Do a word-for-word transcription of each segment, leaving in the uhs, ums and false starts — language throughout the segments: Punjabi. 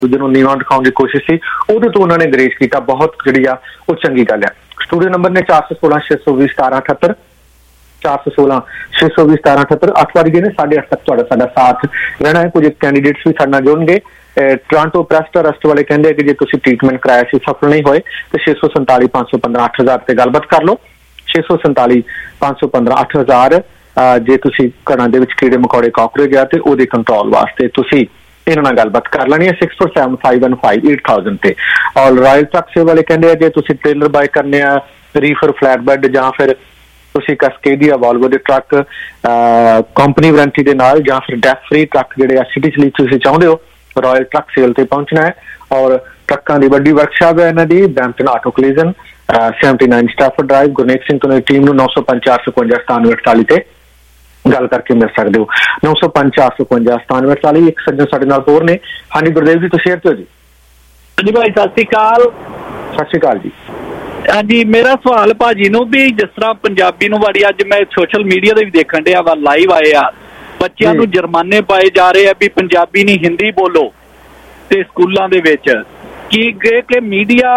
ਦੂਜੇ ਨੂੰ ਨੀਵਾਂ ਦਿਖਾਉਣ ਦੀ ਕੋਸ਼ਿਸ਼ ਸੀ, ਉਹਦੇ ਤੋਂ ਉਹਨਾਂ ਨੇ ਗਰੇਜ ਕੀਤਾ। ਬਹੁਤ ਜਿਹੜੀ ਆ ਉਹ ਚੰਗੀ ਗੱਲ ਆ। ਸਟੂਡੀਓ ਨੰਬਰ ਨੇ ਚਾਰ ਸੌ ਸੋਲਾਂ ਛੇ ਸੌ ਵੀਹ ਸਤਾਰਾਂ ਅਠੱਤਰ ਚਾਰ ਸੌ ਸੋਲਾਂ ਛੇ ਸੌ ਵੀਹ ਸਤਾਰਾਂ ਅਠੱਤਰ ਅੱਠ ਵਾਰੀ ਗਏ ਨੇ। ਸਾਢੇ ਅੱਠ ਤੱਕ ਤੁਹਾਡਾ ਸਾਡਾ ਸਾਥ ਰਹਿਣਾ ਹੈ। ਕੁਝ ਕੈਂਡੀਡੇਟਸ ਵੀ ਸਾਡੇ ਨਾਲ ਜੁੜਨਗੇ। ਟੋਰਾਂਟੋ ਪ੍ਰੈਸ ਟਰਸਟ ਵਾਲੇ ਕਹਿੰਦੇ ਕਿ ਜੇ ਤੁਸੀਂ ਟ੍ਰੀਟਮੈਂਟ ਕਰਾਇਆ ਸੀ ਸਫਲ ਨਹੀਂ ਹੋਏ ਤੇ ਛੇ ਸੌ ਸੰਤਾਲੀ ਪੰਜ ਸੌ ਪੰਦਰਾਂ ਅੱਠ ਹਜ਼ਾਰ ਤੇ ਗੱਲਬਾਤ ਕਰ ਲਓ। ਛੇ ਸੌ ਸੰਤਾਲੀ ਪੰਜ ਸੌ ਪੰਦਰਾਂ ਅੱਠ ਹਜ਼ਾਰ ਜੇ ਤੁਸੀਂ ਘਰਾਂ ਦੇ ਵਿੱਚ ਕੀੜੇ ਮਕੌੜੇ ਕਾਕਰੋਚ ਆ ਤੇ ਉਹਦੇ ਕੰਟਰੋਲ ਵਾਸਤੇ ਤੁਸੀਂ ਇਹਨਾਂ ਨਾਲ ਗੱਲਬਾਤ ਕਰ ਲੈਣੀ ਹੈ। Six four seven five one five eight thousand ਤੇ। ਔਰ ਰਾਇਲ ਟਰੱਕ ਸੇਵਾ ਵਾਲੇ ਕਹਿੰਦੇ ਆ ਜੇ ਤੁਸੀਂ ਟ੍ਰੇਲਰ ਬਾਏ ਕਰਨੇ ਆ, ਰੀਫਰ ਫਲੈਟ ਬੈਡ ਜਾਂ ਫਿਰ ਤੁਸੀਂ ਕਸਕੇਡੀਆ ਵਾਲਵੋ ਦੇ ਟਰੱਕ ਕੰਪਨੀ ਵਾਰੰਟੀ ਦੇ ਨਾਲ ਜਾਂ ਫਿਰ ਡੈਫ ਫ੍ਰੀ ਟਰੱਕ ਜਿਹੜੇ ਆ ਸਿਟੀ ਚ ਲਈ ਤੁਸੀਂ ਚਾਹੁੰਦੇ ਹੋ, ਰਾਇਲ ਟਰੱਕ ਸੇਲ ਤੇ ਪਹੁੰਚਣਾ ਹੈ। ਔਰ ਟਰੱਕਾਂ ਦੀ ਵੱਡੀ ਵਰਕਸ਼ਾਪ ਹੈ ਇਹਨਾਂ ਦੀ, Brampton auto collision seventy nine Stafford drive. Gurnek Singh ਤੋਂ ਟੀਮ ਨੂੰ ਨੌ ਸੌ ਪੰਜ ਚਾਰ ਸੌ ਇਕਵੰਜਾ ਸਤਾਨਵੇਂ ਅਠਤਾਲੀ ਤੇ ਗੱਲ ਕਰਕੇ ਮਿਲ ਸਕਦੇ ਹੋ। ਨੌ ਸੌ ਪੰਜ ਚਾਰ ਸੌ ਇਕਵੰਜਾ ਸਤਾਨਵੇਂ ਅਠਤਾਲੀ। ਇੱਕ ਸੱਜਣ ਸਾਡੇ ਨਾਲ ਹੋਰ ਨੇ। ਹਾਂਜੀ ਗੁਰਦੇਵ ਜੀ, ਤੁਸੀਂ ਸ਼ੇਅਰ ਤੇ ਹੋ ਜੀ। ਹਾਂਜੀ ਭਾਈ, ਸਤਿ ਸ਼੍ਰੀ ਅਕਾਲ। ਸਤਿ ਸ਼੍ਰੀ ਅਕਾਲ ਜੀ। ਹਾਂਜੀ, ਮੇਰਾ ਸਵਾਲ ਭਾਜੀ ਨੂੰ ਵੀ ਜਿਸ ਤਰ੍ਹਾਂ ਪੰਜਾਬੀ ਨੂੰ ਵਾਰੀ ਅੱਜ ਮੈਂ ਸੋਸ਼ਲ ਮੀਡੀਆ ਤੇ ਵੀ ਦੇਖਣ ਡਿਆ ਵਾ, ਲਾਈਵ ਆਏ ਆ, ਬੱਚਿਆਂ ਨੂੰ ਜੁਰਮਾਨੇ ਪਾਏ ਜਾ ਰਹੇ ਆ ਵੀ ਪੰਜਾਬੀ ਨਹੀਂ ਹਿੰਦੀ ਬੋਲੋ ਤੇ ਸਕੂਲਾਂ ਦੇ ਵਿੱਚ ਕੀ ਕਿ ਮੀਡੀਆ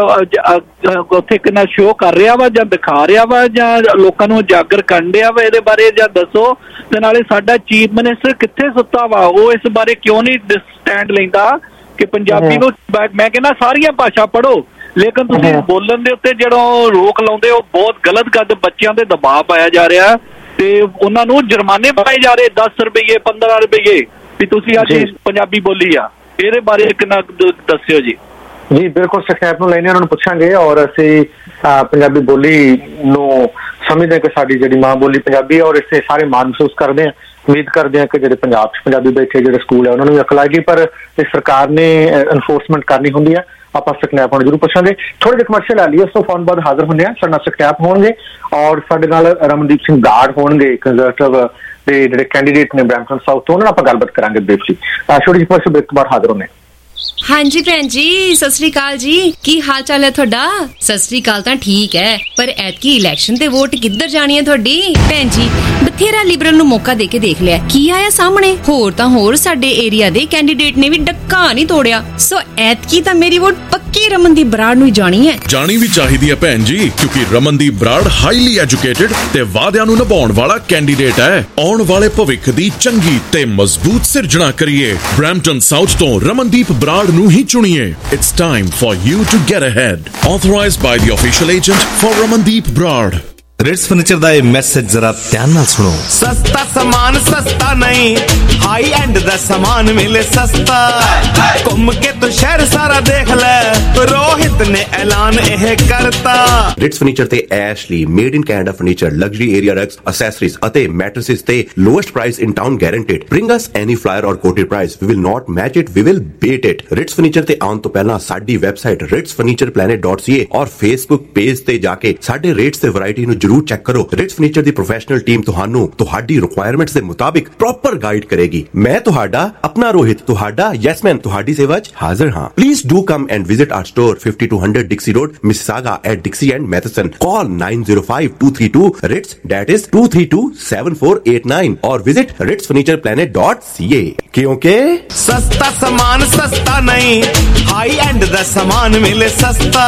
ਉੱਥੇ ਕਿੰਨਾ ਸ਼ੋਅ ਕਰ ਰਿਹਾ ਵਾ ਜਾਂ ਦਿਖਾ ਰਿਹਾ ਵਾ ਜਾਂ ਲੋਕਾਂ ਨੂੰ ਉਜਾਗਰ ਕਰਨ ਡਿਆ ਵਾ? ਇਹਦੇ ਬਾਰੇ ਜਾਂ ਦੱਸੋ। ਤੇ ਨਾਲੇ ਸਾਡਾ ਚੀਫ ਮਿਨਿਸਟਰ ਕਿੱਥੇ ਸੁੱਤਾ ਵਾ, ਉਹ ਇਸ ਬਾਰੇ ਕਿਉਂ ਨਹੀਂ ਸਟੈਂਡ ਲੈਂਦਾ ਕਿ ਪੰਜਾਬੀ ਨੂੰ, ਮੈਂ ਕਹਿੰਦਾ ਸਾਰੀਆਂ ਭਾਸ਼ਾ ਪੜ੍ਹੋ ਲੇਕਿਨ ਤੁਸੀਂ ਬੋਲਣ ਦੇ ਉੱਤੇ ਜਿਹੜਾ ਰੋਕ ਲਾਉਂਦੇ ਹੋ ਬਹੁਤ ਗਲਤ ਗੱਲ। ਬੱਚਿਆਂ ਤੇ ਦਬਾਅ ਪਾਇਆ ਜਾ ਰਿਹਾ ਤੇ ਉਹਨਾਂ ਨੂੰ ਜੁਰਮਾਨੇ ਪਾਏ ਜਾ ਰਹੇ ਦਸ ਰੁਪਈਏ ਪੰਦਰਾਂ ਰੁਪਈਏ ਵੀ ਤੁਸੀਂ ਅੱਜ ਪੰਜਾਬੀ ਬੋਲੀ ਆ। ਇਹਦੇ ਬਾਰੇ ਕਿੰਨਾ ਦੱਸਿਓ ਜੀ। ਜੀ ਬਿਲਕੁਲ, ਸਿਖਿਆਤ ਨੂੰ ਲੈਣੇ ਉਹਨਾਂ ਨੂੰ ਪੁੱਛਾਂਗੇ। ਔਰ ਅਸੀਂ ਪੰਜਾਬੀ ਬੋਲੀ ਨੂੰ ਸਮਝਦੇ ਕਿ ਸਾਡੀ ਜਿਹੜੀ ਮਾਂ ਬੋਲੀ ਪੰਜਾਬੀ ਹੈ ਔਰ ਇਸੇ ਸਾਰੇ ਮਾਣ ਮਹਿਸੂਸ ਕਰਦੇ ਹਾਂ। ਉਮੀਦ ਕਰਦੇ ਹਾਂ ਕਿ ਜਿਹੜੇ ਪੰਜਾਬ 'ਚ ਪੰਜਾਬੀ ਬੈਠੇ ਜਿਹੜੇ ਸਕੂਲ ਹੈ ਉਹਨਾਂ ਨੂੰ ਵੀ ਅਕਲ ਆਏਗੀ, ਪਰ ਇਹ ਸਰਕਾਰ ਨੇ ਐਨਫੋਰਸਮੈਂਟ ਕਰਨੀ ਹੁੰਦੀ ਹੈ। ਆਪਾਂ ਸਕਨੈਪ ਹੁਣ ਜ਼ਰੂਰ ਪੁੱਛਾਂਗੇ। ਥੋੜੇ ਜਿਹੇ ਕਮਰਸ਼ੀਅਲ ਆ ਲਈ, ਉਸ ਤੋਂ ਫੋਨ ਬਾਅਦ ਹਾਜ਼ਰ ਹੁੰਦੇ ਹਾਂ। ਸਾਡੇ ਨਾਲ ਸਕਨੈਪ ਹੋਣਗੇ ਔਰ ਸਾਡੇ ਨਾਲ ਰਮਨਦੀਪ ਸਿੰਘ ਗਾਰਡ ਹੋਣਗੇ, ਕੰਜ਼ਰਵੇਟਿਵ ਦੇ ਜਿਹੜੇ ਕੈਂਡੀਡੇਟ ਨੇ ਬਰੈਂਪਟਨ ਸਾਊਥ ਤੋਂ, ਉਹਨਾਂ ਨਾਲ ਆਪਾਂ ਗੱਲਬਾਤ ਕਰਾਂਗੇ ਬਰੀਫਲੀ। ਛੋਟੀ ਜਿਹੀ ਕਮਰਸ਼ੀਅਲ ਬ੍ਰੇਕ ਤੋਂ ਬਾਅਦ ਹਾਜ਼ਰ ਹੁੰਦੇ ਹਾਂ। ਹਾਂਜੀ ਭੈਣ ਜੀ, ਸਤਿ ਸ੍ਰੀ ਅਕਾਲ ਜੀ। ਕੀ ਹਾਲ ਚਾਲ ਹੈ ਤੁਹਾਡਾ? ਸਤਿ ਸ੍ਰੀ ਅਕਾਲ ਤਾਂ ਠੀਕ ਹੈ, ਪਰ ਐਤਕੀ ਇਲੈਕਸ਼ਨ ਤੇ ਵੋਟ ਕਿੱਧਰ ਜਾਣੀ ਹੈ ਤੁਹਾਡੀ? ਭੈਣ ਜੀ ਬਥੇਰਾ ਲਿਬਰਲ ਨੂੰ ਮੌਕਾ ਦੇ ਕੇ ਦੇਖ ਲਿਆ, ਕੀ ਆਇਆ ਸਾਹਮਣੇ? ਹੋਰ ਤਾਂ ਹੋਰ ਸਾਡੇ ਏਰੀਆ ਦੇ ਕੈਂਡੀਡੇਟ ਨੇ ਵੀ ਡੱਕਾ ਨਹੀਂ ਤੋੜਿਆ। ਸੋ ਐਤਕੀ ਤਾਂ ਮੇਰੀ ਵੋਟ ਪੱਕੀ ਰਮਨਦੀਪ ਬਰਾੜ ਨੂੰ ਹੀ ਜਾਣੀ ਹੈ। ਜਾਣੀ ਵੀ ਚਾਹੀਦੀ ਹੈ ਭੈਣ ਜੀ, ਕਿਉਂਕਿ ਰਮਨਦੀਪ ਬਰਾੜ ਹਾਈਲੀ ਐਜੂਕੇਟਿਡ ਤੇ ਵਾਅਦਿਆਂ ਨੂੰ ਨਿਭਾਉਣ ਵਾਲਾ ਕੈਂਡੀਡੇਟ ਹੈ। ਆਉਣ ਵਾਲੇ ਭਵਿੱਖ ਦੀ ਚੰਗੀ ਤੇ ਮਜ਼ਬੂਤ ਸਿਰਜਣਾ ਕਰੀਏ। ਬਰੈਂਪਟਨ ਸਾਊਥ ਤੋਂ ਰਮਨਦੀਪ ਬਰਾੜ ਨੂੰ ਹੀ ਚੁਣੀਏ। It's time for you to get ahead. Authorized by the official agent for Ramandeep Brad. Ritz furniture ਦਾ ਇਹ ਮੈਸੇਜ ਜ਼ਰਾ ਧਿਆਨ ਨਾਲ ਸੁਣੋ। ਸਸਤਾ ਸਮਾਨ ਸਸਤਾ ਨਹੀਂ, ਹਾਈ ਐਂਡ ਦਾ ਸਮਾਨ ਮਿਲੇ ਸਸਤਾ। ਘੁੰਮ ਕੇ ਤੂੰ ਸ਼ਹਿਰ ਸਾਰਾ ਦੇਖ ਲੈ, ਰੋਹਿਤ ਨੇ ਐਲਾਨ ਇਹ ਕਰਤਾ। ਰਿਟਸ ਫਰਨੀਚਰ ਤੇ Ashley made in Canada furniture, luxury area rugs, accessories ਅਤੇ ਮੈਟਰਸਿਸ ਤੇ lowest price in town guaranteed. Bring us any flyer or quoted price, we will not match it, we will beat it. Ritz furniture ਤੇ ਆਉਣ ਤੋਂ ਪਹਿਲਾਂ ਸਾਡੀ website Ritz furniture planet dot C A ਔਰ ਫੇਸਬੁੱਕ ਪੇਜ ਤੇ ਜਾ ਕੇ ਸਾਡੇ ਰੇਟਸ ਤੇ ਵੈਰਾਈਟੀ ਨੂੰ ਜ਼ਰੂਰ ਚੈੱਕ ਕਰੋ। ਰਿਟਸ ਫਰਨੀਚਰ ਦੀ ਪ੍ਰੋਫੈਸ਼ਨਲ ਟੀਮ ਤੁਹਾਨੂੰ ਤੁਹਾਡੀ ਰਿਕੁਆਇਰਮੈਂਟਸ ਦੇ ਮੁਤਾਬਿਕ ਪ੍ਰੋਪਰ ਗਾਈਡ ਕਰੇਗੀ। ਮੈਂ ਤੁਹਾਡਾ ਆਪਣਾ ਰੋਹਿਤ, ਤੁਹਾਡਾ ਯੈਸਮੈਨ, ਤੁਹਾਡੀ ਸੇਵਾ 'ਚ ਹਾਜ਼ਰ ਹਾਂ। Please do come and visit our store fifty two hundred Dixie Road, Mississauga at Dixie and Matheson. Call nine zero five two three two R I T S, that is two three two seven four eight nine, or visit rits furniture planet dot c a। क्योंकि सस्ता सामान सस्ता नहीं, हाई एंड दा सामान मिले सस्ता।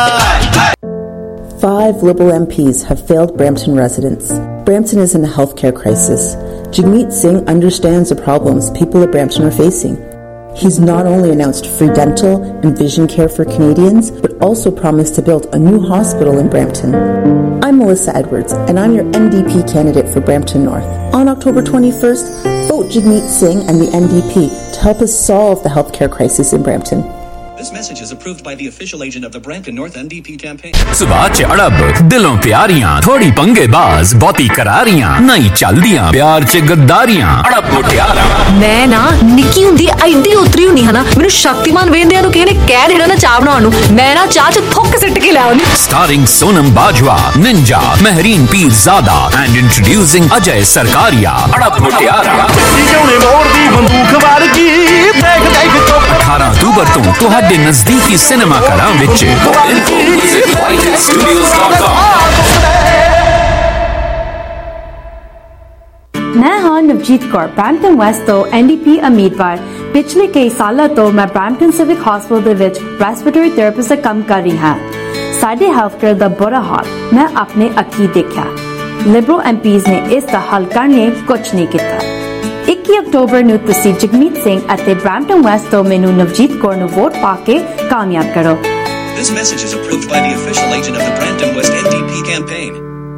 Five Liberal M Ps have failed Brampton residents. Brampton is in a healthcare crisis. Jagmeet Singh understands the problems people of Brampton are facing. He's not only announced free dental and vision care for Canadians, but also promised to build a new hospital in Brampton. I'm Melissa Edwards, and I'm your N D P candidate for Brampton North. On October twenty-first, vote Jagmeet Singh and the N D P to help us solve the healthcare crisis in Brampton. This message is approved by the official agent of the Brampton North N D P campaign. ਸੁਭਾਅ ਚ ਅੜਬ, ਦਿਲੋਂ ਪਿਆਰੀਆਂ, ਥੋੜੀ ਪੰਗੇਬਾਜ਼, ਬਹੁਤੀ ਕਰਾਰੀਆਂ, ਨਹੀਂ ਚੱਲਦੀਆਂ ਪਿਆਰ ਚ ਗੱਦਾਰੀਆਂ, ਅੜਬ ਮੁਟਿਆਰਾਂ। ਮੈਂ ਨਾ ਨਿੱਕੀ ਹੁੰਦੀ ਐਡੀ ਉਤਰੀ ਹੁੰਦੀ ਹਾਂ ਨਾ, ਮੈਨੂੰ ਸ਼ਕਤੀਮਾਨ ਵੇਖਦਿਆਂ ਨੂੰ ਕਿਸੇ ਨੇ ਕਹਿ ਦੇਣਾ ਨਾ ਚਾਹ ਬਣਾਉਣ ਨੂੰ, ਮੈਂ ਨਾ ਚਾਹ ਚ ਥੁੱਕ ਸਿੱਟ ਕੇ ਲੈ ਆਉਂਦੀ। Starring Sonam Bajwa, Ninja, Mehreen Peerzada and introducing Ajay Sarkaria, ਅੜਬ ਮੁਟਿਆਰਾਂ। ਅਠਾਰਾਂ ਅਕਤੂਬਰ ਤੋਂ ਤੁਹਾਡੇ ਨਜ਼ਦੀਕੀ ਸਿਨੇਮਾ ਘਰਾਂ ਵਿੱਚ। मैं हाँ नवजीत कौर ब्रैम्पटन वैस्ट तो एन डी पी उम्मीदवार। पिछले कई सालों तो मैं ब्रैम्पटन सिविक हॉस्पिटल ਦੇ ਵਿੱਚ ਰੈਸਪੀਰੇਟਰੀ ਥੈਰੇਪਿਸਟ ਦਾ ਕੰਮ ਕਰ ਰਹੀ ਹਾਂ। ਸਾਡੇ ਹੈਲਥ ਕੇਅਰ ਦਾ ਬੁਰਾ ਹਾਲ ਮੈਂ ਆਪਣੇ ਅੱਖੀਂ ਦੇਖਿਆ। ਲਿਬਰਲ ਐਮ ਪੀਜ਼ ਨੇ ਇਸ ਦਾ ਹੱਲ ਕਰਨ ਲਈ ਕੁਝ ਨਹੀਂ ਕੀਤਾ। ਇੱਕੀ ਅਕਤੂਬਰ ਨੂੰ ਤੁਸੀਂ ਜਗਮੀਤ ਸਿੰਘ ਅਤੇ ਬ੍ਰੈਂਪਟਨ ਵੈਸਟ ਤੋਂ ਮੈਨੂੰ ਨਵਜੀਤ ਕੌਰ ਨੂੰ ਵੋਟ ਪਾ ਕੇ ਕਾਮਯਾਬ ਕਰੋ। This message is approved by the official agent of the Brampton West N D P campaign.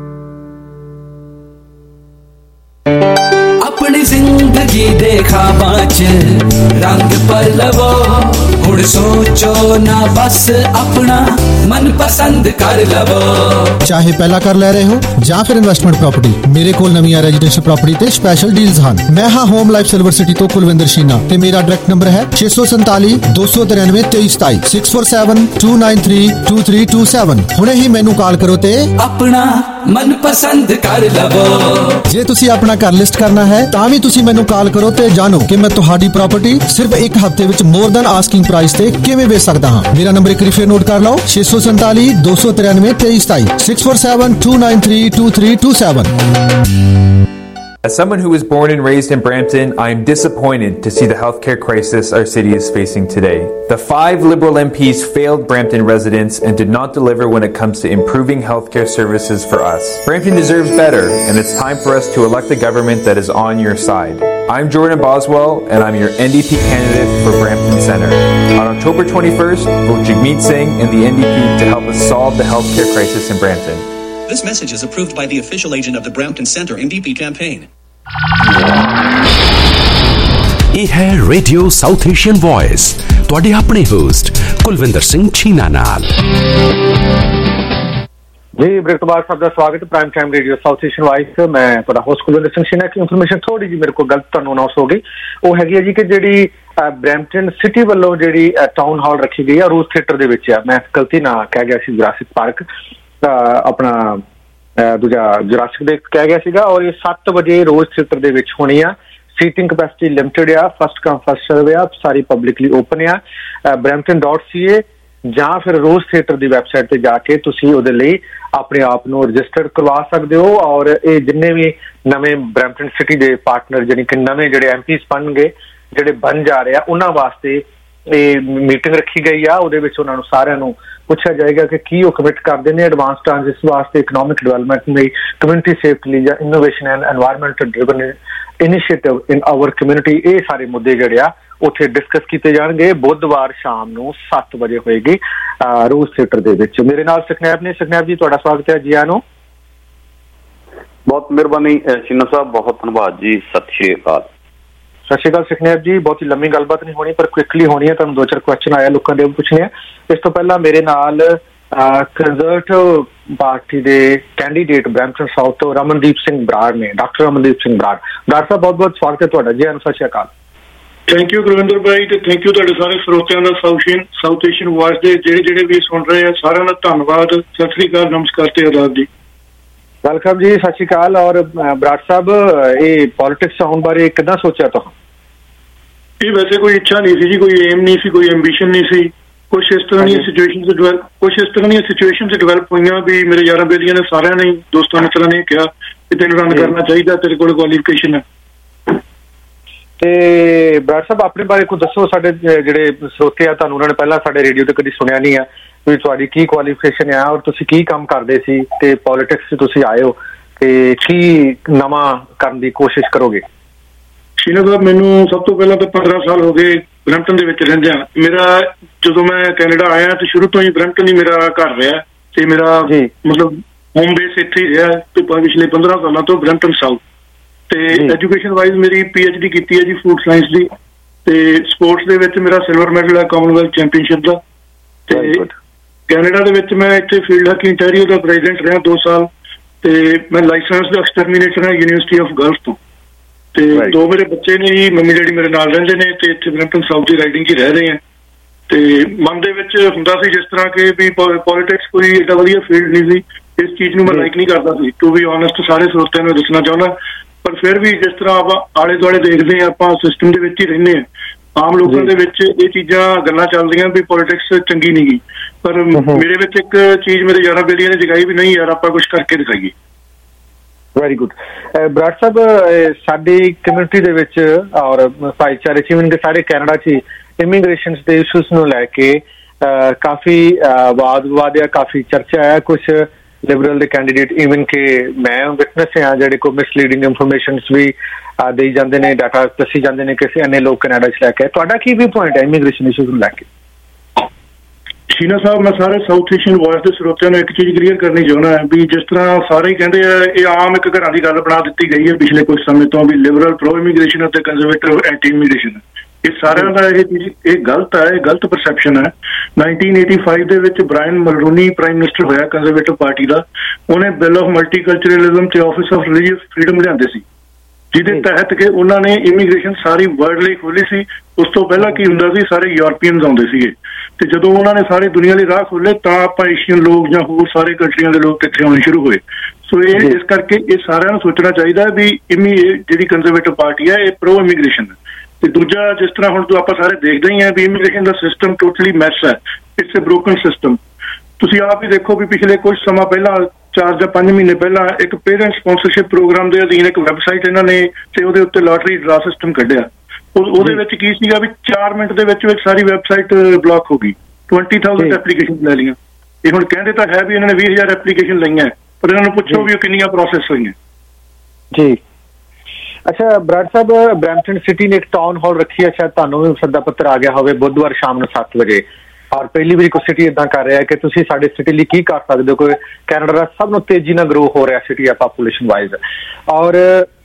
अपनी जिंदगी देखा बाच रंग पर लवो हुण सोचो ना बस अपना मन पसंद कर लवो। चाहे पहला कर ले रहे हो ਜਾਂ ਫਿਰ ਇਨਵੈਸਟਮੈਂਟ ਪ੍ਰਾਪਰਟੀ, ਮੇਰੇ ਕੋਲ ਨਵੀਆਂ ਰੈਜ਼ੀਡੈਂਸ਼ੀਅਲ ਪ੍ਰਾਪਰਟੀ ਤੇ ਸਪੈਸ਼ਲ ਡੀਲਸ ਹਨ। ਮੈਂ ਹਾਂ ਹੋਮ ਲਾਈਫ ਸਿਲਵਰ ਸਿਟੀ ਤੋਂ ਕੁਲਵਿੰਦਰ ਸ਼ੀਨਾ ਤੇ ਮੇਰਾ ਡਾਇਰੈਕਟ ਨੰਬਰ ਹੈ ਛੇ ਸੌ ਸੰਤਾਲੀ ਦੋ ਸੌ ਤਰਾਨਵੇਂ ਤੇਈ ਸਤਾਈ six four seven two nine three two three two seven. ਹੁਣੇ ਹੀ ਮੈਨੂੰ ਕਾਲ ਕਰੋ ਤੇ ਆਪਣਾ ਮਨ ਪਸੰਦ ਕਰ ਲਵੋ। ਜੇ ਤੁਸੀਂ ਆਪਣਾ ਘਰ ਲਿਸਟ ਕਰਨਾ ਹੈ ਤਾਂ ਵੀ ਤੁਸੀਂ ਮੈਨੂੰ ਕਾਲ ਕਰੋ ਤੇ ਜਾਣੋ ਕਿ ਮੈਂ ਤੁਹਾਡੀ ਪ੍ਰਾਪਰਟੀ ਸਿਰਫ ਇੱਕ ਹਫ਼ਤੇ ਵਿੱਚ ਮੋਰ ਦੈਨ ਆਸਕਿੰਗ ਪ੍ਰਾਈਸ ਤੇ ਕਿਵੇਂ ਵੇਚ ਸਕਦਾ ਹਾਂ। ਮੇਰਾ ਨੰਬਰ ਇੱਕ ਵਾਰੀ ਫੇਰ ਨੋਟ ਕਰ ਲਓ ਛੇ ਸੌ ਸੰਤਾਲੀ ਦੋ ਸੌ ਤਰਾਨਵੇਂ ਤੇਈ ਸਤਾਈ six four seven two nine three two three two seven. As someone who was born and raised in Brampton, I am disappointed to see the healthcare crisis our city is facing today. The five Liberal M Ps failed Brampton residents and did not deliver when it comes to improving healthcare services for us. Brampton deserves better, and it's time for us to elect a government that is on your side. I'm Jordan Boswell, and I'm your N D P candidate for Brampton Centre. On October twenty-first, vote Jagmeet Singh and the N D P to help us solve the healthcare crisis in Brampton. This message is approved by the official agent of the Brampton Centre N D P campaign. ਇਹ ਹੈ ਰੇਡੀਓ ਸਾਊਥ ਏਸ਼ੀਅਨ ਵੌਇਸ ਤੁਹਾਡੇ ਆਪਣੇ ਹੋਸਟ ਕੁਲਵਿੰਦਰ ਸਿੰਘ ਛੀਨਾ ਨਾਲ। ਜੀ ਬ੍ਰੇਕ ਤੋਂ ਬਾਅਦ ਸਭ ਦਾ ਸਵਾਗਤ prime time radio South Asian voice. ਮੈਂ ਤੁਹਾਡਾ ਹੋਸਟ ਕੁਲਵਿੰਦਰ ਸਿੰਘ ਛੀਨਾ। ਕੀ ਇਨਫੋਰਮੇਸ਼ਨ ਥੋੜੀ ਜਿਹੀ ਮੇਰੇ ਕੋਲ ਗਲਤ ਤੁਹਾਨੂੰ ਅਨਾਉਂਸ ਹੋ ਗਈ, ਉਹ ਹੈਗੀ ਹੈ ਜੀ ਕਿ ਜਿਹੜੀ ਬ੍ਰੈਂਪਟਨ ਸਿਟੀ ਵੱਲੋਂ ਜਿਹੜੀ ਟਾਊਨ ਹਾਲ ਰੱਖੀ ਗਈ ਆ ਰੋਜ਼ ਥੀਏਟਰ ਦੇ ਵਿੱਚ ਆ। ਮੈਂ ਗਲਤੀ ਨਾਲ ਕਹਿ ਗਿਆ ਸੀ ਜੁਰਾਸਿਕ ਪਾਰਕ, ਆਪਣਾ ਦੂਜਾ ਜੁਰਾਸਿਕ ਦੇ ਕਹਿ ਗਿਆ ਸੀਗਾ। ਔਰ ਇਹ ਸੱਤ ਵਜੇ ਰੋਜ਼ ਥੀਏਟਰ ਦੇ ਵਿੱਚ ਹੋਣੀ ਆ। ਸੀਟਿੰਗ ਕਪੈਸਿਟੀ ਲਿਮਟਿਡ ਆ, ਫਸਟ ਕਮ ਫਸਟ ਸਰਵ ਆ, ਸਾਰੀ ਪਬਲਿਕਲੀ ਓਪਨ ਆ। ਬ੍ਰੈਂਪਟਨ ਡਾਟ ਸੀ ਏ ਜਾਂ ਫਿਰ ਰੋਜ਼ ਥੀਏਟਰ ਦੀ ਵੈਬਸਾਈਟ ਤੇ ਜਾ ਕੇ ਤੁਸੀਂ ਉਹਦੇ ਲਈ ਆਪਣੇ ਆਪ ਨੂੰ ਰਜਿਸਟਰਡ ਕਰਵਾ ਸਕਦੇ ਹੋ। ਔਰ ਇਹ ਜਿੰਨੇ ਵੀ ਨਵੇਂ ਬ੍ਰੈਂਪਟਨ ਸਿਟੀ ਦੇ ਪਾਰਟਨਰ ਜਾਣੀ ਕਿ ਨਵੇਂ ਜਿਹੜੇ ਐਮ ਪੀਸ ਬਣਨਗੇ, ਜਿਹੜੇ ਬਣ ਜਾ ਰਹੇ ਆ, ਉਹਨਾਂ ਵਾਸਤੇ ਇਹ ਮੀਟਿੰਗ ਰੱਖੀ ਗਈ ਆ। ਉਹਦੇ ਵਿੱਚ ਉਹਨਾਂ ਨੂੰ ਸਾਰਿਆਂ ਨੂੰ ਪੁੱਛਿਆ ਜਾਏਗਾ ਕਿ ਕੀ ਉਹ ਕਮਿਟ ਕਰਦੇ ਨੇ ਐਡਵਾਂਸ ਟ੍ਰਾਂਜਿਸ ਵਾਸਤੇ, ਇਕਨੋਮਿਕ ਡਿਵੈਲਪਮੈਂਟ ਲਈ, ਕਮਿਊਨਿਟੀ ਸੇਫਟੀ ਲਈ ਜਾਂ innovation and environmental driven initiative in our community. ਇਹ ਸਾਰੇ ਮੁੱਦੇ ਜਿਹੜੇ ਆ ਉੱਥੇ ਡਿਸਕਸ ਕੀਤੇ ਜਾਣਗੇ। ਬੁੱਧਵਾਰ ਸ਼ਾਮ ਨੂੰ ਸੱਤ ਵਜੇ ਹੋਏਗੀ ਰੋਜ਼ ਥੀਏਟਰ ਦੇ ਵਿੱਚ। ਮੇਰੇ ਨਾਲ ਸੁਖਨੈਬ ਨੇ। ਸੁਖਨੈਬ ਜੀ ਤੁਹਾਡਾ ਸਵਾਗਤ ਹੈ। ਜੀ ਆਇਆਂ ਨੂੰ। ਬਹੁਤ ਮਿਹਰਬਾਨੀ ਸ਼ੀਨਾ ਸਾਹਿਬ, ਬਹੁਤ ਧੰਨਵਾਦ ਜੀ। ਸਤਿ ਸ਼੍ਰੀ ਅਕਾਲ। ਸਤਿ ਸ਼੍ਰੀ ਅਕਾਲ ਸੁਖਨੈਬ ਜੀ। ਬਹੁਤੀ ਲੰਮੀ ਗੱਲਬਾਤ ਨਹੀਂ ਹੋਣੀ ਪਰ ਕੁਇਕਲੀ ਹੋਣੀ ਹੈ। ਤੁਹਾਨੂੰ ਦੋ ਚਾਰ ਕੁਐਸਚਨ ਆਇਆ ਲੋਕਾਂ ਦੇ, ਉਹ ਪੁੱਛਣੇ ਆ। ਇਸ ਤੋਂ ਪਹਿਲਾਂ ਮੇਰੇ ਨਾਲ ਕੰਜ਼ਰਵੇਟਿਵ ਪਾਰਟੀ ਦੇ ਕੈਂਡੀਡੇਟ ਬ੍ਰੈਂਪਟਨ ਸਾਊਥ ਤੋਂ ਰਮਨਦੀਪ ਸਿੰਘ ਬਰਾੜ ਨੇ, ਡਾਕਟਰ ਰਮਨਦੀਪ ਸਿੰਘ ਬਰਾੜ। ਡਾਕਟਰ ਸਾਹਿਬ ਬਹੁਤ ਬਹੁਤ ਸਵਾਗਤ ਹੈ ਤੁਹਾਡਾ। ਜੀ ਸਤਿ ਸ਼੍ਰੀ ਅਕਾਲ। ਥੈਂਕ ਯੂ ਗੁਰਵਿੰਦਰ ਭਾਈ ਤੇ ਥੈਂਕ ਯੂ ਤੁਹਾਡੇ ਸਾਰੇ ਸਰੋਤਿਆਂ ਦਾ ਸਾਊਥ ਏਸ਼ੀਅਨ ਵੌਇਸ ਦੇ ਜਿਹੜੇ ਜਿਹੜੇ ਵੀ ਸੁਣ ਰਹੇ ਆ ਸਾਰਿਆਂ ਦਾ ਧੰਨਵਾਦ। ਸਤਿ ਸ਼੍ਰੀ ਅਕਾਲ, ਨਮਸਕਾਰ ਤੇ ਆਦਾਬ ਜੀ। ਵੈਲਕਮ ਜੀ, ਸਤਿ ਸ਼੍ਰੀ ਅਕਾਲ। ਔਰ ਬਰਾੜ ਸਾਹਿਬ, ਇਹ ਪੋਲਿਟਿਕਸ ਆਉਣ ਬਾਰੇ ਕਿੱਦਾਂ ਸੋਚਿਆ ਤੁਸੀਂ? ਇਹ ਵੈਸੇ ਕੋਈ ਇੱਛਾ ਨਹੀਂ ਸੀ ਜੀ, ਕੋਈ ਏਮ ਨਹੀਂ ਸੀ, ਕੋਈ ਐਂਬੀਸ਼ਨ ਨਹੀਂ ਸੀ। ਕੁਛ ਇਸ ਤਰ੍ਹਾਂ ਦੀਆਂ ਸਿਚੁਏਸ਼ਨਸ ਡਿਵੈਲਪ ਕੁਛ ਇਸ ਤਰ੍ਹਾਂ ਦੀਆਂ ਸਿਚੁਏਸ਼ਨਸ ਡਿਵੈਲਪ ਹੋਈਆਂ ਵੀ ਮੇਰੇ ਯਾਰਾਂ ਬੇਲੀਆਂ ਨੇ ਸਾਰਿਆਂ ਨੇ ਦੋਸਤਾਂ ਮਿੱਤਰਾਂ ਨੇ ਕਿਹਾ ਕਿ ਤੈਨੂੰ ਰਨ ਕਰਨਾ ਚਾਹੀਦਾ, ਤੇਰੇ ਕੋਲ ਕੁਆਲੀਫਿਕੇਸ਼ਨ ਹੈ। ਤੇ ਬਰਾੜ ਸਾਹਿਬ ਆਪਣੇ ਬਾਰੇ ਕੁਝ ਦੱਸੋ। ਸਾਡੇ ਜਿਹੜੇ ਸਰੋਤੇ ਆ ਤੁਹਾਨੂੰ ਉਹਨਾਂ ਨੇ ਪਹਿਲਾਂ ਸਾਡੇ ਰੇਡੀਓ ਤੇ ਕਦੀ ਸੁਣਿਆ ਨਹੀਂ ਆ ਵੀ ਤੁਹਾਡੀ ਕੀ ਕੁਆਲੀਫਿਕੇਸ਼ਨ ਆ ਔਰ ਤੁਸੀਂ ਕੀ ਕੰਮ ਕਰਦੇ ਸੀ ਤੇ ਪੋਲਿਟਿਕਸ 'ਚ ਤੁਸੀਂ ਆਏ ਹੋ ਤੇ ਕੀ ਨਵਾਂ ਕਰਨ ਦੀ ਕੋਸ਼ਿਸ਼ ਕਰੋਗੇ? ਸ਼ੀਨਾ ਸਾਹਿਬ, ਮੈਨੂੰ ਸਭ ਤੋਂ ਪਹਿਲਾਂ ਤਾਂ ਪੰਦਰਾਂ ਸਾਲ ਹੋ ਗਏ ਬ੍ਰੈਂਪਟਨ ਦੇ ਵਿੱਚ ਰਹਿੰਦਿਆਂ। ਮੇਰਾ ਜਦੋਂ ਮੈਂ ਕੈਨੇਡਾ ਆਇਆ ਤੇ ਸ਼ੁਰੂ ਤੋਂ ਹੀ ਬ੍ਰੈਂਪਟਨ ਹੀ ਮੇਰਾ ਘਰ ਰਿਹਾ ਤੇ ਮੇਰਾ ਮਤਲਬ ਹੋਮ ਬੇਸ ਇੱਥੇ ਹੀ ਰਿਹਾ ਤੇ ਪਿਛਲੇ ਪੰਦਰਾਂ ਸਾਲਾਂ ਤੋਂ ਬ੍ਰੈਂਪਟਨ ਸਾਊਥ। ਤੇ ਐਜੂਕੇਸ਼ਨ ਵਾਈਜ਼ ਮੇਰੀ ਪੀ ਐਚ ਡੀ ਕੀਤੀ ਹੈ ਜੀ ਫੂਡ ਸਾਇੰਸ ਦੀ, ਤੇ ਸਪੋਰਟਸ ਦੇ ਵਿੱਚ ਮੇਰਾ ਸਿਲਵਰ ਮੈਡਲ ਹੈ ਕਾਮਨਵੈਲਥ ਚੈਂਪੀਅਨਸ਼ਿਪ ਦਾ। ਤੇ ਕੈਨੇਡਾ ਦੇ ਵਿੱਚ ਮੈਂ ਇੱਥੇ ਫੀਲਡ ਹਾਕੀ ਇੰਟੈਰੀਓ ਦਾ ਪ੍ਰੈਜ਼ੀਡੈਂਟ ਰਿਹਾ ਦੋ ਸਾਲ ਤੇ ਮੈਂ ਲਾਇਸੈਂਸ ਦਾ ਐਕਸਟਰਮੀਨੇਟਰ ਹਾਂ ਯੂਨੀਵਰਸਿਟੀ ਆਫ ਗਲਫ ਤੋਂ। ਤੇ ਦੋ ਮੇਰੇ ਬੱਚੇ ਨੇ ਜੀ, ਮੰਮੀ ਡੈਡੀ ਮੇਰੇ ਨਾਲ ਰਹਿੰਦੇ ਨੇ ਤੇ ਇੱਥੇ ਬ੍ਰੈਂਪਟਨ ਸਾਊਥ ਦੀ ਰਾਈਡਿੰਗ 'ਚ ਰਹਿ ਰਹੇ ਆ। ਤੇ ਮਨ ਦੇ ਵਿੱਚ ਹੁੰਦਾ ਸੀ ਜਿਸ ਤਰ੍ਹਾਂ ਕਿ ਵੀ ਪੋਲੀਟਿਕਸ ਕੋਈ ਏਡਾ ਵਧੀਆ ਫੀਲਡ ਨਹੀਂ ਸੀ, ਇਸ ਚੀਜ਼ ਨੂੰ ਮੈਂ ਲਾਈਕ ਨਹੀਂ ਕਰਦਾ ਸੀ ਟੂ ਬੀ ਓਨੈਸਟ, ਸਾਰੇ ਸਰੋਤਿਆਂ ਨੂੰ ਦੱਸਣਾ ਚਾਹੁੰਦਾ। ਪਰ ਫਿਰ ਵੀ ਜਿਸ ਤਰ੍ਹਾਂ ਆਪਾਂ ਆਲੇ ਦੁਆਲੇ ਦੇਖਦੇ ਹਾਂ, ਆਪਾਂ ਸਿਸਟਮ ਦੇ ਵਿੱਚ ਹੀ ਰਹਿੰਦੇ ਹਾਂ, ਆਮ ਲੋਕਾਂ ਦੇ ਵਿੱਚ ਇਹ ਚੀਜ਼ਾਂ ਗੱਲਾਂ ਚੱਲਦੀਆਂ ਵੀ ਪੋਲੀਟਿਕਸ ਚੰਗੀ ਨਹੀਂ ਗੀ। ਪਰ ਮੇਰੇ ਵਿੱਚ ਇੱਕ ਚੀਜ਼ ਮੇਰੇ ਯਾਰਾਂ ਬੇਲੀਆਂ ਨੇ ਜਗਾਈ ਵੀ ਨਹੀਂ ਯਾਰ ਆਪਾਂ ਕੁਛ ਕਰਕੇ ਦਿਖਾਈਏ। Very good. ਬਰਾੜ ਸਾਹਿਬ, ਸਾਡੀ ਕਮਿਊਨਿਟੀ ਦੇ ਵਿੱਚ ਔਰ ਭਾਈਚਾਰੇ 'ਚ ਇਵਨ ਕਿ ਸਾਰੇ ਕੈਨੇਡਾ 'ਚ ਇਮੀਗ੍ਰੇਸ਼ਨ ਦੇ ਇਸ਼ੂਜ਼ ਨੂੰ ਲੈ ਕੇ ਕਾਫੀ ਵਾਦ ਵਿਵਾਦ ਆ, ਕਾਫੀ ਚਰਚਾ ਆ। ਕੁਛ ਲਿਬਰਲ ਦੇ ਕੈਂਡੀਡੇਟ ਇਵਨ ਕਿ ਮੈਂ ਵਿਟਨੈਸ ਹਾਂ ਜਿਹੜੇ ਕੋਈ ਮਿਸਲੀਡਿੰਗ ਇਨਫੋਰਮੇਸ਼ਨਸ ਵੀ ਦੇਈ ਜਾਂਦੇ ਨੇ, ਡਾਟਾ ਦੱਸੀ ਜਾਂਦੇ ਨੇ ਕਿ ਇੰਨੇ ਲੋਕ ਕੈਨੇਡਾ 'ਚ ਲੈ ਕੇ। ਤੁਹਾਡਾ ਕੀ ਵੀ ਪੁਆਇੰਟ ਹੈ ਇਮੀਗ੍ਰੇਸ਼ਨ ਇਸ਼ੂਜ਼ ਨੂੰ ਲੈ ਕੇ? ਸ਼ੀਨਾ ਸਾਹਿਬ, ਮੈਂ ਸਾਰੇ ਸਾਊਥ ਏਸ਼ੀਅਨ ਵੌਇਸ ਦੇ ਸਰੋਤਿਆਂ ਨੂੰ ਇੱਕ ਚੀਜ਼ ਕਲੀਅਰ ਕਰਨੀ ਚਾਹੁੰਦਾ ਵੀ ਜਿਸ ਤਰ੍ਹਾਂ ਸਾਰੇ ਹੀ ਕਹਿੰਦੇ ਆ, ਇਹ ਆਮ ਇੱਕ ਘਰਾਂ ਦੀ ਗੱਲ ਬਣਾ ਦਿੱਤੀ ਗਈ ਹੈ ਪਿਛਲੇ ਕੁਝ ਸਮੇਂ ਤੋਂ ਵੀ ਲਿਬਰਲ ਪ੍ਰੋ ਇਮੀਗ੍ਰੇਸ਼ਨ ਅਤੇ ਕੰਜ਼ਰਵੇਟਿਵ ਐਂਟੀ ਇਮੀਗ੍ਰੇਸ਼ਨ। ਇਹ ਸਾਰਿਆਂ ਦਾ ਇਹ ਚੀਜ਼ ਇਹ ਗਲਤ ਹੈ, ਇਹ ਗਲਤ ਪਰਸੈਪਸ਼ਨ ਹੈ। ਨਾਈਨਟੀਨ ਏਟੀ ਫਾਈਵ ਦੇ ਵਿੱਚ ਬ੍ਰਾਇਨ ਮਲਰੂਨੀ ਪ੍ਰਾਈਮ ਮਿਨਿਸਟਰ ਹੋਇਆ ਕੰਜ਼ਰਵੇਟਿਵ ਪਾਰਟੀ ਦਾ। ਉਹਨੇ ਬਿੱਲ ਆਫ ਮਲਟੀਕਲਚਰਲਿਜ਼ਮ ਤੇ ਆਫਿਸ ਆਫ ਰਿਲੀਜੀਅਸ ਫਰੀडम ਲਿਆਂਦੇ ਸੀ, ਜਿਹਦੇ ਤਹਿਤ ਕਿ ਉਹਨਾਂ ਨੇ ਇਮੀਗ੍ਰੇਸ਼ਨ ਸਾਰੀ ਵਰਲਡ ਲਈ ਖੋਲੀ ਸੀ। ਉਸ ਤੋਂ ਪਹਿਲਾਂ ਕੀ ਹੁੰਦਾ ਸੀ, ਸਾਰੇ ਯੂਰਪੀਅਨਸ ਆਉਂਦੇ ਸੀਗੇ, ਤੇ ਜਦੋਂ ਉਹਨਾਂ ਨੇ ਸਾਰੀ ਦੁਨੀਆ ਲਈ ਰਾਹ ਖੋਲੇ ਤਾਂ ਆਪਾਂ ਏਸ਼ੀਅਨ ਲੋਕ ਜਾਂ ਹੋਰ ਸਾਰੇ ਕੰਟਰੀਆਂ ਦੇ ਲੋਕ ਇੱਥੇ ਆਉਣੇ ਸ਼ੁਰੂ ਹੋਏ। ਸੋ ਇਹ ਇਸ ਕਰਕੇ ਇਹ ਸਾਰਿਆਂ ਨੂੰ ਸੋਚਣਾ ਚਾਹੀਦਾ ਵੀ ਇਮੀ ਜਿਹੜੀ ਕੰਜ਼ਰਵੇਟਿਵ ਪਾਰਟੀ ਹੈ ਇਹ ਪ੍ਰੋ ਇਮੀਗ੍ਰੇਸ਼ਨ ਹੈ। ਤੇ ਦੂਜਾ, ਜਿਸ ਤਰ੍ਹਾਂ ਹੁਣ ਜੋ ਆਪਾਂ ਸਾਰੇ ਦੇਖਦੇ ਹੀ ਹਾਂ ਵੀ ਇਮੀਗ੍ਰੇਸ਼ਨ ਦਾ ਸਿਸਟਮ ਟੋਟਲੀ ਮੈਸ ਹੈ, ਇਟਸ ਅ ਬ੍ਰੋਕਨ ਸਿਸਟਮ। ਤੁਸੀਂ ਆਪ ਹੀ ਦੇਖੋ ਵੀ ਪਿਛਲੇ ਕੁਝ ਸਮਾਂ ਪਹਿਲਾਂ, ਚਾਰ ਜਾਂ ਪੰਜ ਮਹੀਨੇ ਪਹਿਲਾਂ, ਇੱਕ ਪੇਰੈਂਟ ਸਪਾਂਸਰਸ਼ਿਪ ਪ੍ਰੋਗਰਾਮ ਦੇ ਅਧੀਨ ਇੱਕ ਵੈਬਸਾਈਟ ਇਹਨਾਂ ਨੇ ਤੇ ਉਹਦੇ ਉੱਤੇ ਲਾਟਰੀ ਡਰਾ ਸਿਸਟਮ ਕੱਢਿਆ। ਉਹਦੇ ਵਿੱਚ ਕੀ ਸੀਗਾ ਵੀ ਚਾਰ ਮਿੰਟ ਦੇ ਵਿੱਚ ਵਿੱਚ ਸਾਰੀ ਵੈਬਸਾਈਟ ਬਲੌਕ ਹੋ ਗਈ। ਟਵੰਟੀ ਥਾਊਜ਼ੈਂਡ ਐਪਲੀਕੇਸ਼ਨ ਲੈ ਲਈਆਂ। ਇਹ ਹੁਣ ਕਹਿੰਦੇ ਤਾਂ ਹੈ ਵੀ ਇਹਨਾਂ ਨੇ ਵੀਹ ਹਜ਼ਾਰ ਐਪਲੀਕੇਸ਼ਨ ਲਈਆਂ, ਪਰ ਇਹਨਾਂ ਨੂੰ ਪੁੱਛੋ ਵੀ ਉਹ ਕਿੰਨੀਆਂ ਪ੍ਰੋਸੈਸ ਹੋਈਆਂ। ਜੀ ਅੱਛਾ ਬਰਾੜ ਸਾਹਿਬ, ਬਰੈਂਪਟਨ ਸਿਟੀ ਨੇ ਇੱਕ ਟਾਊਨ ਹਾਲ ਰੱਖੀ ਹੈ, ਸ਼ਾਇਦ ਤੁਹਾਨੂੰ ਵੀ ਸੱਦਾ ਪੱਤਰ ਆ ਗਿਆ ਹੋਵੇ, ਬੁੱਧਵਾਰ ਸ਼ਾਮ ਨੂੰ ਸੱਤ ਵਜੇ। ਔਰ ਪਹਿਲੀ ਵਾਰੀ ਕੋਈ ਸਿਟੀ ਇਦਾਂ ਕਰ ਰਿਹਾ ਕਿ ਤੁਸੀਂ ਸਾਡੇ ਸਿਟੀ ਲਈ ਕੀ ਕਰ ਸਕਦੇ ਹੋ। ਕੋਈ ਕੈਨੇਡਾ ਦਾ ਸਭ ਨੂੰ ਤੇਜ਼ੀ ਨਾਲ ਗਰੋ ਹੋ ਰਿਹਾ ਸਿਟੀ ਆ ਪਾਪੂਲੇਸ਼ਨ ਵਾਈਜ਼, ਔਰ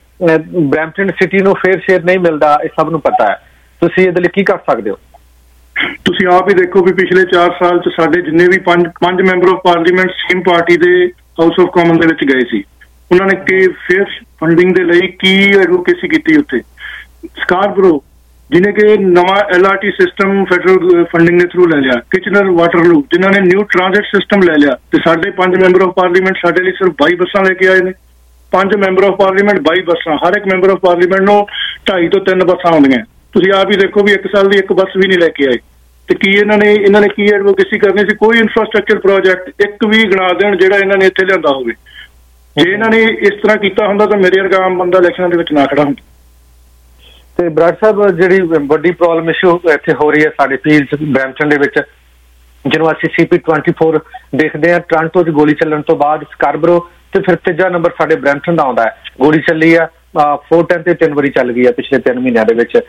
ਬਰੈਂਪਟਨ ਸਿਟੀ ਨੂੰ ਫੇਅਰ ਸ਼ੇਅਰ ਨਹੀਂ ਮਿਲਦਾ, ਇਹ ਸਭ ਨੂੰ ਪਤਾ ਹੈ। ਤੁਸੀਂ ਇਹਦੇ ਲਈ ਕੀ ਕਰ ਸਕਦੇ ਹੋ? ਤੁਸੀਂ ਆਪ ਹੀ ਦੇਖੋ ਵੀ ਪਿਛਲੇ ਚਾਰ ਸਾਲ ਚ ਸਾਡੇ ਜਿੰਨੇ ਵੀ ਪੰਜ ਪੰਜ member of parliament same party ਦੇ ਹਾਊਸ ਆਫ ਕਾਮਨ ਦੇ ਵਿੱਚ ਗਏ ਸੀ, ਉਹਨਾਂ ਨੇ ਕਿ ਫੇਅਰ ਫੰਡਿੰਗ ਦੇ ਲਈ ਕੀ ਐਡਵੋਕੇਸੀ ਕੀਤੀ ਉੱਥੇ। ਸਕਾਰਬਰੋ ਜਿਹਨੇ ਕਿ ਨਵਾਂ L R T system federal funding ਦੇ ਥਰੂ ਲੈ ਲਿਆ। ਕਿਚਨਰ ਵਾਟਰਲੂ ਜਿਨ੍ਹਾਂ ਨੇ ਨਿਊ ਟ੍ਰਾਂਜ਼ਿਟ ਸਿਸਟਮ ਲੈ ਲਿਆ, ਤੇ ਸਾਡੇ ਪੰਜ ਮੈਂਬਰ ਆਫ ਪਾਰਲੀਮੈਂਟ ਸਾਡੇ ਲਈ ਸਿਰਫ ਬਾਈ ਬੱਸਾਂ ਲੈ ਕੇ ਆਏ ਨੇ। ਪੰਜ ਮੈਂਬਰ ਆਫ ਪਾਰਲੀਮੈਂਟ ਬਾਈ ਬੱਸਾਂ, ਹਰ ਇੱਕ ਮੈਂਬਰ ਆਫ ਪਾਰਲੀਮੈਂਟ ਨੂੰ ਢਾਈ ਤੋਂ ਤਿੰਨ ਬੱਸਾਂ ਆਉਂਦੀਆਂ। ਤੁਸੀਂ ਆਪ ਹੀ ਦੇਖੋ ਵੀ ਇੱਕ ਸਾਲ ਦੀ ਇੱਕ ਬੱਸ ਵੀ ਨਹੀਂ ਲੈ ਕੇ ਆਏ। ਤੇ ਕੀ ਇਹਨਾਂ ਨੇ ਇਹਨਾਂ ਨੇ ਕੀ ਐਡਵੋਕੇਸੀ ਕਰਨੀ ਸੀ? ਕੋਈ ਇਨਫਰਾਸਟ੍ਰਕਚਰ ਪ੍ਰੋਜੈਕਟ ਇੱਕ ਵੀ ਗਿਣਾ ਦੇਣ ਜਿਹੜਾ ਇਹਨਾਂ ਨੇ ਇੱਥੇ ਲਿਆਂਦਾ ਹੋਵੇ। ਜੇ ਇਹਨਾਂ ਨੇ ਇਸ ਤਰ੍ਹਾਂ ਕੀਤਾ ਹੁੰਦਾ ਤਾਂ ਮੇਰੇ ਵਰਗਾ ਆਮ ਬੰਦਾ ਇਲੈਕਸ਼ਨਾਂ ਦੇ ਵਿੱਚ ਨਾ ਖੜਾ ਹੁੰਦਾ। ਤੇ ਬਰਾੜ ਸਾਹਿਬ, ਜਿਹੜੀ ਵੱਡੀ ਪ੍ਰੋਬਲਮ ਇਸ਼ੂ ਇੱਥੇ ਹੋ ਰਹੀ ਹੈ ਸਾਡੇ ਫੀਲਡ ਬਰੈਂਪਟਨ ਦੇ ਵਿੱਚ, ਜਿਹਨੂੰ ਅਸੀਂ ਸੀ ਪੀ ਟਵੈਂਟੀ ਫੋਰ ਦੇਖਦੇ ਹਾਂ, ਟੋਰਾਂਟੋ 'ਚ ਗੋਲੀ ਚੱਲਣ ਤੋਂ ਬਾਅਦ ਸਕਾਰਬਰੋ ਤੇ ਫਿਰ ਤੀਜਾ ਨੰਬਰ ਸਾਡੇ ਬਰੈਂਪਟਨ ਦਾ ਆਉਂਦਾ ਹੈ। ਗੋਲੀ ਚੱਲੀ ਆ ਫੋਰ ਟੈਨ ਤੇ ਤਿੰਨ ਵਾਰੀ ਚੱਲ ਗਈ ਆ ਪਿਛਲੇ ਤਿੰਨ ਮਹੀਨਿਆਂ ਦੇ ਵਿੱਚ।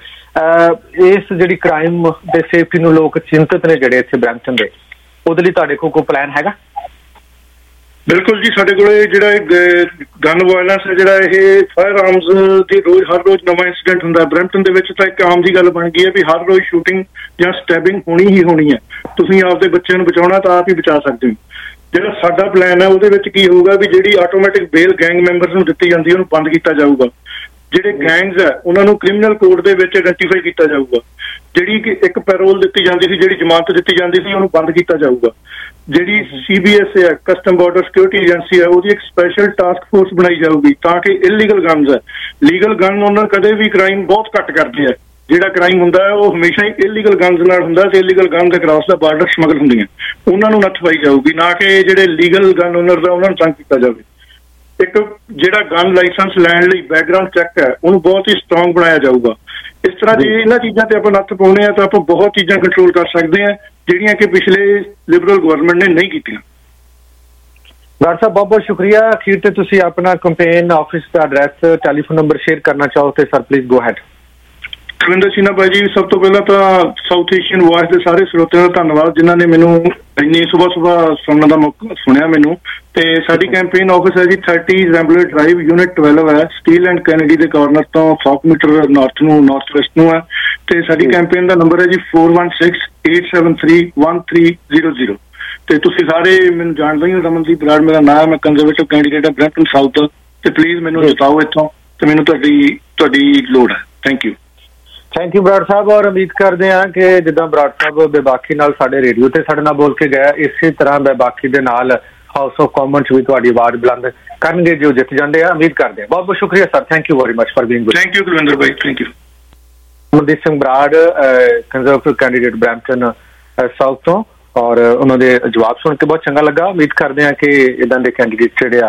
ਇਸ ਜਿਹੜੀ ਕ੍ਰਾਈਮ ਤੇ ਸੇਫਟੀ ਨੂੰ ਲੋਕ ਚਿੰਤਤ ਨੇ ਜਿਹੜੇ ਇੱਥੇ ਬਰੈਂਪਟਨ ਦੇ, ਉਹਦੇ ਲਈ ਤੁਹਾਡੇ ਕੋਲ ਕੋਈ ਪਲਾਨ ਹੈਗਾ? ਬਿਲਕੁਲ ਜੀ, ਸਾਡੇ ਕੋਲ ਜਿਹੜਾ ਗਨ ਵਾਇਲੈਂਸ ਹੈ, ਜਿਹੜਾ ਇਹ ਫਾਇਰ ਆਰਮਸ ਦੀ ਰੋਜ਼ ਹਰ ਰੋਜ਼ ਨਵਾਂ ਇੰਸੀਡੈਂਟ ਹੁੰਦਾ। ਬਰੈਂਪਟਨ ਦੇ ਵਿੱਚ ਤਾਂ ਇੱਕ ਆਮ ਦੀ ਗੱਲ ਬਣ ਗਈ ਹੈ ਵੀ ਹਰ ਰੋਜ਼ ਸ਼ੂਟਿੰਗ ਜਾਂ ਸਟੈਬਿੰਗ ਹੋਣੀ ਹੀ ਹੋਣੀ ਹੈ। ਤੁਸੀਂ ਆਪਦੇ ਬੱਚਿਆਂ ਨੂੰ ਬਚਾਉਣਾ ਤਾਂ ਆਪ ਹੀ ਬਚਾ ਸਕਦੇ ਹੋ। ਜਿਹੜਾ ਸਾਡਾ ਪਲਾਨ ਹੈ ਉਹਦੇ ਵਿੱਚ ਕੀ ਹੋਊਗਾ ਵੀ ਜਿਹੜੀ ਆਟੋਮੈਟਿਕ ਬੇਲ ਗੈਂਗ ਮੈਂਬਰਸ ਨੂੰ ਦਿੱਤੀ ਜਾਂਦੀ ਹੈ ਉਹਨੂੰ ਬੰਦ ਕੀਤਾ ਜਾਊਗਾ। ਜਿਹੜੇ ਗੈਂਗਸ ਹੈ ਉਹਨਾਂ ਨੂੰ ਕ੍ਰਿਮੀਨਲ ਕੋਡ ਦੇ ਵਿੱਚ ਆਇਡੈਂਟੀਫਾਈ ਕੀਤਾ ਜਾਊਗਾ। ਜਿਹੜੀ ਕਿ ਇੱਕ ਪੈਰੋਲ ਦਿੱਤੀ ਜਾਂਦੀ ਸੀ, ਜਿਹੜੀ ਜ਼ਮਾਨਤ ਦਿੱਤੀ ਜਾਂਦੀ ਸੀ, ਉਹਨੂੰ ਬੰਦ ਕੀਤਾ ਜਾਊਗਾ। ਜਿਹੜੀ ਸੀ ਬੀ ਐਸ ਹੈ, ਕਸਟਮ ਬਾਰਡਰ ਸਿਕਿਉਰਿਟੀ ਏਜੰਸੀ ਹੈ, ਉਹਦੀ ਇੱਕ ਸਪੈਸ਼ਲ ਟਾਸਕ ਫੋਰਸ ਬਣਾਈ ਜਾਊਗੀ ਤਾਂ ਕਿ ਇਲੀਗਲ ਗਨਸ ਹੈ, ਲੀਗਲ ਗਨ ਉਹਨਾਂ ਕਦੇ ਵੀ ਕ੍ਰਾਈਮ ਬਹੁਤ ਘੱਟ ਕਰਦੇ ਆ। ਜਿਹੜਾ ਕ੍ਰਾਈਮ ਹੁੰਦਾ ਹੈ ਉਹ ਹਮੇਸ਼ਾ ਹੀ ਇਲੀਗਲ ਗਨਸ ਨਾਲ ਹੁੰਦਾ ਤੇ ਇਲੀਗਲ ਗਨ ਦੇ ਕ੍ਰਾਸ ਦਾ ਬਾਰਡਰ ਸਮਗਲ ਹੁੰਦੀਆਂ, ਉਹਨਾਂ ਨੂੰ ਨੱਥ ਪਾਈ ਜਾਊਗੀ, ਨਾ ਕਿ ਜਿਹੜੇ ਲੀਗਲ ਗਨ ਓਨਰ ਦਾ ਉਹਨਾਂ ਨੂੰ ਤੰਗ ਕੀਤਾ ਜਾਵੇ। ਇੱਕ ਜਿਹੜਾ ਗਨ ਲਾਇਸੈਂਸ ਲੈਣ ਲਈ ਬੈਕਗਰਾਊਂਡ ਚੈੱਕ ਹੈ ਉਹਨੂੰ ਬਹੁਤ ਹੀ ਸਟਰੋਂਗ ਬਣਾਇਆ ਜਾਊਗਾ। ਇਸ ਤਰ੍ਹਾਂ ਜੇ ਇਹਨਾਂ ਚੀਜ਼ਾਂ ਤੇ ਆਪਾਂ ਨੱਥ ਪਾਉਣੇ ਆ ਤਾਂ ਆਪਾਂ ਬਹੁਤ ਚੀਜ਼ਾਂ ਕੰਟਰੋਲ ਕਰ ਸਕਦੇ ਹਾਂ ਜਿਹੜੀਆਂ ਕਿ ਪਿਛਲੇ ਲਿਬਰਲ ਗਵਰਨਮੈਂਟ ਨੇ ਨਹੀਂ ਕੀਤੀਆਂ। ਡਾਕਟਰ ਸਾਹਿਬ ਬਹੁਤ ਬਹੁਤ ਸ਼ੁਕਰੀਆ। ਅਖੀਰ ਤੇ ਤੁਸੀਂ ਆਪਣਾ ਕੰਪੇਨ ਆਫਿਸ ਦਾ ਐਡਰੈਸ, ਟੈਲੀਫੋਨ ਨੰਬਰ ਸ਼ੇਅਰ ਕਰਨਾ ਚਾਹੋ ਤੇ sir please go ahead. Kulwinder Chhina ਭਾਈ ਜੀ, ਸਭ ਤੋਂ ਪਹਿਲਾਂ ਤਾਂ ਸਾਊਥ ਏਸ਼ੀਅਨ ਵੌਇਸ ਦੇ ਸਾਰੇ ਸਰੋਤਿਆਂ ਦਾ ਧੰਨਵਾਦ ਜਿਨ੍ਹਾਂ ਨੇ ਮੈਨੂੰ ਇੰਨੀ ਸੁਬਾਹ ਸੁਬਾਹ ਸੁਣਨ ਦਾ ਮੌਕਾ ਸੁਣਿਆ ਮੈਨੂੰ। ਤੇ ਸਾਡੀ ਕੈਂਪੇਨ ਆਫਿਸ ਹੈ ਜੀ thirty Rambler drive unit twelve ਹੈ, ਸਟੀਲ ਐਂਡ ਕੈਨੇਡੀ ਦੇ ਕਾਰਨਰ ਤੋਂ ਸੌ ਮੀਟਰ ਨਾਰਥ ਨੂੰ ਨਾਰਥ ਵੈਸਟ ਨੂੰ ਹੈ। ਤੇ ਸਾਡੀ ਕੈਂਪੇਨ ਦਾ ਨੰਬਰ ਹੈ ਜੀ four one six eight seven three one three zero zero. ਤੇ ਤੁਸੀਂ ਸਾਰੇ ਮੈਨੂੰ ਜਾਣਦੇ ਹੋ, ਰਮਨਦੀਪ ਬਰਾੜ ਮੇਰਾ ਨਾਮ, ਮੈਂ ਕੰਜ਼ਰਵੇਟਿਵ ਕੈਂਡੀਡੇਟ ਹੈ ਬਰੈਂਪਟਨ ਸਾਊਥ। ਤੇ ਪਲੀਜ਼ ਮੈਨੂੰ ਜਿਤਾਓ ਇੱਥੋਂ, ਤੇ ਮੈਨੂੰ ਤੁਹਾਡੀ ਤੁਹਾਡੀ ਲੋੜ ਹੈ। Thank you. Thank you Brar ਸਾਹਿਬ। ਔਰ ਉਮੀਦ ਕਰਦੇ ਹਾਂ ਕਿ ਜਿੱਦਾਂ ਬਰਾੜ ਸਾਹਿਬ ਬੇਬਾਕੀ ਨਾਲ ਸਾਡੇ ਰੇਡੀਓ ਤੇ ਸਾਡੇ ਨਾਲ ਬੋਲ ਕੇ ਗਿਆ, ਇਸੇ ਤਰ੍ਹਾਂ ਬੇਬਾਕੀ ਦੇ ਨਾਲ ਹਾਊਸ ਆਫ ਕਾਮਨ ਚ ਵੀ ਤੁਹਾਡੀ ਆਵਾਜ਼ ਬੁਲੰਦ ਕਰਨਗੇ ਜੋ ਜਿੱਤ ਜਾਂਦੇ ਆ। ਉਮੀਦ ਕਰਦੇ ਹਾਂ। ਬਹੁਤ ਬਹੁਤ ਸ਼ੁਕਰੀਆ sir. Thank you very much for being with. Thank you Kulwinder ਭਾਈ। Thank you. Mandeep Singh Brar, conservative candidate Brampton south ਤੋਂ, ਔਰ ਉਹਨਾਂ ਦੇ ਜਵਾਬ ਸੁਣ ਕੇ ਬਹੁਤ ਚੰਗਾ ਲੱਗਾ। ਉਮੀਦ ਕਰਦੇ ਹਾਂ ਕਿ ਇਦਾਂ ਦੇ ਕੈਂਡੀਡੇਟ ਜਿਹੜੇ ਆ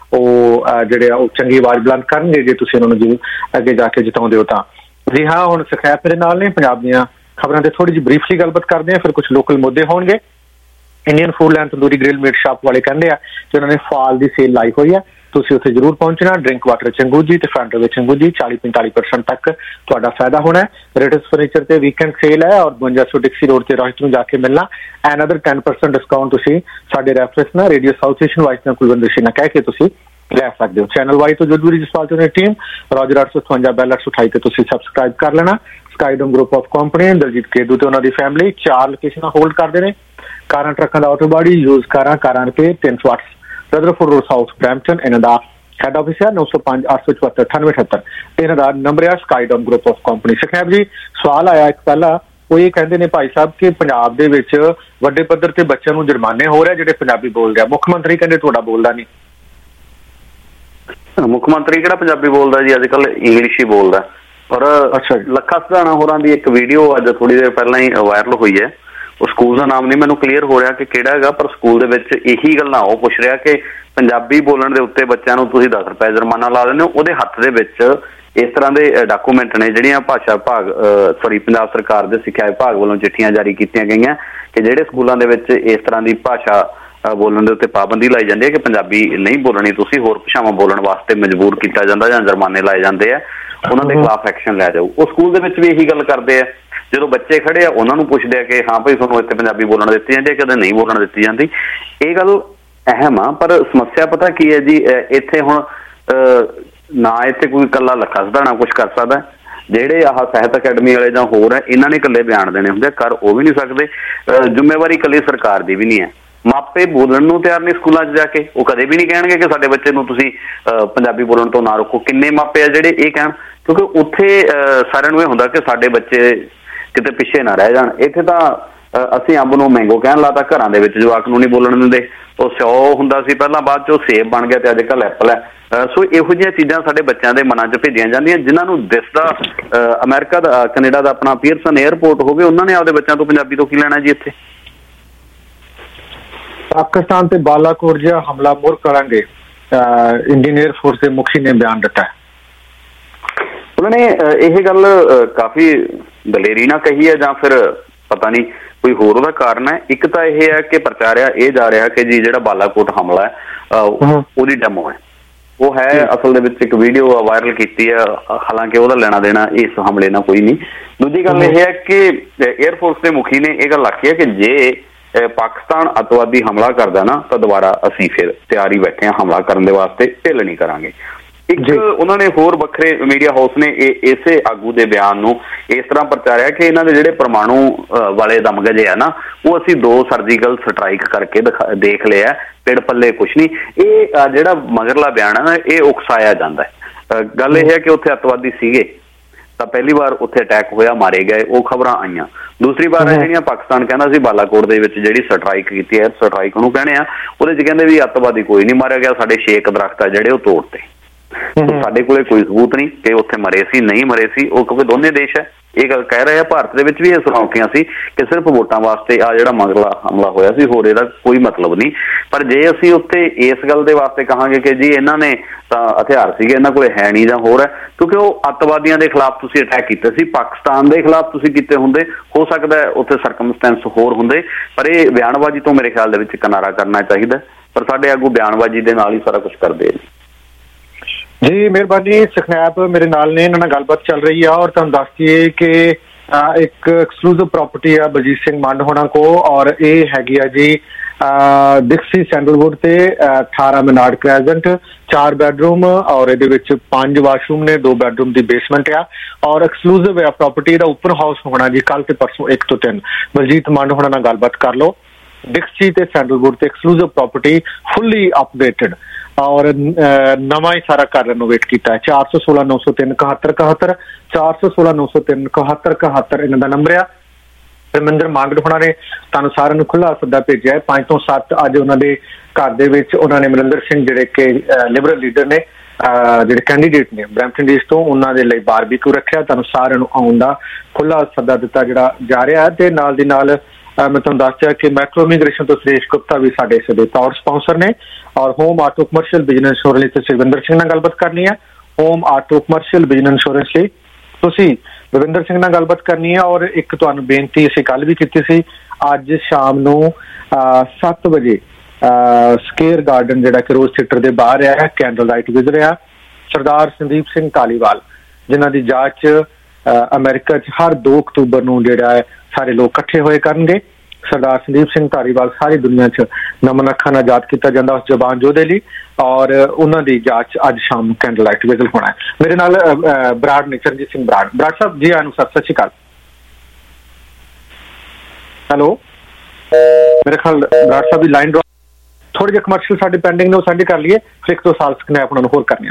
ਉਹ ਜਿਹੜੇ ਆ ਉਹ ਚੰਗੀ ਆਵਾਜ਼ ਬੁਲੰਦ ਕਰਨਗੇ ਜੇ ਤੁਸੀਂ ਉਹਨਾਂ ਨੂੰ ਜੀ ਅੱਗੇ ਜਾ ਕੇ ਜਿਤਾਉਂਦੇ ਹੋ ਤਾਂ। ਜੀ ਹਾਂ, ਹੁਣ ਸਖੈਪ ਮੇਰੇ ਨਾਲ ਨੇ। ਪੰਜਾਬ ਦੀਆਂ ਖਬਰਾਂ ਤੇ ਥੋੜੀ ਜਿਹੀ ਬਰੀਫਲੀ ਗੱਲਬਾਤ ਕਰਦੇ ਆ, ਫਿਰ ਕੁਝ ਲੋਕਲ ਮੁੱਦੇ ਹੋਣਗੇ। Indian food land tandoori grill meat shop ਵਾਲੇ ਕਹਿੰਦੇ ਆ ਕਿ ਉਹਨਾਂ ਨੇ ਫਾਲ ਦੀ ਸੇਲ ਲਾਈ ਹੋਈ ਆ, ਤੁਸੀਂ ਉੱਥੇ ਜ਼ਰੂਰ ਪਹੁੰਚਣਾ। ਡਰਿੰਕ ਵਾਟਰ ਚੰਗੂਜੀ ਤੇ ਫੈਂਟਾ ਵਿੱਚ ਚੰਗੂਜੀ ਚਾਲੀ ਪੰਤਾਲੀ ਪਰਸੈਂਟ ਤੱਕ ਤੁਹਾਡਾ ਫਾਇਦਾ ਹੋਣਾ ਹੈ। ਰੇਟਸ ਫਰਨੀਚਰ ਤੇ ਵੀਕਐਂਡ ਸੇਲ ਹੈ ਔਰ ਬਵੰਜਾ ਸੌ ਡਿਕਸੀ ਰੋਡ ਤੇ ਰੋਹਿਤ ਨੂੰ ਜਾ ਕੇ ਮਿਲਣਾ। ਐਨਦਰ ਦਸ ਪਰਸੈਂਟ ਡਿਸਕਾਊਂਟ ਤੁਸੀਂ ਸਾਡੇ ਰੈਫਰੈਂਸ ਨਾਲ ਰੇਡੀਓ ਸਾਊਥ ਏਸ਼ੀਅਨ ਵਾਈਸ ਨਾਲ ਕੁਲਵਿੰਦਰ ਸਿੰਘ ਨਾਲ ਕਹਿ ਕੇ ਤੁਸੀਂ ਲੈ ਸਕਦੇ ਹੋ। ਚੈਨਲ ਵਾਈ ਤੋਂ ਜਦੂਰੀ ਜਸਪਾਲ ਤੋਂ ਟੀਮ ਰੋਜਰ ਅੱਠ ਸੌ ਅਠਵੰਜਾ ਬੈਲ ਅੱਠ ਸੌ ਅਠਾਈ ਤੇ ਤੁਸੀਂ ਸਬਸਕ੍ਰਾਈਬ ਕਰ ਲੈਣਾ। Skydome group of company Daljeet ਕੇਦੂ ਤੇ ਉਹਨਾਂ ਦੀ ਫੈਮਿਲੀ ਚਾਰ ਲੋਕੇਸ਼ਨਾਂ ਹੋਲਡ ਕਰਦੇ ਨੇ। ਕਾਰਾਂ ਟਰੱਕਾਂ ਦਾ ਆਟੋ ਬਾਡੀ ਯੂਜ਼ ਕਾਰਾਂ ਕਾਰਾਂ ਰੁਪਏ ਤਿੰਨ ਸੌ ਅੱਠ ਰਦਰਫੋਰਡ ਰੋਡ ਸਾਊਥ ਬਰੈਂਪਟਨ। ਇਹਨਾਂ ਦਾ ਹੈਡ ਆਫਿਸ ਹੈ ਨੌ ਸੌ ਪੰਜ ਅੱਠ ਸੌ ਚੁਹੱਤਰ ਅਠਾਨਵੇਂ ਅਠੱਤਰ। ਇਹਨਾਂ ਦਾ ਨੰਬਰ ਹੈ ਸਕਾਈਡੋਮ ਗਰੁੱਪ ਆਫ ਕੰਪਨੀ। ਸਖੈਬ ਜੀ, ਸਵਾਲ ਆਇਆ ਇੱਕ ਪਹਿਲਾ, ਉਹ ਇਹ ਕਹਿੰਦੇ ਨੇ ਭਾਈ ਸਾਹਿਬ ਕਿ ਪੰਜਾਬ ਦੇ ਵਿੱਚ ਵੱਡੇ ਪੱਧਰ ਤੇ ਬੱਚਿਆਂ ਨੂੰ ਜੁਰਮਾਨੇ ਹੋ ਰਹੇ ਜਿਹੜੇ ਪੰਜਾਬੀ ਬੋਲਦੇ ਆ। ਮੁੱਖ ਮੰਤਰੀ ਕਹਿੰਦੇ ਤੁਹਾਡਾ ਬੋਲਦਾ ਨਹੀਂ। ਮੁੱਖ ਮੰਤਰੀ ਕਿਹੜਾ ਪੰਜਾਬੀ ਬੋਲਦਾ ਜੀ, ਅੱਜ ਕੱਲ ਇੰਗਲਿਸ਼ ਹੀ ਬੋਲਦਾ। ਔਰ ਲੱਖਾ ਸਿਧਾਣਾ ਹੋਰਾਂ ਦੀ ਇੱਕ ਵੀਡੀਓ ਅੱਜ ਥੋੜੀ ਦੇਰ ਪਹਿਲਾਂ ਹੀ ਵਾਇਰਲ ਹੋਈ ਹੈ। ਉਹ ਸਕੂਲ ਦਾ ਨਾਮ ਨਹੀਂ ਮੈਨੂੰ ਕਲੀਅਰ ਹੋ ਰਿਹਾ ਕਿ ਕਿਹੜਾ ਹੈਗਾ, ਪਰ ਸਕੂਲ ਦੇ ਵਿੱਚ ਇਹੀ ਗੱਲਾਂ ਉਹ ਪੁੱਛ ਰਿਹਾ ਕਿ ਪੰਜਾਬੀ ਬੋਲਣ ਦੇ ਉੱਤੇ ਬੱਚਿਆਂ ਨੂੰ ਤੁਸੀਂ ਦਸ ਰੁਪਏ ਜੁਰਮਾਨਾ ਲਾ ਦਿੰਦੇ ਹੋ। ਉਹਦੇ ਹੱਥ ਦੇ ਵਿੱਚ ਇਸ ਤਰ੍ਹਾਂ ਦੇ ਡਾਕੂਮੈਂਟ ਨੇ ਜਿਹੜੀਆਂ ਭਾਸ਼ਾ ਵਿਭਾਗ ਸੌਰੀ ਪੰਜਾਬ ਸਰਕਾਰ ਦੇ ਸਿੱਖਿਆ ਵਿਭਾਗ ਵੱਲੋਂ ਚਿੱਠੀਆਂ ਜਾਰੀ ਕੀਤੀਆਂ ਗਈਆਂ ਕਿ ਜਿਹੜੇ ਸਕੂਲਾਂ ਦੇ ਵਿੱਚ ਇਸ ਤਰ੍ਹਾਂ ਦੀ ਭਾਸ਼ਾ ਬੋਲਣ ਦੇ ਉੱਤੇ ਪਾਬੰਦੀ ਲਾਈ ਜਾਂਦੀ ਹੈ ਕਿ ਪੰਜਾਬੀ ਨਹੀਂ ਬੋਲਣੀ, ਤੁਸੀਂ ਹੋਰ ਭਾਸ਼ਾਵਾਂ ਬੋਲਣ ਵਾਸਤੇ ਮਜਬੂਰ ਕੀਤਾ ਜਾਂਦਾ ਜਾਂ ਜੁਰਮਾਨੇ ਲਾਏ ਜਾਂਦੇ ਆ, ਉਹਨਾਂ ਦੇ ਖਿਲਾਫ ਐਕਸ਼ਨ ਲਿਆ ਜਾਊ। ਉਹ ਸਕੂਲ ਦੇ ਵਿੱਚ ਵੀ ਇਹੀ ਗੱਲ ਕਰਦੇ ਆ। ਜਦੋਂ ਬੱਚੇ ਖੜੇ ਆ ਉਹਨਾਂ ਨੂੰ ਪੁੱਛਦੇ ਆ ਕਿ ਹਾਂ ਭਾਈ ਤੁਹਾਨੂੰ ਇੱਥੇ ਪੰਜਾਬੀ ਬੋਲਣ ਦਿੱਤੀ ਜਾਂਦੀ ਹੈ, ਕਦੇ ਨਹੀਂ ਬੋਲਣ ਦਿੱਤੀ ਜਾਂਦੀ। ਇਹ ਗੱਲ ਅਹਿਮ ਆ, ਪਰ ਸਮੱਸਿਆ ਪਤਾ ਕੀ ਹੈ ਜੀ, ਇੱਥੇ ਹੁਣ ਨਾ ਇੱਥੇ ਕੋਈ ਇਕੱਲਾ ਲੱਖਾ ਸਿਧਾਣਾ ਕੁਛ ਕਰ ਸਕਦਾ, ਜਿਹੜੇ ਆਹ ਸਾਹਿਤ ਅਕੈਡਮੀ ਵਾਲੇ ਜਾਂ ਹੋਰ ਹੈ ਇਹਨਾਂ ਨੇ ਇਕੱਲੇ ਬਿਆਨ ਦੇਣੇ ਹੁੰਦੇ, ਕਰ ਉਹ ਵੀ ਨਹੀਂ ਸਕਦੇ। ਜ਼ਿੰਮੇਵਾਰੀ ਇਕੱਲੀ ਸਰਕਾਰ ਦੀ ਵੀ ਨਹੀਂ ਹੈ। ਮਾਪੇ ਬੋਲਣ ਨੂੰ ਤਿਆਰ ਨਹੀਂ ਸਕੂਲਾਂ 'ਚ ਜਾ ਕੇ, ਉਹ ਕਦੇ ਵੀ ਨਹੀਂ ਕਹਿਣਗੇ ਕਿ ਸਾਡੇ ਬੱਚੇ ਨੂੰ ਤੁਸੀਂ ਪੰਜਾਬੀ ਬੋਲਣ ਤੋਂ ਨਾ ਰੋਕੋ। ਕਿੰਨੇ ਮਾਪੇ ਆ ਜਿਹੜੇ ਇਹ ਕਹਿਣ, ਕਿਉਂਕਿ ਉੱਥੇ ਸਾਰਿਆਂ ਨੂੰ ਇਹ ਹੁੰਦਾ ਕਿ ਸਾਡੇ ਬੱਚੇ ਕਿਤੇ ਪਿੱਛੇ ਨਾ ਰਹਿ ਜਾਣ। ਇੱਥੇ ਤਾਂ ਅਸੀਂ ਅੰਬ ਨੂੰ ਮੈਂਗੋ ਕਹਿਣ ਲਾਤਾ, ਘਰਾਂ ਦੇ ਵਿੱਚ ਜਵਾਕ ਨੂੰ ਨਹੀਂ ਬੋਲਣ ਦਿੰਦੇ। ਉਹ ਸਿਓ ਹੁੰਦਾ ਸੀ ਪਹਿਲਾਂ, ਬਾਅਦ 'ਚ ਉਹ ਸੇਬ ਬਣ ਗਿਆ ਤੇ ਅੱਜ ਕੱਲ੍ਹ ਐਪਲ ਹੈ। ਸੋ ਇਹੋ ਜਿਹੀਆਂ ਚੀਜ਼ਾਂ ਸਾਡੇ ਬੱਚਿਆਂ ਦੇ ਮਨਾਂ 'ਚ ਭੇਜੀਆਂ ਜਾਂਦੀਆਂ ਜਿਨ੍ਹਾਂ ਨੂੰ ਦਿਸਦਾ। ਅਮਰੀਕਾ ਦਾ ਕੈਨੇਡਾ ਦਾ ਆਪਣਾ ਪੀਅਰਸਨ ਏਅਰਪੋਰਟ ਹੋਵੇ, ਉਹਨਾਂ ਨੇ ਆਪਦੇ ਬੱਚਿਆਂ ਤੋਂ ਪੰਜਾਬੀ ਤੋਂ ਕੀ ਲੈਣਾ ਜੀ। ਇੱਥੇ ਪਾਕਿਸਤਾਨ ਤੇ ਬਾਲਾਕੋਟ ਜਿਹਾ ਹਮਲਾ ਮੁੜ ਕਰਾਂਗੇ, ਇੰਡੀਅਨ ਏਅਰ ਫੋਰਸ ਦੇ ਮੁਖੀ ਨੇ ਬਿਆਨ ਦਿੱਤਾ। ਉਹਨਾਂ ਨੇ ਇਹ ਗੱਲ ਕਾਫੀ ਦਲੇਰੀ ਨਾਲ ਕਹੀ ਹੈ ਜਾਂ ਫਿਰ ਪਤਾ ਨਹੀਂ ਕੋਈ ਹੋਰ ਉਹਦਾ ਕਾਰਨ ਹੈ। ਇੱਕ ਤਾਂ ਇਹ ਹੈ ਕਿ ਪ੍ਰਚਾਰਿਆ ਇਹ ਜਾ ਰਿਹਾ ਕਿ ਜੀ ਜਿਹੜਾ ਬਾਲਾਕੋਟ ਹਮਲਾ ਹੈ ਉਹਦੀ ਡੈਮੋ ਹੈ, ਉਹ ਹੈ ਅਸਲ ਦੇ ਵਿੱਚ ਇੱਕ ਵੀਡੀਓ ਵਾਇਰਲ ਕੀਤੀ ਹੈ, ਹਾਲਾਂਕਿ ਉਹਦਾ ਲੈਣਾ ਦੇਣਾ ਇਸ ਹਮਲੇ ਨਾਲ ਕੋਈ ਨਹੀਂ। ਦੂਜੀ ਗੱਲ ਇਹ ਹੈ ਕਿ ਏਅਰ ਫੋਰਸ ਦੇ ਮੁਖੀ ਨੇ ਇਹ ਗੱਲ ਆਖੀ ਹੈ ਕਿ ਜੇ ਪਾਕਿਸਤਾਨ ਅੱਤਵਾਦੀ ਹਮਲਾ ਕਰਦਾ ਨਾ ਤਾਂ ਦੁਬਾਰਾ ਅਸੀਂ ਫਿਰ ਤਿਆਰ ਹੀ ਬੈਠੇ ਹਾਂ ਹਮਲਾ ਕਰਨ ਦੇ ਵਾਸਤੇ, ਢਿੱਲ ਨਹੀਂ ਕਰਾਂਗੇ। ਇੱਕ ਉਹਨਾਂ ਨੇ ਹੋਰ ਵੱਖਰੇ ਮੀਡੀਆ ਹਾਊਸ ਨੇ ਇਸੇ ਆਗੂ ਦੇ ਬਿਆਨ ਨੂੰ ਇਸ ਤਰ੍ਹਾਂ ਪ੍ਰਚਾਰਿਆ ਕਿ ਇਹਨਾਂ ਦੇ ਜਿਹੜੇ ਪਰਮਾਣੂ ਵਾਲੇ ਦਮਗਜੇ ਆ ਨਾ, ਉਹ ਅਸੀਂ ਦੋ ਸਰਜੀਕਲ ਸਟਰਾਈਕ ਕਰਕੇ ਦੇਖ ਲਿਆ, ਪਿੜ ਪੱਲੇ ਕੁਛ ਨਹੀਂ। ਇਹ ਜਿਹੜਾ ਮਗਰਲਾ ਬਿਆਨ ਹੈ ਨਾ, ਇਹ ਉਕਸਾਇਆ ਜਾਂਦਾ ਹੈ। ਗੱਲ ਇਹ ਹੈ ਕਿ ਉੱਥੇ ਅੱਤਵਾਦੀ ਸੀਗੇ ਤਾਂ ਪਹਿਲੀ ਵਾਰ ਉੱਥੇ ਅਟੈਕ ਹੋਇਆ, ਮਾਰੇ ਗਏ, ਉਹ ਖਬਰਾਂ ਆਈਆਂ। ਦੂਸਰੀ ਵਾਰ ਜਿਹੜੀਆਂ ਪਾਕਿਸਤਾਨ ਕਹਿੰਦਾ ਸੀ ਬਾਲਾਕੋਟ ਦੇ ਵਿੱਚ ਜਿਹੜੀ ਸਟਰਾਈਕ ਕੀਤੀ ਹੈ, ਸਟਰਾਈਕ ਉਹਨੂੰ ਕਹਿੰਦੇ ਆ, ਉਹਦੇ ਚ ਕਹਿੰਦੇ ਵੀ ਅੱਤਵਾਦੀ ਕੋਈ ਨਹੀਂ ਮਾਰਿਆ ਗਿਆ, ਸਾਡੇ ਛੇ ਇੱਕ ਦਰਖਤ ਆ ਜਿਹੜੇ ਉਹ ਤੋੜਤੇ। ਸਾਡੇ ਕੋਲੇ ਕੋਈ ਸਬੂਤ ਨਹੀਂ ਕਿ ਉੱਥੇ ਮਰੇ ਸੀ ਨਹੀਂ ਮਰੇ ਸੀ, ਉਹ ਕਿਉਂਕਿ ਦੋਨੇ ਦੇਸ਼ ਹੈ। ਇਹ ਗੱਲ ਕਹਿ ਰਹੇ ਆ ਭਾਰਤ ਦੇ ਵਿੱਚ ਵੀ ਇਹ ਸੁਣਾਉਕੀਆਂ ਸੀ ਕਿ ਸਿਰਫ ਵੋਟਾਂ ਵਾਸਤੇ ਆ ਜਿਹੜਾ ਮਗਰਲਾ ਹਮਲਾ ਹੋਇਆ ਸੀ, ਹੋਰ ਇਹਦਾ ਕੋਈ ਮਤਲਬ ਨਹੀਂ। ਪਰ ਜੇ ਅਸੀਂ ਉੱਥੇ ਇਸ ਗੱਲ ਦੇ ਵਾਸਤੇ ਕਹਾਂਗੇ ਕਿ ਜੀ ਇਹਨਾਂ ਨੇ ਤਾਂ ਹਥਿਆਰ ਸੀਗੇ, ਇਹਨਾਂ ਕੋਲੇ ਹੈ ਨਹੀਂ ਜਾਂ ਹੋਰ ਹੈ, ਕਿਉਂਕਿ ਉਹ ਅੱਤਵਾਦੀਆਂ ਦੇ ਖਿਲਾਫ ਤੁਸੀਂ ਅਟੈਕ ਕੀਤਾ ਸੀ, ਪਾਕਿਸਤਾਨ ਦੇ ਖਿਲਾਫ ਤੁਸੀਂ ਕੀਤੇ ਹੁੰਦੇ, ਹੋ ਸਕਦਾ ਉੱਥੇ ਸਰਕਮਸਟੈਂਸ ਹੋਰ ਹੁੰਦੇ। ਪਰ ਇਹ ਬਿਆਨਬਾਜ਼ੀ ਤੋਂ ਮੇਰੇ ਖਿਆਲ ਦੇ ਵਿੱਚ ਕਿਨਾਰਾ ਕਰਨਾ ਚਾਹੀਦਾ, ਪਰ ਸਾਡੇ ਆਗੂ ਬਿਆਨਬਾਜ਼ੀ ਦੇ ਨਾਲ ਹੀ ਸਾਰਾ ਕੁਛ ਕਰਦੇ ਆ। ਜੀ ਮਿਹਰਬਾਨੀ। ਸਖਨੈਪ ਮੇਰੇ ਨਾਲ ਨੇ, ਇਹਨਾਂ ਨਾਲ ਗੱਲਬਾਤ ਚੱਲ ਰਹੀ ਆ ਔਰ ਤੁਹਾਨੂੰ ਦੱਸ ਦਈਏ ਕਿ ਇੱਕ ਐਕਸਕਲੂਸਿਵ ਪ੍ਰਾਪਰਟੀ ਆ ਬਲਜੀਤ ਸਿੰਘ ਮੰਡ ਹੋਣਾ ਕੋ, ਔਰ ਇਹ ਹੈਗੀ ਆ ਜੀ ਡਿਕਸੀ ਸੈਂਡਲਵੁੱਡ ਤੇ ਅਠਾਰਾਂ ਮਿਨਾਰਡ ਕ੍ਰੈਜ਼ੈਂਟ, ਚਾਰ ਬੈਡਰੂਮ ਔਰ ਇਹਦੇ ਵਿੱਚ ਪੰਜ ਵਾਸ਼ਰੂਮ ਨੇ, ਦੋ ਬੈਡਰੂਮ ਦੀ ਬੇਸਮੈਂਟ ਆ ਔਰ ਐਕਸਕਲੂਸਿਵ ਆ ਪ੍ਰਾਪਰਟੀ ਦਾ ਓਪਨ ਹਾਊਸ ਹੋਣਾ ਜੀ ਕੱਲ ਤੇ ਪਰਸੋਂ ਇੱਕ ਤੋਂ ਤਿੰਨ। ਬਲਜੀਤ ਮੰਡ ਹੋਣਾ ਨਾਲ ਗੱਲਬਾਤ ਕਰ ਲਓ। ਡਿਕਸੀ ਤੇ ਸੈਂਡਲਵੁੱਡ ਤੇ ਐਕਸਕਲੂਸਿਵ ਪ੍ਰਾਪਰਟੀ ਫੁੱਲੀ ਅਪਡੇਟਡ ਔਰ ਨਵਾਂ ਹੀ ਸਾਰਾ ਘਰ ਰੈਨੋਵੇਟ ਕੀਤਾ ਹੈ। ਚਾਰ ਸੌ ਸੋਲਾਂ ਨੌ ਸੌ ਤਿੰਨ ਇਕਹੱਤਰ ਇਕਹੱਤਰ ਚਾਰ ਸੌ ਸੋਲਾਂ ਨੌ ਸੌ ਤਿੰਨ ਇਕਹੱਤਰ ਇਕਹੱਤਰ ਇਹਨਾਂ ਦਾ ਨੰਬਰ ਆ। ਰਮਿੰਦਰ ਮਾਂਗੜ ਹੋਣਾ ਨੇ ਤੁਹਾਨੂੰ ਸਾਰਿਆਂ ਨੂੰ ਖੁੱਲ੍ਹਾ ਸੱਦਾ ਭੇਜਿਆ ਹੈ। ਪੰਜ ਤੋਂ ਸੱਤ ਅੱਜ ਉਹਨਾਂ ਦੇ ਘਰ ਦੇ ਵਿੱਚ ਉਹਨਾਂ ਨੇ ਅਮਰਿੰਦਰ ਸਿੰਘ ਜਿਹੜੇ ਕਿ ਲਿਬਰਲ ਲੀਡਰ ਨੇ, ਜਿਹੜੇ ਕੈਂਡੀਡੇਟ ਨੇ ਬਰੈਂਪਟਨ ਈਸਟ ਤੋਂ, ਉਹਨਾਂ ਦੇ ਲਈ ਬਾਰਬੀਕਿਊ ਰੱਖਿਆ। ਤੁਹਾਨੂੰ ਸਾਰਿਆਂ ਨੂੰ ਆਉਣ ਦਾ ਖੁੱਲ੍ਹਾ ਸੱਦਾ ਦਿੱਤਾ ਜਿਹੜਾ ਜਾ ਰਿਹਾ ਹੈ। ਤੇ ਨਾਲ ਦੀ ਨਾਲ मैं तुहानूं दस दिया कि मैट्रो इमीग्रेशन तो सुरेश गुप्ता भी साडे इस दे प्राउड स्पॉन्सर ने। और home auto commercial business insurance लई तुसीं रविंदर सिंह नाल गलबात करनी है। Home auto commercial business insurance लई तुसीं रविंदर सिंह नाल गलबात करनी है। और एक तुहानूं बेनती असीं कल भी कीती सी, अज शाम नूं सत्त बजे स्केयर गार्डन जिहड़ा कि रोज थिएटर दे बाहर है कैंडल लाइट विज रहा सरदार संदीप सिंह धालीवाल जिन्हां दी जांच अमेरिका च हर दो अक्तूबर नूं जिहड़ा है सारे लोग इकट्ठे होए करनगे। सरदार संदीप सिंह धालीवाल सारी दुनिया च नमन अखां नाल याद किया जाता उस जबान योधे लई और उन्हां दी जांच अज शाम कैंडल लाइट विजल होना है। मेरे नाल बराड़ ने चरणजीत सिंह बराड़ बराड़ साहब जी आनू सर सत श्री अकाल। हेलो मेरे ख्याल बराड़ साहब की लाइन थोड़े जे कमर्शियल साडे पेंडिंग ने वो साडे कर लिए फिर एक दो साल स्नैप उन्होंने होर करनी।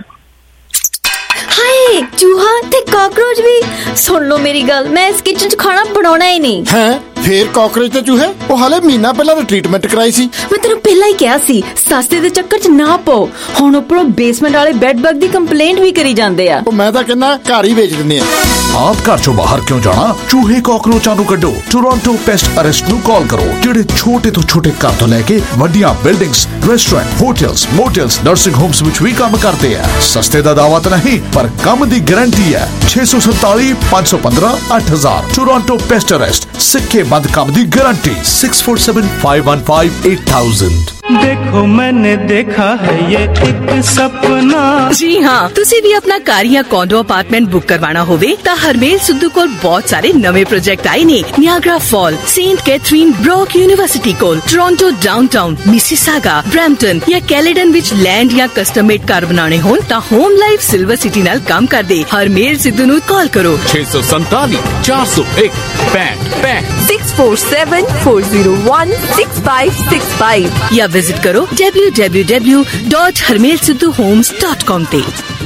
हाय चूहा ते कॉकरोच भी सुन लो मेरी गल, मैं इस किचन च खाना बनाना ही नहीं है। फिर कॉकरोच ते चूहे वो हाले महीना पहला तो ट्रीटमेंट कराई सी। मैं तेनू पहला ही कहा सी सस्ते दे चक्कर च ना पाओ। हुण उपरों बेसमेंट वाले बेड बग दी कंप्लेंट भी करी जांदे आ। मैं तां कहना घर ही बेच दिंदे आ। आप घर चों बाहर क्यों जाना, चूहे कॉकरोचां नूं कड्डो। टोरंटो पेस्ट अरेस्ट नूं कॉल करो जिहड़े छोटे तो छोटे घर तो लैके वड्डियां buildings restaurant hotels motels nursing homes विच भी काम करते हैं। सस्ते दा दावा तो नहीं पर कम दी गारंटी है। छे सौ सताली पांच सौ पंद्रह अठ हजार टोरंटो पेस्ट अरेस्ट सिक्के बंद काम दी guarantee six four seven five one five eight thousand. देखो मैंने देखा है ये एक सपना। जी हाँ, तुसी भी अपना कार या कॉन्डो अपार्टमेंट बुक करवाना होवे ता हरमेल सिद्धू कोल बहुत सारे नवे प्रोजेक्ट आए ने। Niagara fall, saint Catherine, Brock university कोल, टोरंटो डाउनटाउन, मिसिसागा, ब्रैम्पटन या कैलेडन विच लैंड या कस्टम मेड कार बनाने होन ता होम लाइफ सिल्वर सिटी नाल काम कर दे। हरमेल सिद्धू नूं कॉल करो छे सौ संताली चार सौ एक पैंठ पैंठ six four seven four zero one six five six five या विजिट करो W W W dot Harmel Sidhu homes dot com ते।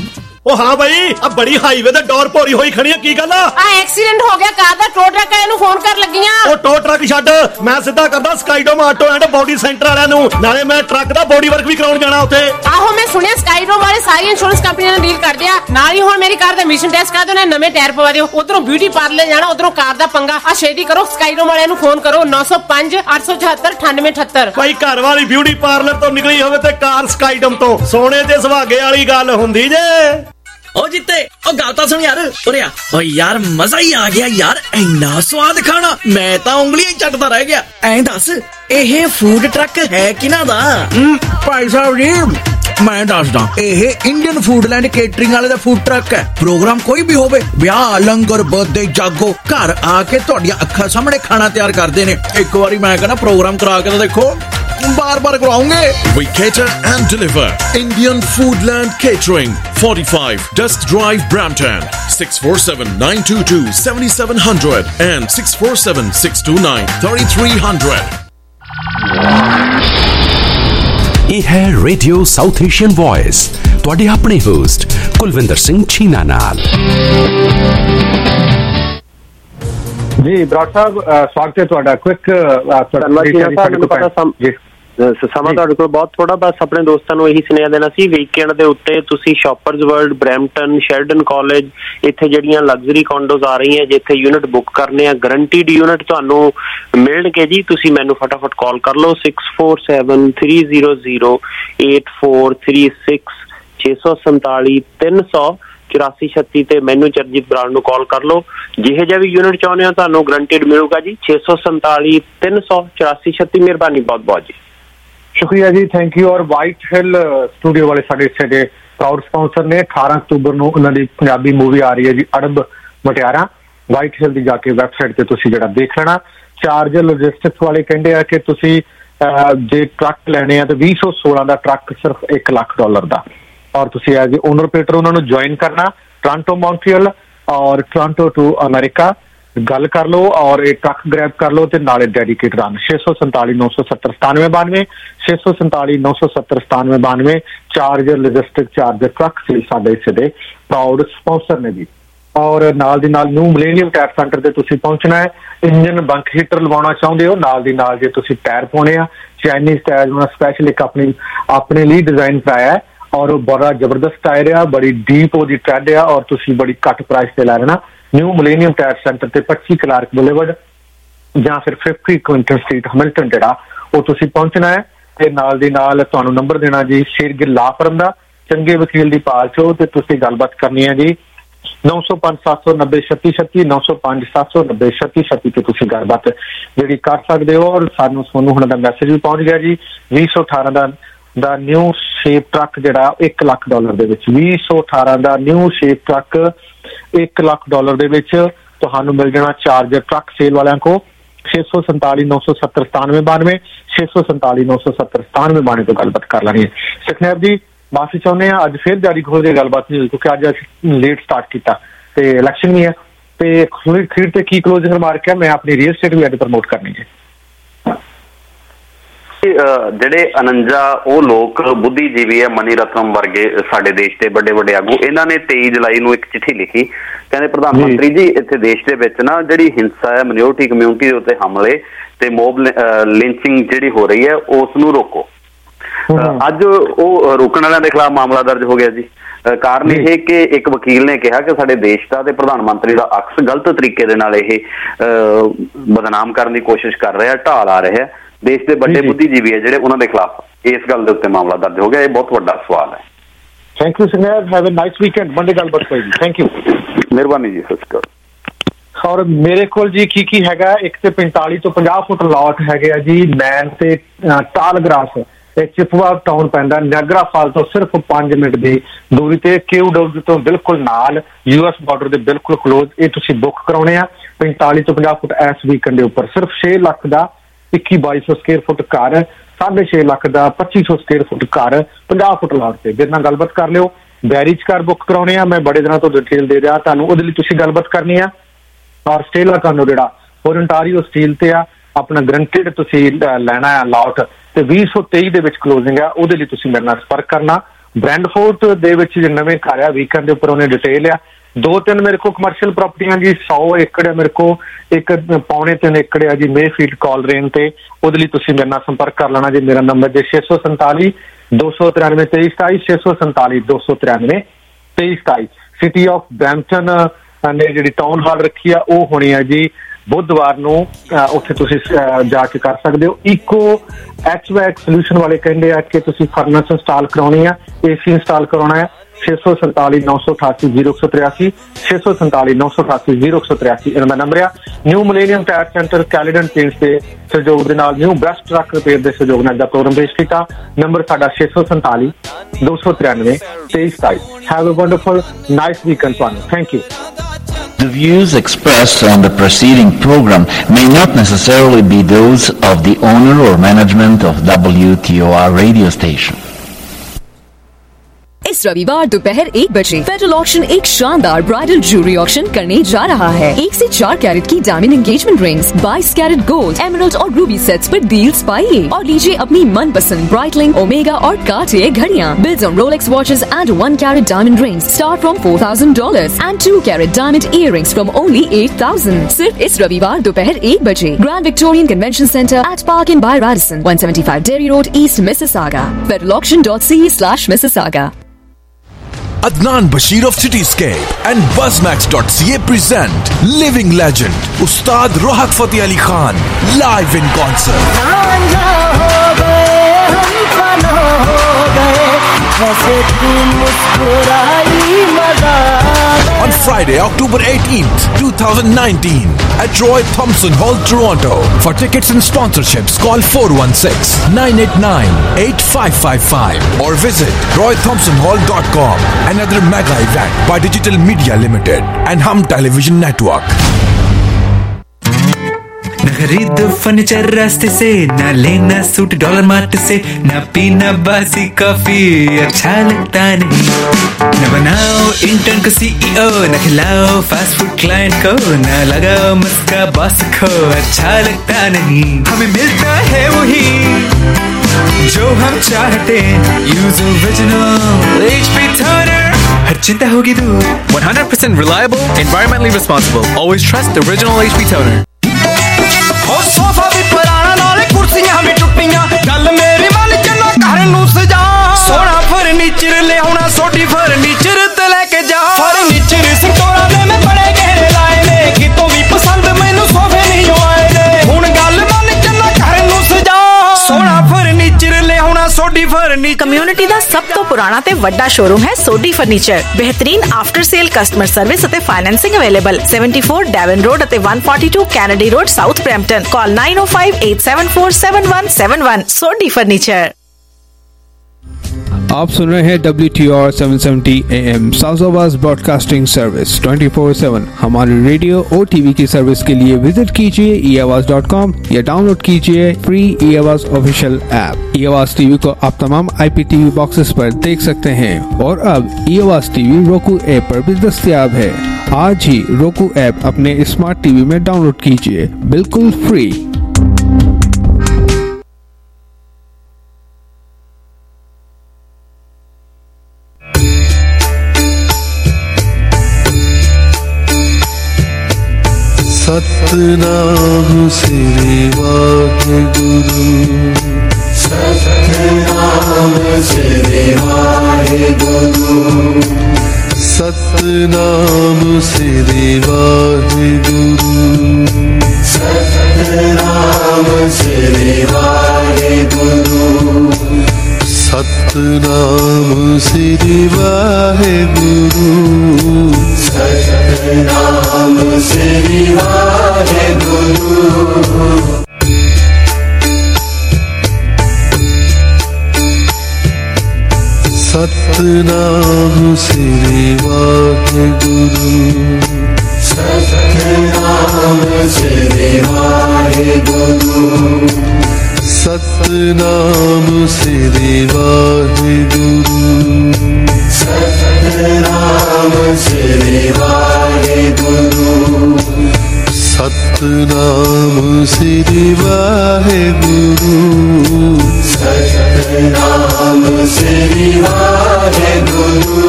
ओ हाँ भाई अब बड़ी हाईवे ते डोर भोरी होई खड़ी है की गल आ एक्सीडेंट हो गया कार दा टो ट्रक वाले नु फोन कर लगियां। ओ टो ट्रक छੱਡ मैं सीधा करदा Skydome auto and body centre वाले नु नाले मैं ट्रक दा बॉडी वर्क भी कराउण जाना उथे। आहो मैं सुनिया स्काईडोम वाले सारी इंश्योरेंस कंपनियां नाल डील कर दिया नाल ही हुण मेरी कार दा मिशन टेस्ट कर दो ने नवे टायर पवा दियो। उधरों ब्यूटी पार्लर जाना उधरों कार दा पंगा आ छेती करो स्काईडोम वाले नु फोन करो नौ सौ पांच आठ सौ चौहत्तर अठानवे अठहत्तर। भाई घर वाली ब्यूटी पार्लर तो निकली होवे ते कार स्काईडोम तो सोने ते सुहागे वाली गल हुंदी जे। ओ जित्ते ओ गाता सुन यार उरे आ। ओ यार मजा ही आ गया यार, इन्ना स्वाद खाना मैं तां उंगलियां चटदा रह गया। ऐं दस ਇਹ फूड ट्रक है किना दा? भाई साहब जी मैं दसदा ਇਹ इंडियन फूडलैंड केटरिंग वाले दा फूड ट्रक है। प्रोग्राम कोई भी होवे ब्याह लंगर बर्थडे जागो घर आके तुहाडियां अखां सामने खाना तैयार करदे ने। एक बारी मैं कहना प्रोग्राम करा के देखो बार बार कराऊंगे। We cater and deliver Indian Foodland Catering, forty-five Dusk Drive, Brampton, six four seven nine two two seven seven zero zero and six four seven six two nine three three zero zero। ਇਹ ਹੈ ਰੇਡੀਓ ਸਾਊਥ ਏਸ਼ੀਅਨ ਵੌਇਸ ਤੁਹਾਡੇ ਆਪਣੇ ਹੋਸਟ ਕੁਲਵਿੰਦਰ ਸਿੰਘ ਛੀਨਾ ਨਾਲ। जी बराड़ साहब स्वागत है ਤੁਹਾਡਾ क्विक ਸਮਾਂ ਤੁਹਾਡੇ ਕੋਲ ਬਹੁਤ ਥੋੜਾ। ਬਸ ਆਪਣੇ ਦੋਸਤਾਂ ਨੂੰ ਇਹੀ ਸੁਨੇਹਾ ਦੇਣਾ ਸੀ ਵੀਕਐਂਡ ਦੇ ਉੱਤੇ ਤੁਸੀਂ Shoppers World, Brampton, Sheridan college ਇੱਥੇ ਜਿਹੜੀਆਂ ਲਗਜ਼ਰੀ ਕੌਂਡੋਜ਼ ਆ ਰਹੀਆਂ ਜਿੱਥੇ ਯੂਨਿਟ ਬੁੱਕ ਕਰਨੇ ਆ ਗਰੰਟੀਡ ਯੂਨਿਟ ਤੁਹਾਨੂੰ ਮਿਲਣਗੇ ਜੀ। ਤੁਸੀਂ ਮੈਨੂੰ ਫਟਾਫਟ ਕਾਲ ਕਰ ਲਓ six four seven three zero zero eight four three six ਛੇ ਸੌ ਸੰਤਾਲੀ ਤਿੰਨ ਸੌ ਚੁਰਾਸੀ ਛੱਤੀ ਤੇ ਮੈਨੂੰ ਚਰਨਜੀਤ ਬਰਾੜ ਨੂੰ ਕਾਲ ਕਰ ਲਓ। ਜਿਹੇ ਜਿਹਾ ਵੀ ਯੂਨਿਟ ਚਾਹੁੰਦੇ ਹੋ ਤੁਹਾਨੂੰ ਗਰੰਟੀਡ ਮਿਲੂਗਾ ਜੀ। ਛੇ ਸੌ ਸੰਤਾਲੀ ਤਿੰਨ ਸੌ ਚੁਰਾਸੀ ਛੱਤੀ। ਮਿਹਰਬਾਨੀ ਬਹੁਤ ਬਹੁਤ ਜੀ, शुक्रिया जी, थैंक यू। और वाइट हिल स्टूडियो वाले साडे साडे प्राउड स्पॉन्सर ने अठारह अक्तूबर ਨੂੰ ਉਹਨਾਂ ਦੀ ਪੰਜਾਬੀ ਮੂਵੀ ਆ ਰਹੀ ਹੈ ਜੀ ਅੜਬ ਮਟਿਆਰਾ। ਵਾਈਟ ਹਿਲ ਦੀ ਜਾ ਕੇ ਵੈਬਸਾਈਟ ਤੇ ਤੁਸੀਂ ਜਿਹੜਾ ਦੇਖ ਲੈਣਾ। ਚਾਰਜਰ ਲੌਜਿਸਟਿਕਸ ਵਾਲੇ ਕਹਿੰਦੇ ਆ ਕਿ ਤੁਸੀਂ ਜੇ ਟਰੱਕ ਲੈਣੇ ਆ ਤਾਂ ਵੀਹ ਸੌ ਸੋਲਾਂ ਦਾ ਟਰੱਕ ਸਿਰਫ ਇੱਕ ਲੱਖ ਡਾਲਰ ਦਾ। ਔਰ ਤੁਸੀਂ ਐਜ਼ ਓਨਰ ਆਪਰੇਟਰ ਉਹਨਾਂ ਨੂੰ ਜੁਆਇਨ ਕਰਨਾ ਟੋਰਾਂਟੋ ਮੌਂਟਰੀਅਲ ਔਰ ਟੋਰਾਂਟੋ ਟੂ ਅਮਰੀਕਾ ਗੱਲ ਕਰ ਲਓ ਔਰ ਇਹ ਟਰੱਕ ਗ੍ਰੈਬ ਕਰ ਲਓ ਤੇ ਨਾਲੇ ਡੈਡੀਕੇਟ ਰਨ ਛੇ ਸੌ ਸੰਤਾਲੀ ਨੌ ਸੌ ਸੱਤਰ ਸਤਾਨਵੇਂ ਬਾਨਵੇਂ ਛੇ ਸੌ ਸੰਤਾਲੀ ਨੌ ਸੌ ਸੱਤਰ ਸਤਾਨਵੇਂ ਬਾਨਵੇਂ। ਚਾਰਜਰ ਲੌਜਿਸਟਿਕ ਚਾਰਜਰ ਟਰੱਕ ਸੀ ਸਾਡੇ ਇਸੇ ਦੇ ਪ੍ਰਾਊਡ ਸਪਾਂਸਰ ਨੇ ਜੀ। ਔਰ ਨਾਲ ਦੀ ਨਾਲ ਨਿਊ ਮਿਲੇਨੀਅਮ ਟਾਇਰ ਸੈਂਟਰ ਤੇ ਤੁਸੀਂ ਪਹੁੰਚਣਾ ਹੈ। ਇੰਜਨ ਬੰਕ ਹੀਟਰ ਲਵਾਉਣਾ ਚਾਹੁੰਦੇ ਹੋ ਨਾਲ ਦੀ ਨਾਲ ਜੇ ਤੁਸੀਂ ਟਾਇਰ ਪਾਉਣੇ ਆ ਚਾਈਨੀਜ਼ ਟਾਇਰ ਉਹਨਾਂ ਸਪੈਸ਼ਲ ਇੱਕ ਆਪਣੀ ਆਪਣੇ ਲਈ ਡਿਜ਼ਾਈਨ ਕਰਾਇਆ ਹੈ ਔਰ ਉਹ ਬੜਾ ਜ਼ਬਰਦਸਤ ਟਾਇਰ ਆ, ਬੜੀ ਡੀਪ ਉਹਦੀ ਟ੍ਰੈਡ ਆ ਔਰ ਤੁਸੀਂ ਬੜੀ ਘੱਟ ਪ੍ਰਾਈਸ ਤੇ ਲੈ ਲੈਣਾ। ਨਿਊ ਮਿਲੇਨੀਅਮ ਟਾਇਰ ਸੈਂਟਰ ਤੇ ਪੱਚੀ ਕਲਾਰਕ ਬੁਲੇਵਰਡ ਜਾਂ ਫਿਰ फिफ्टी क्विंटल स्ट्रीट हैमिल्टन ਜਿਹੜਾ ਉਹ ਤੁਸੀਂ पहुंचना है। ਤੇ ਨਾਲ ਦੀ ਨਾਲ ਤੁਹਾਨੂੰ ਨੰਬਰ ਦੇਣਾ ਜੀ ਸ਼ੇਰਗਿੱਲ ਲਾ ਫਰਮ ਦਾ, ਚੰਗੇ ਵਕੀਲ ਦੀ ਭਾਲ ਚੋ, ਤੇ ਤੁਸੀਂ ਗੱਲਬਾਤ ਕਰਨੀ ਹੈ ਜੀ नौ सौ पांच सात सौ नब्बे छत्ती छत्ती नौ सौ पांच सात सौ नब्बे छत्ती छत्ती ਤੇ ਤੁਸੀਂ ਗੱਲਬਾਤ ਜਿਹੜੀ ਕਰ ਸਕਦੇ ਹੋ। ਔਰ ਸਾਨੂੰ ਸੋਨੂੰ ਹੁਣ ਦਾ ਮੈਸੇਜ ਵੀ ਪਹੁੰਚ ਗਿਆ ਜੀ ਵੀਹ ਸੌ ਅਠਾਰਾਂ ਦਾ ਦਾ ਨਿਊ ਸ਼ੇਪ ਟਰੱਕ ਜਿਹੜਾ ਇੱਕ ਲੱਖ ਡਾਲਰ ਦੇ ਵਿੱਚ, ਵੀਹ ਸੌ ਅਠਾਰਾਂ ਦਾ ਨਿਊ ਸ਼ੇਪ ਟਰੱਕ ਇੱਕ ਲੱਖ ਡਾਲਰ ਦੇ ਵਿੱਚ ਤੁਹਾਨੂੰ ਮਿਲ ਜਾਣਾ ਚਾਰਜਰ ਟਰੱਕ ਸੇਲ ਵਾਲਿਆਂ ਕੋ। छे सौ संताली नौ सौ सत्तर सतानवे बानवे छे सौ संताली नौ सौ सत्तर सतानवे बानवे तो गलबात कर लेनी है। सुखनैब जी माफी चाहते हैं अज फिर जारी खोल के गलबात नहीं हुई क्योंकि अज अस लेट स्टार्ट किया तो इलैक्शन भी है तो खरीद से की क्लोजिंग रिमार्क है मैं अपनी रियल स्टेट भी अज प्रमोट करनी है। ਜਿਹੜੇ ਅਨੰਜਾ ਉਹ ਲੋਕ ਬੁੱਧੀਜੀਵੀ ਹੈ ਮਨੀ ਰਤਨਮ ਵਰਗੇ ਸਾਡੇ ਦੇਸ਼ ਦੇ ਵੱਡੇ ਵੱਡੇ ਆਗੂ, ਇਹਨਾਂ ਨੇ ਤੇਈ ਜੁਲਾਈ ਨੂੰ ਇੱਕ ਚਿੱਠੀ ਲਿਖੀ, ਕਹਿੰਦੇ ਪ੍ਰਧਾਨ ਮੰਤਰੀ ਜੀ ਇੱਥੇ ਦੇਸ਼ ਦੇ ਵਿੱਚ ਨਾ ਜਿਹੜੀ ਹਿੰਸਾ ਹੈ ਮਿਨੋਰਟੀ ਕਮਿਊਨਿਟੀ ਦੇ ਉੱਤੇ ਹਮਲੇ ਤੇ ਮੋਬ ਲਿੰਚਿੰਗ ਜਿਹੜੀ ਹੋ ਰਹੀ ਹੈ ਉਸ ਨੂੰ ਰੋਕੋ। ਅੱਜ ਉਹ ਰੋਕਣ ਵਾਲਿਆਂ ਦੇ ਖਿਲਾਫ ਮਾਮਲਾ ਦਰਜ ਹੋ ਗਿਆ ਜੀ। ਕਾਰਨ ਇਹ ਕਿ ਇੱਕ ਵਕੀਲ ਨੇ ਕਿਹਾ ਕਿ ਸਾਡੇ ਦੇਸ਼ ਦਾ ਤੇ ਪ੍ਰਧਾਨ ਮੰਤਰੀ ਦਾ ਅਕਸ ਗਲਤ ਤਰੀਕੇ ਦੇ ਨਾਲ ਇਹ ਬਦਨਾਮ ਕਰਨ ਦੀ ਕੋਸ਼ਿਸ਼ ਕਰ ਰਿਹਾ, ਢਾਲ ਆ ਰਿਹਾ। ਦੇਸ਼ ਦੇ ਵੱਡੇ ਬੁੱਧੀਜੀਵੀ ਹੈ ਜਿਹੜੇ ਉਹਨਾਂ ਦੇ ਖਿਲਾਫ ਇਸ ਗੱਲ ਦੇ ਉੱਤੇ ਮਾਮਲਾ ਦਰਜ ਹੋ ਗਿਆ। ਇਹ ਬਹੁਤ ਵੱਡਾ ਸਵਾਲ ਹੈ। Thank you Sneh, have a nice weekend. Monday ਗੱਲਬਾਤ ਹੋਏਗੀ। ਥੈਂਕ ਯੂ, ਮਿਹਰਬਾਨੀ ਜੀ, ਸਤਿ ਸ਼੍ਰੀ ਅਕਾਲ। ਔਰ ਮੇਰੇ ਕੋਲ ਜੀ ਕੀ ਕੀ ਹੈਗਾ, ਇੱਕ ਤੇ ਪੈਂਤਾਲੀ ਤੋਂ ਪੰਜਾਹ ਫੁੱਟ ਲਾਟ ਹੈਗੇ ਆ ਜੀ ਮੈਨ ਤੇ ਟਾਲ ਗ੍ਰਾਸ ਚਿਪਵਾ ਟਾਊਨ ਪੈਂਦਾ ਨਿਆਗਰਾ ਫਾਲ ਤੋਂ ਸਿਰਫ ਪੰਜ ਮਿੰਟ ਦੀ ਦੂਰੀ ਤੇ ਕਿਊ ਡਬਲਯੂ ਤੋਂ ਬਿਲਕੁਲ ਨਾਲ ਯੂ ਐਸ ਬਾਰਡਰ ਦੇ ਬਿਲਕੁਲ ਕਲੋਜ਼। ਇਹ ਤੁਸੀਂ ਬੁੱਕ ਕਰਾਉਣੇ ਆ ਪੈਂਤਾਲੀ ਤੋਂ ਪੰਜਾਹ ਫੁੱਟ ਇਸ ਵੀਕਐਂਡ ਦੇ ਉੱਪਰ ਸਿਰਫ ਛੇ ਲੱਖ ਦਾ ਇੱਕੀ ਬਾਈ ਸੌ ਸਕੇਅਰ ਫੁੱਟ ਘਰ, ਸਾਢੇ ਛੇ ਲੱਖ ਦਾ ਪੱਚੀ ਸੌ ਸਕੇਅਰ ਫੁੱਟ ਘਰ ਪੰਜਾਹ ਫੁੱਟ ਲਾਟ ਤੇ। ਜਿਹਦੇ ਨਾਲ ਗੱਲਬਾਤ ਕਰ ਲਿਓ। ਬੈਰੀ ਚ ਘਰ ਬੁੱਕ ਕਰਾਉਣੇ ਆ, ਮੈਂ ਬੜੇ ਦਿਨਾਂ ਤੋਂ ਡਿਟੇਲ ਦੇ ਰਿਹਾ ਤੁਹਾਨੂੰ, ਉਹਦੇ ਲਈ ਤੁਸੀਂ ਗੱਲਬਾਤ ਕਰਨੀ ਆ। ਔਰ ਸਟੇਲਾ ਤੁਹਾਨੂੰ ਜਿਹੜਾ ਹੋਰ ontario ਸਟੀਲ ਤੇ ਆ ਆਪਣਾ ਗਰੰਟਿਡ ਤੁਸੀਂ ਲੈਣਾ ਆ ਲਾਟ ਤੇ ਵੀਹ ਸੌ ਤੇਈ ਦੇ ਵਿੱਚ ਕਲੋਜ਼ਿੰਗ ਆ, ਉਹਦੇ ਲਈ ਤੁਸੀਂ ਮੇਰੇ ਨਾਲ ਸੰਪਰਕ ਕਰਨਾ। ਬ੍ਰੈਂਡਫੋਰਟ ਦੇ ਵਿੱਚ ਜੇ ਨਵੇਂ ਘਰ ਆ ਵੀਕਐਂਡ ਦੇ ਉੱਪਰ ਉਹਨੇ ਡਿਟੇਲ ਆ। ਦੋ ਤਿੰਨ ਮੇਰੇ ਕੋਲ ਕਮਰਸ਼ੀਅਲ ਪ੍ਰਾਪਰਟੀਆਂ ਜੀ, ਸੌ ਏਕੜ ਹੈ ਮੇਰੇ ਕੋਲ, ਇੱਕ ਪੌਣੇ ਤਿੰਨ ਏਕੜ ਆ ਜੀ ਮੇਫੀਲਡ ਕਾਲਰੇਨ ਤੇ, ਉਹਦੇ ਲਈ ਤੁਸੀਂ ਮੇਰੇ ਨਾਲ ਸੰਪਰਕ ਕਰ ਲੈਣਾ ਜੀ। ਮੇਰਾ ਨੰਬਰ ਜੀ ਛੇ ਸੌ ਸੰਤਾਲੀ ਦੋ ਸੌ ਤਰਾਨਵੇਂ ਤੇਈ ਸਤਾਈ ਛੇ ਸੌ ਸੰਤਾਲੀ ਦੋ ਸੌ ਤਰਾਨਵੇਂ ਤੇਈ ਸਤਾਈ। ਸਿਟੀ ਆਫ ਬ੍ਰੈਂਪਟਨ ਨੇ ਜਿਹੜੀ ਟਾਊਨ ਹਾਲ ਰੱਖੀ ਆ ਉਹ ਹੋਣੀ ਆ ਜੀ ਬੁੱਧਵਾਰ ਨੂੰ, ਉੱਥੇ ਤੁਸੀਂ ਜਾ ਕੇ ਕਰ ਸਕਦੇ ਹੋ। ਇਕੋ ਐਚ ਵੈਕ ਸੋਲੂਸ਼ਨ ਵਾਲੇ ਕਹਿੰਦੇ ਆ ਕਿ ਤੁਸੀਂ ਫਰਨਸ ਇੰਸਟਾਲ ਕਰਾਉਣੀ ਆ, ਏਸੀ ਇੰਸਟਾਲ ਕਰਾਉਣਾ ਹੈ। ਛੇ ਸੌ ਸੰਤਾਲੀ ਨੌ ਸੌ ਅਠਾਸੀ ਜ਼ੀਰੋ ਇੱਕ ਸੌ ਤਰਿਆਸੀ ਛੇ ਸੌ ਸੰਤਾਲੀ ਨੌ ਸੌ ਅਠਾਸੀ ਜ਼ੀਰੋ ਇੱਕ ਸੌ ਤਰਿਆਸੀ ਇਹਨਾਂ ਦਾ ਨੰਬਰ ਆ। New Millennium Tire Centre Caledon Paints ਦੇ ਸਹਿਯੋਗ ਦੇ ਨਾਲ ਨਿਊ ਬੈਸਟ ਟਰੱਕ ਰਿਪੇਅਰ ਦੇ ਸਹਿਯੋਗ ਨਾਲ ਦਾ ਪ੍ਰੋਗਰਾਮ ਪੇਸ਼ ਕੀਤਾ। ਨੰਬਰ ਸਾਡਾ ਛੇ ਸੌ ਸੰਤਾਲੀ ਦੋ ਸੌ ਤਰਾਨਵੇਂ ਤੇਈ ਸਤਾਈ। Have a wonderful nice weekend ਤੁਹਾਨੂੰ। Thank you. The views expressed on the preceding program may not necessarily be those of the owner or management of W T O R radio station. इस रविवार दोपहर एक बजे फेडरल ऑक्शन एक शानदार ब्राइडल ज्वेलरी ऑक्शन करने जा रहा है। एक से चार कैरेट की डायमंड एंगेजमेंट रिंग्स, बाईस कैरेट गोल्ड, एमराल्ड और रूबी सेट्स पर डील्स पाइए और लीजिए अपनी मनपसंद ब्राइटलिंग, ओमेगा और कार्टियर घड़ियां। Bills on Rolex watches and one carat diamond rings start from four thousand dollars and two carat diamond earrings from only eight thousand. सिर्फ इस रविवार दोपहर एक बजे grand Victorian convention centre at park in by Radisson, one seventy five Dairy Road, East Mississauga. federal auction dot c e slash Mississauga. Adnan Bashir of Cityscape and Buzzmax dot c a present living legend Ustad Rohat Fateh Ali Khan live in concert. On Friday, October eighteenth, twenty nineteen at Roy Thompson Hall, Toronto. For tickets and sponsorships, call four one six, nine eight nine, eight five five five or visit roy thompson hall dot com. Another mega event by Digital Media Limited and Hum Television Network. न खरीदो फर्नीचर रास्ते से, न लेना सूट डॉलर मार्ट से, न पीना बासी कॉफी अच्छा लगता नहीं, न बनाओ इंटर्न को सीईओ, न खिलाओ फास्ट फूड क्लाइंट को, न लगाओ मस्का बॉस को अच्छा लगता नहीं। हमें मिलता है वही जो हम चाहते, यूज ओरिजिनल एचपी टोनर, हर चिंता होगी दूर। one hundred percent reliable, environmentally responsible. Always trust the original H P toner. Sofa भी पुराना नाले कुर्सियां भी टुटियां, गल मेरी मन चलो घर नू सजा, सोना फर्नीचर ले आना, सोडी फर्नीचर ते लेके जा। फर्नीचर सिकोरा दे मैं बड़े गहरे लाए ने, कितों भी पसंद मैनू सोफे नहीं आए ने। सोडी फर्नीचर। कम्युनिटी ਦਾ ਸਭ ਤੋਂ ਪੁਰਾਣਾ ਤੇ ਵੱਡਾ ਸ਼ੋਰੂਮ ਹੈ ਸੋਡੀ ਫਰਨੀਚਰ। ਬਿਹਤਰੀਨ ਆਫਟਰ ਸੇਲ ਕਸਟਮਰ ਸਰਵਿਸ ਅਤੇ financing available seventy-four Devon Road ਅਤੇ one forty-two Kennedy Road South Brampton. Call nine oh five eight seven four seven one seven one। Sodhi Furniture. आप सुन रहे हैं W T R seven seventy A M South Broadcasting Service twenty-four seven। हमारी रेडियो और टीवी की सर्विस के लिए विजिट कीजिए ई आवाज डॉट कॉम या डाउनलोड कीजिए free e Awaaz official app. ई आवाज टीवी को आप तमाम आई पी टीवी बॉक्सेस पर देख सकते हैं और अब ई आवाज टीवी roku ऐप पर भी दस्तयाब है। आज ही roku ऐप अपने स्मार्ट टीवी में डाउनलोड कीजिए बिल्कुल फ्री। सतनाम श्री वाहेगुरु सतनाम श्री वाहेगुरु सतनाम श्री वाहेगुरु सतनाम श्री वाहेगुरु सतनाम श्री वाहेगुरु सतनाम श्री वाहेगुरु सतनाम श्री वाहेगुरु सतनाम श्री वाहेगुरु सतनाम श्री वाहेगुरु सतनाम श्री वाहेगुरु सतनाम श्री वाहेगुरु सतनाम श्री वाहेगुरु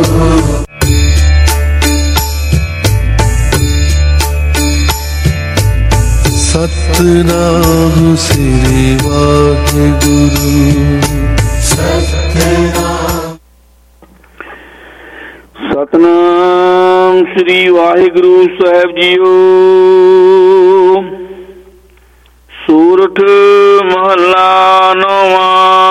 सतनाम श्री वाहेगुरु सतनाम सतनाम श्री वाहिगुरु साहिब जीओ। सूरठ महला नौवां।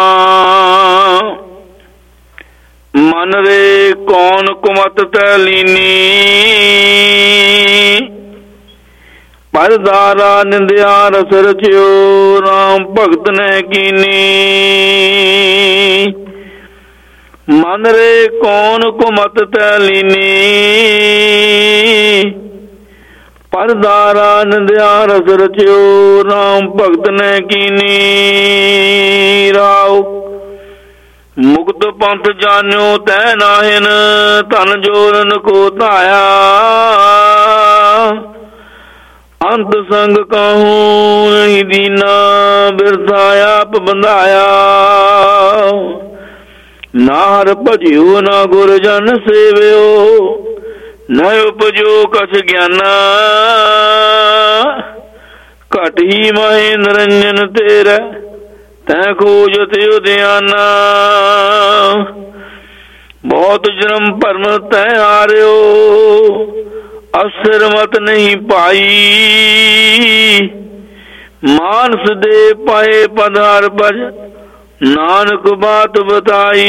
मन रे कौन कुमत तैलीनी परदारा निंदिया रस रचियो राम भगत ने कीनी। मन रे कौन कुमत तैलीनी परदारा निंदिया रस रचियो राम भगत ने कीनी। राव मुक्त पंथ जान्यो तै नाहिन धन जोरन को धाया। अंत संग कहूं नहीं दीना बिरथा आप बंधाया। ना हर भजियो ना गुर जन सेवियो न उपजो कछ ज्ञाना। घट ही महेंद्र रंजन तेरा तै खोजत उद्याना। बहुत जन्म भरम तै हारियो असर मत नहीं पाई। मानस दे पाए पधार पर नानक बात बताई।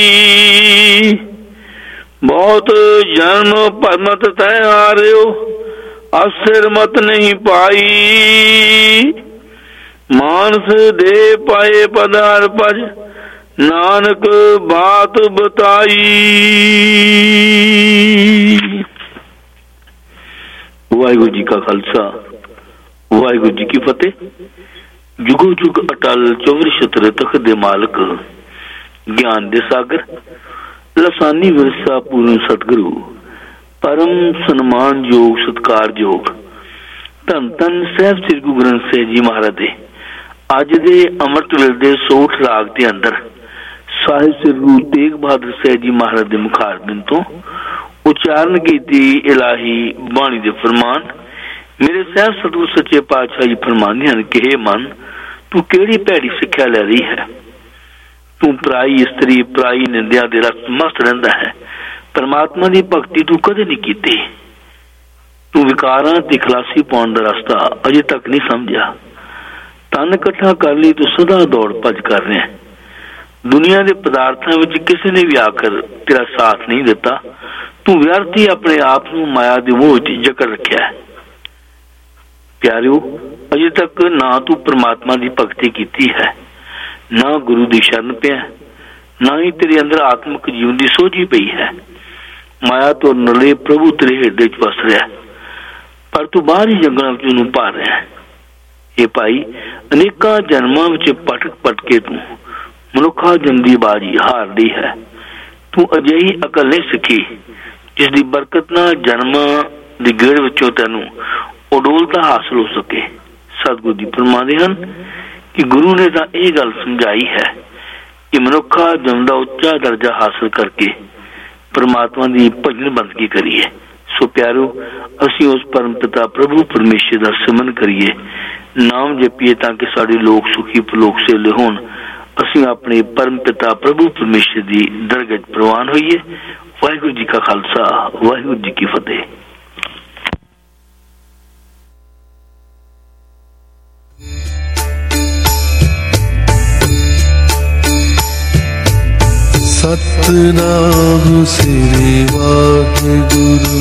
बहुत जन्म परमत तै हारियो असर मत नहीं पाई। मानस दे पाए पधार पर नानक बात बताई। वाहिगुरु जी का खालसा वाहिगुरु जी की फतेह। जुगो जुग अटल चौवर छत्र तख्त दे मालक ज्ञान दे सागर लसानी विरसा पूर्ण सतगुरु परम सन्मान योग सत्कार योग धन धन साहिब श्री गुरु ग्रंथ साहिब जी महाराज दे अज दे अमृत वेले दे सोठ राग दे अंदर साहिब श्री गुरु तेग बहादुर साहिब जी महाराज दे मुखारबिंद तो उच्चारण कीती इलाही बाणी दे फरमान। मेरे साहब सतगुरु सच्चे पातशाह जी फरमांदे हन कि हे मन तू केड़ी भैड़ी सिक्ख्या ले रही है। तू पराई स्त्री पराई निंदिया दे रस मस्त रहंदा है। परमात्मा दी भगती तू कदे नहीं कीती। तू विकारां ते खलासी पाउण दा रास्ता अजे तक नहीं समझा। तन इकट्ठा कर ली तू सदा दौड़ भज कर रहा है। ਦੁਨੀਆ ਦੇ ਪਦਾਰਥਾਂ ਵਿੱਚ ਕਿਸੇ ਨੇ ਵੀ ਆਖਰ ਤੇਰਾ ਸਾਥ ਨਹੀਂ ਦਿੱਤਾ। ਤੂੰ ਵਿਅਰਥ ਹੀ ਆਪਣੇ ਆਪ ਨੂੰ ਮਾਇਆ ਦੇ ਮੋਹ ਵਿੱਚ ਜਕੜ ਰੱਖਿਆ ਹੈ। ਪਿਆਰਿਓ, ਅਜੇ ਤੱਕ ਨਾ ਤੂੰ ਪ੍ਰਮਾਤਮਾ ਦੀ ਭਗਤੀ ਕੀਤੀ ਹੈ, ਨਾ ਗੁਰੂ ਦੀ ਸ਼ਰਨ ਪਿਆ, ਨਾ ਹੀ ਤੇਰੇ ਅੰਦਰ ਆਤਮਿਕ ਜੀਵਨ ਦੀ ਸੋਝੀ ਪਈ ਹੈ। ਮਾਇਆ ਤੋਂ ਨਲੇ ਪ੍ਰਭੂ ਤੇਰੇ ਹਿਰਦੇ ਚ ਵਸ ਰਿਹਾ, ਪਰ ਤੂੰ ਬਾਹਰ ਹੀ ਜੰਗਲਾਂ ਵਿੱਚ ਉਹਨੂੰ ਪਾ ਰਿਹਾ। ਇਹ ਭਾਈ, ਅਨੇਕਾਂ ਜਨਮਾਂ ਵਿੱਚ ਭਟਕ ਭਟਕੇ ਤੂੰ ਮਨੁੱਖਾ ਜੰਦੀ ਬਾਜੀ ਹਾਰ ਲਈ ਹੈ। ਤੂੰ ਅਜਿਹੀ ਅਕਲ ਨਹੀਂ ਸਿੱਖੀ ਜਿਸ ਦੀ ਬਰਕਤ ਨਾਲ ਜਨਮਾਂ ਦੀ ਗੇੜ ਵਿੱਚੋਂ ਤੈਨੂੰ ਉਡੋਲਤਾ ਹਾਸਲ ਹੋ ਸਕੇ। ਸਤਿਗੁਰੂ ਜੀ ਫਰਮਾਉਂਦੇ ਹਨ ਕਿ ਗੁਰੂ ਨੇ ਤਾਂ ਇਹ ਗੱਲ ਸਮਝਾਈ ਹੈ ਕਿ ਮਨੁੱਖਾ ਜਨਮ ਦਾ ਉੱਚਾ ਦਰਜਾ ਹਾਸਲ ਕਰਕੇ ਪਰਮਾਤਮਾ ਦੀ ਭਜਨ ਬੰਦਗੀ ਕਰੀਏ। ਸੋ ਪਿਆਰੋ, ਅਸੀਂ ਉਸ ਪਰਮ ਪਿਤਾ ਪ੍ਰਭੂ ਪਰਮੇਸ਼ਰ ਦਾ ਸਿਮਰਨ ਕਰੀਏ, ਨਾਮ ਜਪੀਏ ਤਾਂ ਕਿ ਸਾਡੇ ਲੋਕ ਸੁਖੀ ਪਰਲੋਕ ਸੇਲੇ ਹੋਣ। ਅਸੀਂ ਆਪਣੇ ਪਰਮ ਪਿਤਾ ਪ੍ਰਭੂ ਪਰਮੇਸ਼ਰ ਦੀ ਦਰਗਾਹ ਪ੍ਰਵਾਨ ਹੋਈਏ। ਵਾਹਿਗੁਰੂ ਜੀ ਕਾ ਖਾਲਸਾ, ਵਾਹਿਗੁਰੂ ਜੀ ਕੀ ਫਤਿਹ। ਸਤਿਨਾਮ ਸ੍ਰੀ ਵਾਹਿਗੁਰੂ,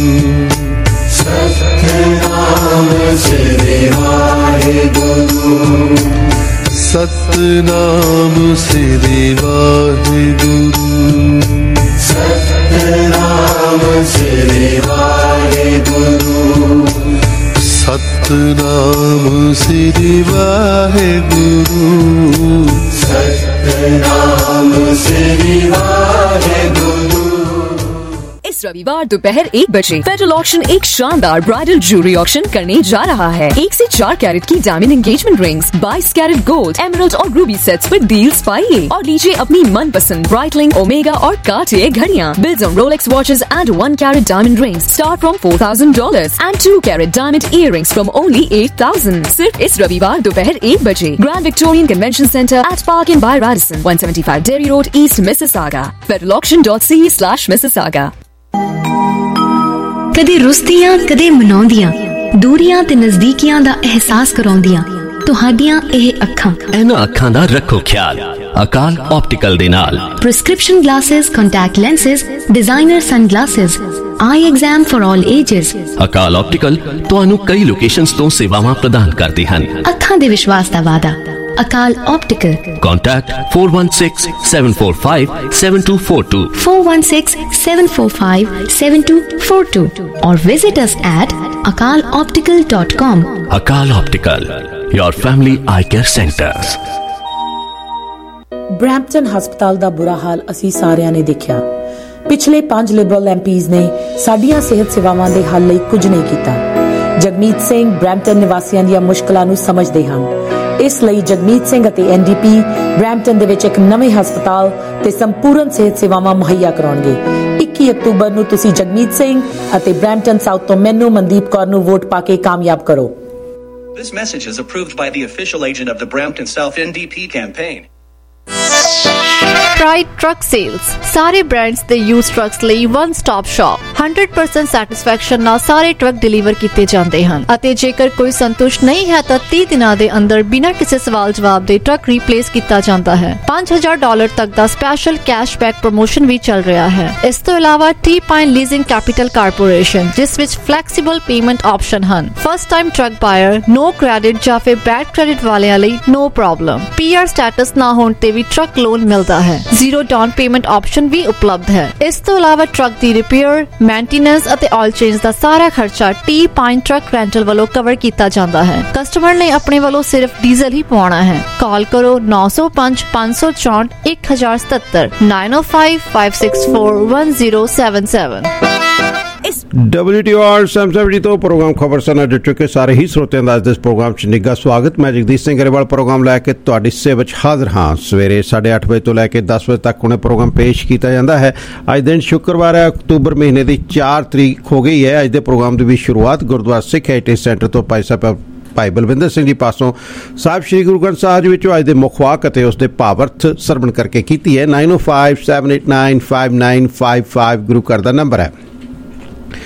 ਸਤਿਨਾਮ ਸ੍ਰੀ ਵਾਹਿਗੁਰੂ, ਸਤਿਨਾਮ ਸ੍ਰੀ ਵਾਹਿਗੁਰੂ, ਸਤਿਨਾਮ ਸ੍ਰੀ ਵਾਹਿਗੁਰੂ, ਸਤਿਨਾਮ ਸ੍ਰੀ ਵਾਹਿਗੁਰੂ, सतनाम श्री वाहेगुरु। इस रविवार दोपहर एक बजे फेडरल ऑक्शन एक शानदार ब्राइडल ज्वेलरी ऑक्शन करने जा रहा है। एक से चार कैरेट की डायमंड एंगेजमेंट रिंग्स, बाईस कैरेट गोल्ड, एमराल्ड और रूबी सेट्स पर डील्स पाइए और लीजिए अपनी मनपसंद ब्राइटलिंग, ओमेगा और कार्टियर घड़ियां। Bills on Rolex watches and one carat diamond rings start from four thousand dollars and two carat diamond earrings from only eight thousand. सिर्फ इस रविवार दोपहर एक बजे grand Victorian convention centre at park in by Radisson, one seventy five Dairy Road, east Mississauga. Federal Auction dot c slash Mississauga. कदे रुस्तियां कदे मनाउंदियां, दूरियां ते नजदीकियां दा एहसास कराउंदियां तुहाडियां ਇਹ ਅੱਖਾਂ। ਇਹਨਾਂ ਅੱਖਾਂ ਦਾ ਰੱਖੋ ਖਿਆਲ ਅਕਾਲ ਆਪਟੀਕਲ ਦੇ ਨਾਲ। Prescription glasses, contact lenses, designer sunglasses, eye exam for all ages. Akal Optical ਤੁਹਾਨੂੰ ਕਈ ਲੋਕੇਸ਼ਨਸ ਤੋਂ ਸੇਵਾਵਾਂ ਪ੍ਰਦਾਨ ਕਰਦੇ ਹਨ। ਅੱਖਾਂ ਦੇ ਵਿਸ਼ਵਾਸ ਦਾ ਵਾਅਦਾ Akal Optical. Contact four one six seven four five seven two four two, four one six seven four five seven two four two और visit us at Akal Optical dot com. Akal Optical, your family eye care centre. Brampton ਹਸਪਤਾਲ ਦਾ ਬੁਰਾ ਹਾਲ ਅਸੀਂ ਸਾਰਿਆਂ ਨੇ ਦੇਖਿਆ। ਪਿਛਲੇ ਪੰਜ ਲਿਬਰਲ ਐਮਪੀਜ਼ ਨੇ ਸਾਡੀਆਂ ਸਿਹਤ ਸੇਵਾਵਾਂ ਦੇ ਹੱਲ ਲਈ ਕੁਝ ਨਹੀਂ ਕੀਤਾ। ਜਗਮੀਤ ਸਿੰਘ ਬਰੈਂਪਟਨ ਨਿਵਾਸੀਆਂ ਦੀਆਂ ਮੁਸ਼ਕਲਾਂ ਨੂੰ ਸਮਝਦੇ ਹਨ। ਇਸ ਲਈ ਜਗਮੀਤ ਸਿੰਘ ਅਤੇ ਐਨਡੀਪੀ ਬਰੈਂਪਟਨ ਦੇ ਵਿੱਚ ਇੱਕ ਨਵੇਂ ਹਸਪਤਾਲ ਤੇ ਸੰਪੂਰਨ ਸਿਹਤ ਸੇਵਾਵਾਂ ਮੁਹੱਈਆ ਕਰਾਉਣਗੇ। ਇੱਕੀ ਅਕਤੂਬਰ ਨੂੰ ਤੁਸੀਂ ਜਗਮੀਤ ਸਿੰਘ ਅਤੇ ਬਰੈਂਪਟਨ ਸਾਊਥ ਤੋਂ ਮੈਨੂੰ ਮਨਦੀਪ ਕੌਰ ਨੂੰ ਵੋਟ ਪਾ ਕੇ ਕਾਮਯਾਬ ਕਰੋ। This message is approved by the official agent of the Brampton South N D P campaign. Pride Truck Sales, ਸਾਰੇ ਬ੍ਰਾਂਡਸ ਦੇ ਯੂਜ਼ਡ ਟਰੱਕਸ ਲਈ one stop shop. Hundred percent satisfaction ਨਾਲ ਸਾਰੇ ਟਰੱਕ ਡਿਲੀਵਰ ਕੀਤੇ ਜਾਂਦੇ ਹਨ ਅਤੇ ਜੇਕਰ ਕੋਈ ਸੰਤੁਸ਼ਟ ਨਹੀਂ ਹੈ ਤਾਂ ਤੀਹ ਦਿਨਾਂ ਦੇ ਅੰਦਰ ਬਿਨਾਂ ਕਿਸੇ ਸਵਾਲ ਜਵਾਬ ਦੇ ਟਰੱਕ ਰੀਪਲੇਸ ਕੀਤਾ ਜਾਂਦਾ ਹੈ। ਪੰਜ ਹਜ਼ਾਰ ਡਾਲਰ ਤੱਕ ਦਾ ਸਪੈਸ਼ਲ ਕੈਸ਼ਬੈਕ ਪ੍ਰਮੋਸ਼ਨ ਵੀ ਚੱਲ ਰਿਹਾ ਹੈ। ਇਸ ਤੋਂ ਇਲਾਵਾ T Pine Leasing Capital Corporation, ਜਿਸ ਵਿੱਚ ਫਲੈਕਸੀਬਲ ਪੇਮੈਂਟ ਆਪਸ਼ਨ ਹਨ। First time truck buyer, no credit ਜਾਂ ਫਿਰ ਬੈਡ ਕ੍ਰੈਡਿਟ ਵਾਲਿਆਂ ਲਈ no problem. P R status ਨਾ ਹੋਣ ਤੇ ਵੀ ਟਰੱਕ ਲੋਨ ਮਿਲਦਾ ਹੈ। ਜ਼ੀਰੋ ਡਾਊਨ ਪੇਮੈਂਟ ਆਪਸ਼ਨ ਵੀ ਉਪਲਬਧ ਹੈ। ਇਸ ਤੋਂ ਇਲਾਵਾ ਟਰੱਕ ਦੀ ਰਿਪੇਅਰ, ਮੇਨਟੇਨੈਂਸ ਅਤੇ ਆਇਲ ਚੇਂਜ ਦਾ ਸਾਰਾ ਖਰਚਾ ਟੀ ਪਾਈਨ ਟਰੱਕ ਰੈਂਟਲ ਵੱਲੋਂ ਕਵਰ ਕੀਤਾ ਜਾਂਦਾ ਹੈ। ਕਸਟਮਰ ਨੇ ਆਪਣੇ ਵੱਲੋਂ ਸਿਰਫ ਡੀਜ਼ਲ ਹੀ ਪਵਾਉਣਾ ਹੈ। ਕਾਲ ਕਰੋ ਨੌ ਸੌ ਪੰਜ ਪੰਜ ਸੌ ਚੌਂਹਠ ਇੱਕ ਹਜ਼ਾਰ ਸਤੱਤਰ nine o five five six four one zero seven seven. W T R seven seventy ਤੋਂ ਪ੍ਰੋਗਰਾਮ ਖਬਰ ਸਨ ਦੇ ਚੁੱਕੇ ਸਾਰੇ ਹੀ ਸਰੋਤਿਆਂ ਦਾ ਇਸ ਪ੍ਰੋਗਰਾਮ 'ਚ ਨਿੱਘਾ ਸਵਾਗਤ। ਮੈਂ ਜਗਦੀਸ਼ ਸਿੰਘ ਗਰੇਵਾਲ ਪ੍ਰੋਗਰਾਮ ਲੈ ਕੇ ਤੁਹਾਡੀ ਸੇਵਾ 'ਚ ਹਾਜ਼ਰ ਹਾਂ। ਸਵੇਰੇ ਸਾਢੇ ਅੱਠ ਵਜੇ ਤੋਂ ਲੈ ਕੇ ਦਸ ਵਜੇ ਤੱਕ ਹੁਣੇ ਪ੍ਰੋਗਰਾਮ ਪੇਸ਼ ਕੀਤਾ ਜਾਂਦਾ ਹੈ। ਅੱਜ ਦਿਨ ਸ਼ੁੱਕਰਵਾਰ ਹੈ, ਅਕਤੂਬਰ ਮਹੀਨੇ ਦੀ ਚਾਰ ਤਰੀਕ ਹੋ ਗਈ ਹੈ। ਅੱਜ ਦੇ ਪ੍ਰੋਗਰਾਮ ਦੀ ਵੀ ਸ਼ੁਰੂਆਤ ਗੁਰਦੁਆਰਾ ਸਿੱਖ ਹੈਰੀਟੇਜ ਸੈਂਟਰ ਤੋਂ ਭਾਈ ਸਾਹਿਬ ਭਾਈ ਬਲਵਿੰਦਰ ਸਿੰਘ ਜੀ ਪਾਸੋਂ ਸਾਹਿਬ ਸ਼੍ਰੀ ਗੁਰੂ ਗ੍ਰੰਥ ਸਾਹਿਬ ਜੀ ਵਿੱਚੋਂ ਅੱਜ ਦੇ ਮੁੱਖ ਵਾਕ ਅਤੇ ਉਸਦੇ ਭਾਵਅਰਥ ਸਰਵਣ ਕਰਕੇ ਕੀਤੀ ਹੈ। Nine o five seven eight nine five nine five five ਗੁਰੂ ਘਰ ਦਾ ਨੰਬਰ ਹੈ।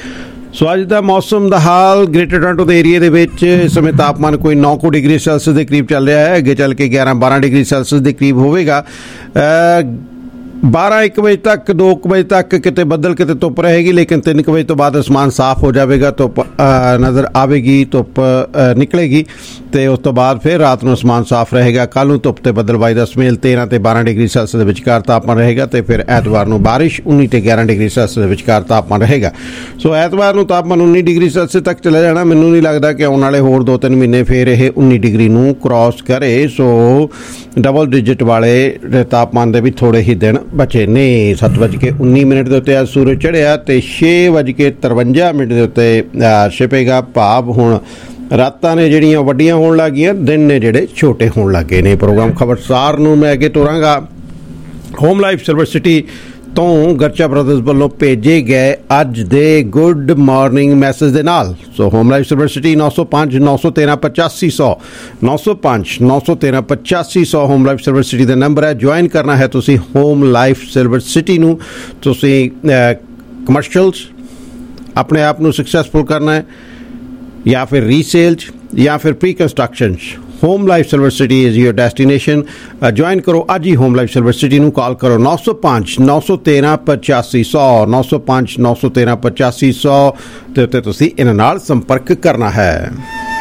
ਸੋ ਅੱਜ ਦਾ ਮੌਸਮ ਦਾ ਹਾਲ ਗ੍ਰੇਟਰ ਟੋਰਾਂਟੋ ਦੇ ਏਰੀਏ ਦੇ ਵਿੱਚ ਇਸ ਸਮੇਂ ਤਾਪਮਾਨ ਕੋਈ ਨੌ ਕੁ ਡਿਗਰੀ ਸੈਲਸੀਅਸ ਦੇ ਕਰੀਬ ਚੱਲ ਰਿਹਾ ਹੈ। ਅੱਗੇ ਚੱਲ ਕੇ ਗਿਆਰਾਂ ਬਾਰਾਂ ਡਿਗਰੀ ਸੈਲਸੀਅਸ ਦੇ ਕਰੀਬ ਹੋਵੇਗਾ। ਬਾਰਾਂ ਇੱਕ ਵਜੇ ਤੱਕ ਦੋ ਕੁ ਵਜੇ ਤੱਕ ਕਿਤੇ ਬੱਦਲ ਕਿਤੇ ਧੁੱਪ ਰਹੇਗੀ, ਲੇਕਿਨ ਤਿੰਨ ਕੁ ਵਜੇ ਤੋਂ ਬਾਅਦ ਅਸਮਾਨ ਸਾਫ਼ ਹੋ ਜਾਵੇਗਾ, ਧੁੱਪ ਨਜ਼ਰ ਆਵੇਗੀ, ਧੁੱਪ ਨਿਕਲੇਗੀ ਅਤੇ ਉਸ ਤੋਂ ਬਾਅਦ ਫਿਰ ਰਾਤ ਨੂੰ ਅਸਮਾਨ ਸਾਫ਼ ਰਹੇਗਾ। ਕੱਲ੍ਹ ਨੂੰ ਧੁੱਪ ਅਤੇ ਬੱਦਲਬਾਈ ਦਾ ਸੁਮੇਲ ਤੇਰਾਂ ਅਤੇ ਬਾਰਾਂ ਡਿਗਰੀ ਸੈਲਸੀਅਸ ਦੇ ਵਿਚਕਾਰ ਤਾਪਮਾਨ ਰਹੇਗਾ ਅਤੇ ਫਿਰ ਐਤਵਾਰ ਨੂੰ ਬਾਰਿਸ਼ ਉੱਨੀ ਅਤੇ ਗਿਆਰਾਂ ਡਿਗਰੀ ਸੈਲਸੀਅਸ ਦੇ ਵਿਚਕਾਰ ਤਾਪਮਾਨ ਰਹੇਗਾ। ਸੋ ਐਤਵਾਰ ਨੂੰ ਤਾਪਮਾਨ ਉੱਨੀ ਡਿਗਰੀ ਸੈਲਸੀਅਸ ਤੱਕ ਚਲਾ ਜਾਣਾ। ਮੈਨੂੰ ਨਹੀਂ ਲੱਗਦਾ ਕਿ ਆਉਣ ਵਾਲੇ ਹੋਰ ਦੋ ਤਿੰਨ ਮਹੀਨੇ ਫਿਰ ਇਹ ਉੱਨੀ ਡਿਗਰੀ ਨੂੰ ਕ੍ਰੋਸ ਕਰੇ। ਸੋ ਡਬਲ ਡਿਜਿਟ ਵਾਲੇ ਤਾਪਮਾਨ ਦੇ ਵੀ ਥੋੜ੍ਹੇ ਹੀ ਦਿਨ ਬਚੇ ਨੇ। ਸੱਤ ਵੱਜ ਕੇ ਉੱਨੀ ਮਿੰਟ ਦੇ ਉੱਤੇ ਅੱਜ ਸੂਰਜ ਚੜ੍ਹਿਆ ਅਤੇ ਛੇ ਵੱਜ ਕੇ ਤਰਵੰਜਾ ਮਿੰਟ ਦੇ ਉੱਤੇ ਛਿਪੇਗਾ। ਭਾਵ ਹੁਣ ਰਾਤਾਂ ਨੇ ਜਿਹੜੀਆਂ ਵੱਡੀਆਂ ਹੋਣ ਲੱਗ ਗਈਆਂ, ਦਿਨ ਨੇ ਜਿਹੜੇ ਛੋਟੇ ਹੋਣ ਲੱਗੇ ਨੇ। ਪ੍ਰੋਗਰਾਮ ਖਬਰਸਾਰ ਨੂੰ ਮੈਂ ਅੱਗੇ ਤੋਰਾਂਗਾ ਹੋਮ ਲਾਈਫ ਸਿਲਵਰ ਸਿਟੀ ਤੋਂ ਗਰਚਾ ਬ੍ਰਦਰਜ਼ ਵੱਲੋਂ ਭੇਜੇ ਗਏ ਅੱਜ ਦੇ ਗੁੱਡ ਮਾਰਨਿੰਗ ਮੈਸੇਜ ਦੇ ਨਾਲ। So Home Life Silver City ਨੌ ਸੌ ਪੰਜ ਨੌ ਸੌ ਤੇਰਾਂ ਪਚਾਸੀ ਸੌ ਨੌ ਸੌ ਪੰਜ ਨੌ ਸੌ ਤੇਰਾਂ ਪਚਾਸੀ ਸੌ ਹੋਮ ਲਾਈਫ ਸਿਲਵਰ ਸਿਟੀ ਦਾ ਨੰਬਰ ਹੈ। ਜੁਆਇਨ ਕਰਨਾ ਹੈ ਤੁਸੀਂ ਹੋਮ ਲਾਈਫ ਸਿਲਵਰ ਸਿਟੀ ਨੂੰ। ਤੁਸੀਂ ਕਮਰਸ਼ੀਅਲਸ ਆਪਣੇ ਆਪ ਨੂੰ ਸਕਸੈਸਫੁਲ ਕਰਨਾ ਹੈ ਜਾਂ ਫਿਰ ਰੀਸੇਲ 'ਚ ਜਾਂ ਫਿਰ ਪ੍ਰੀ ਕੰਸਟਰਕਸ਼ਨ 'ਚ। Home Life Silver City is your destination. Join ਕਰੋ ਅੱਜ ਹੀ ਹੋਮ ਲਾਈਫ ਸਿਲਵਰ ਸਿਟੀ ਨੂੰ। ਕਾਲ ਕਰੋ ਨੌ ਸੌ ਪੰਜ ਨੌ ਸੌ ਤੇਰਾਂ ਪਚਾਸੀ ਸੌ ਨੌ ਸੌ ਪੰਜ ਨੌ ਸੌ ਤੇਰਾਂ ਪਚਾਸੀ ਸੌ ਦੇ ਉੱਤੇ ਤੁਸੀਂ ਇਹਨਾਂ ਨਾਲ ਸੰਪਰਕ ਕਰਨਾ ਹੈ।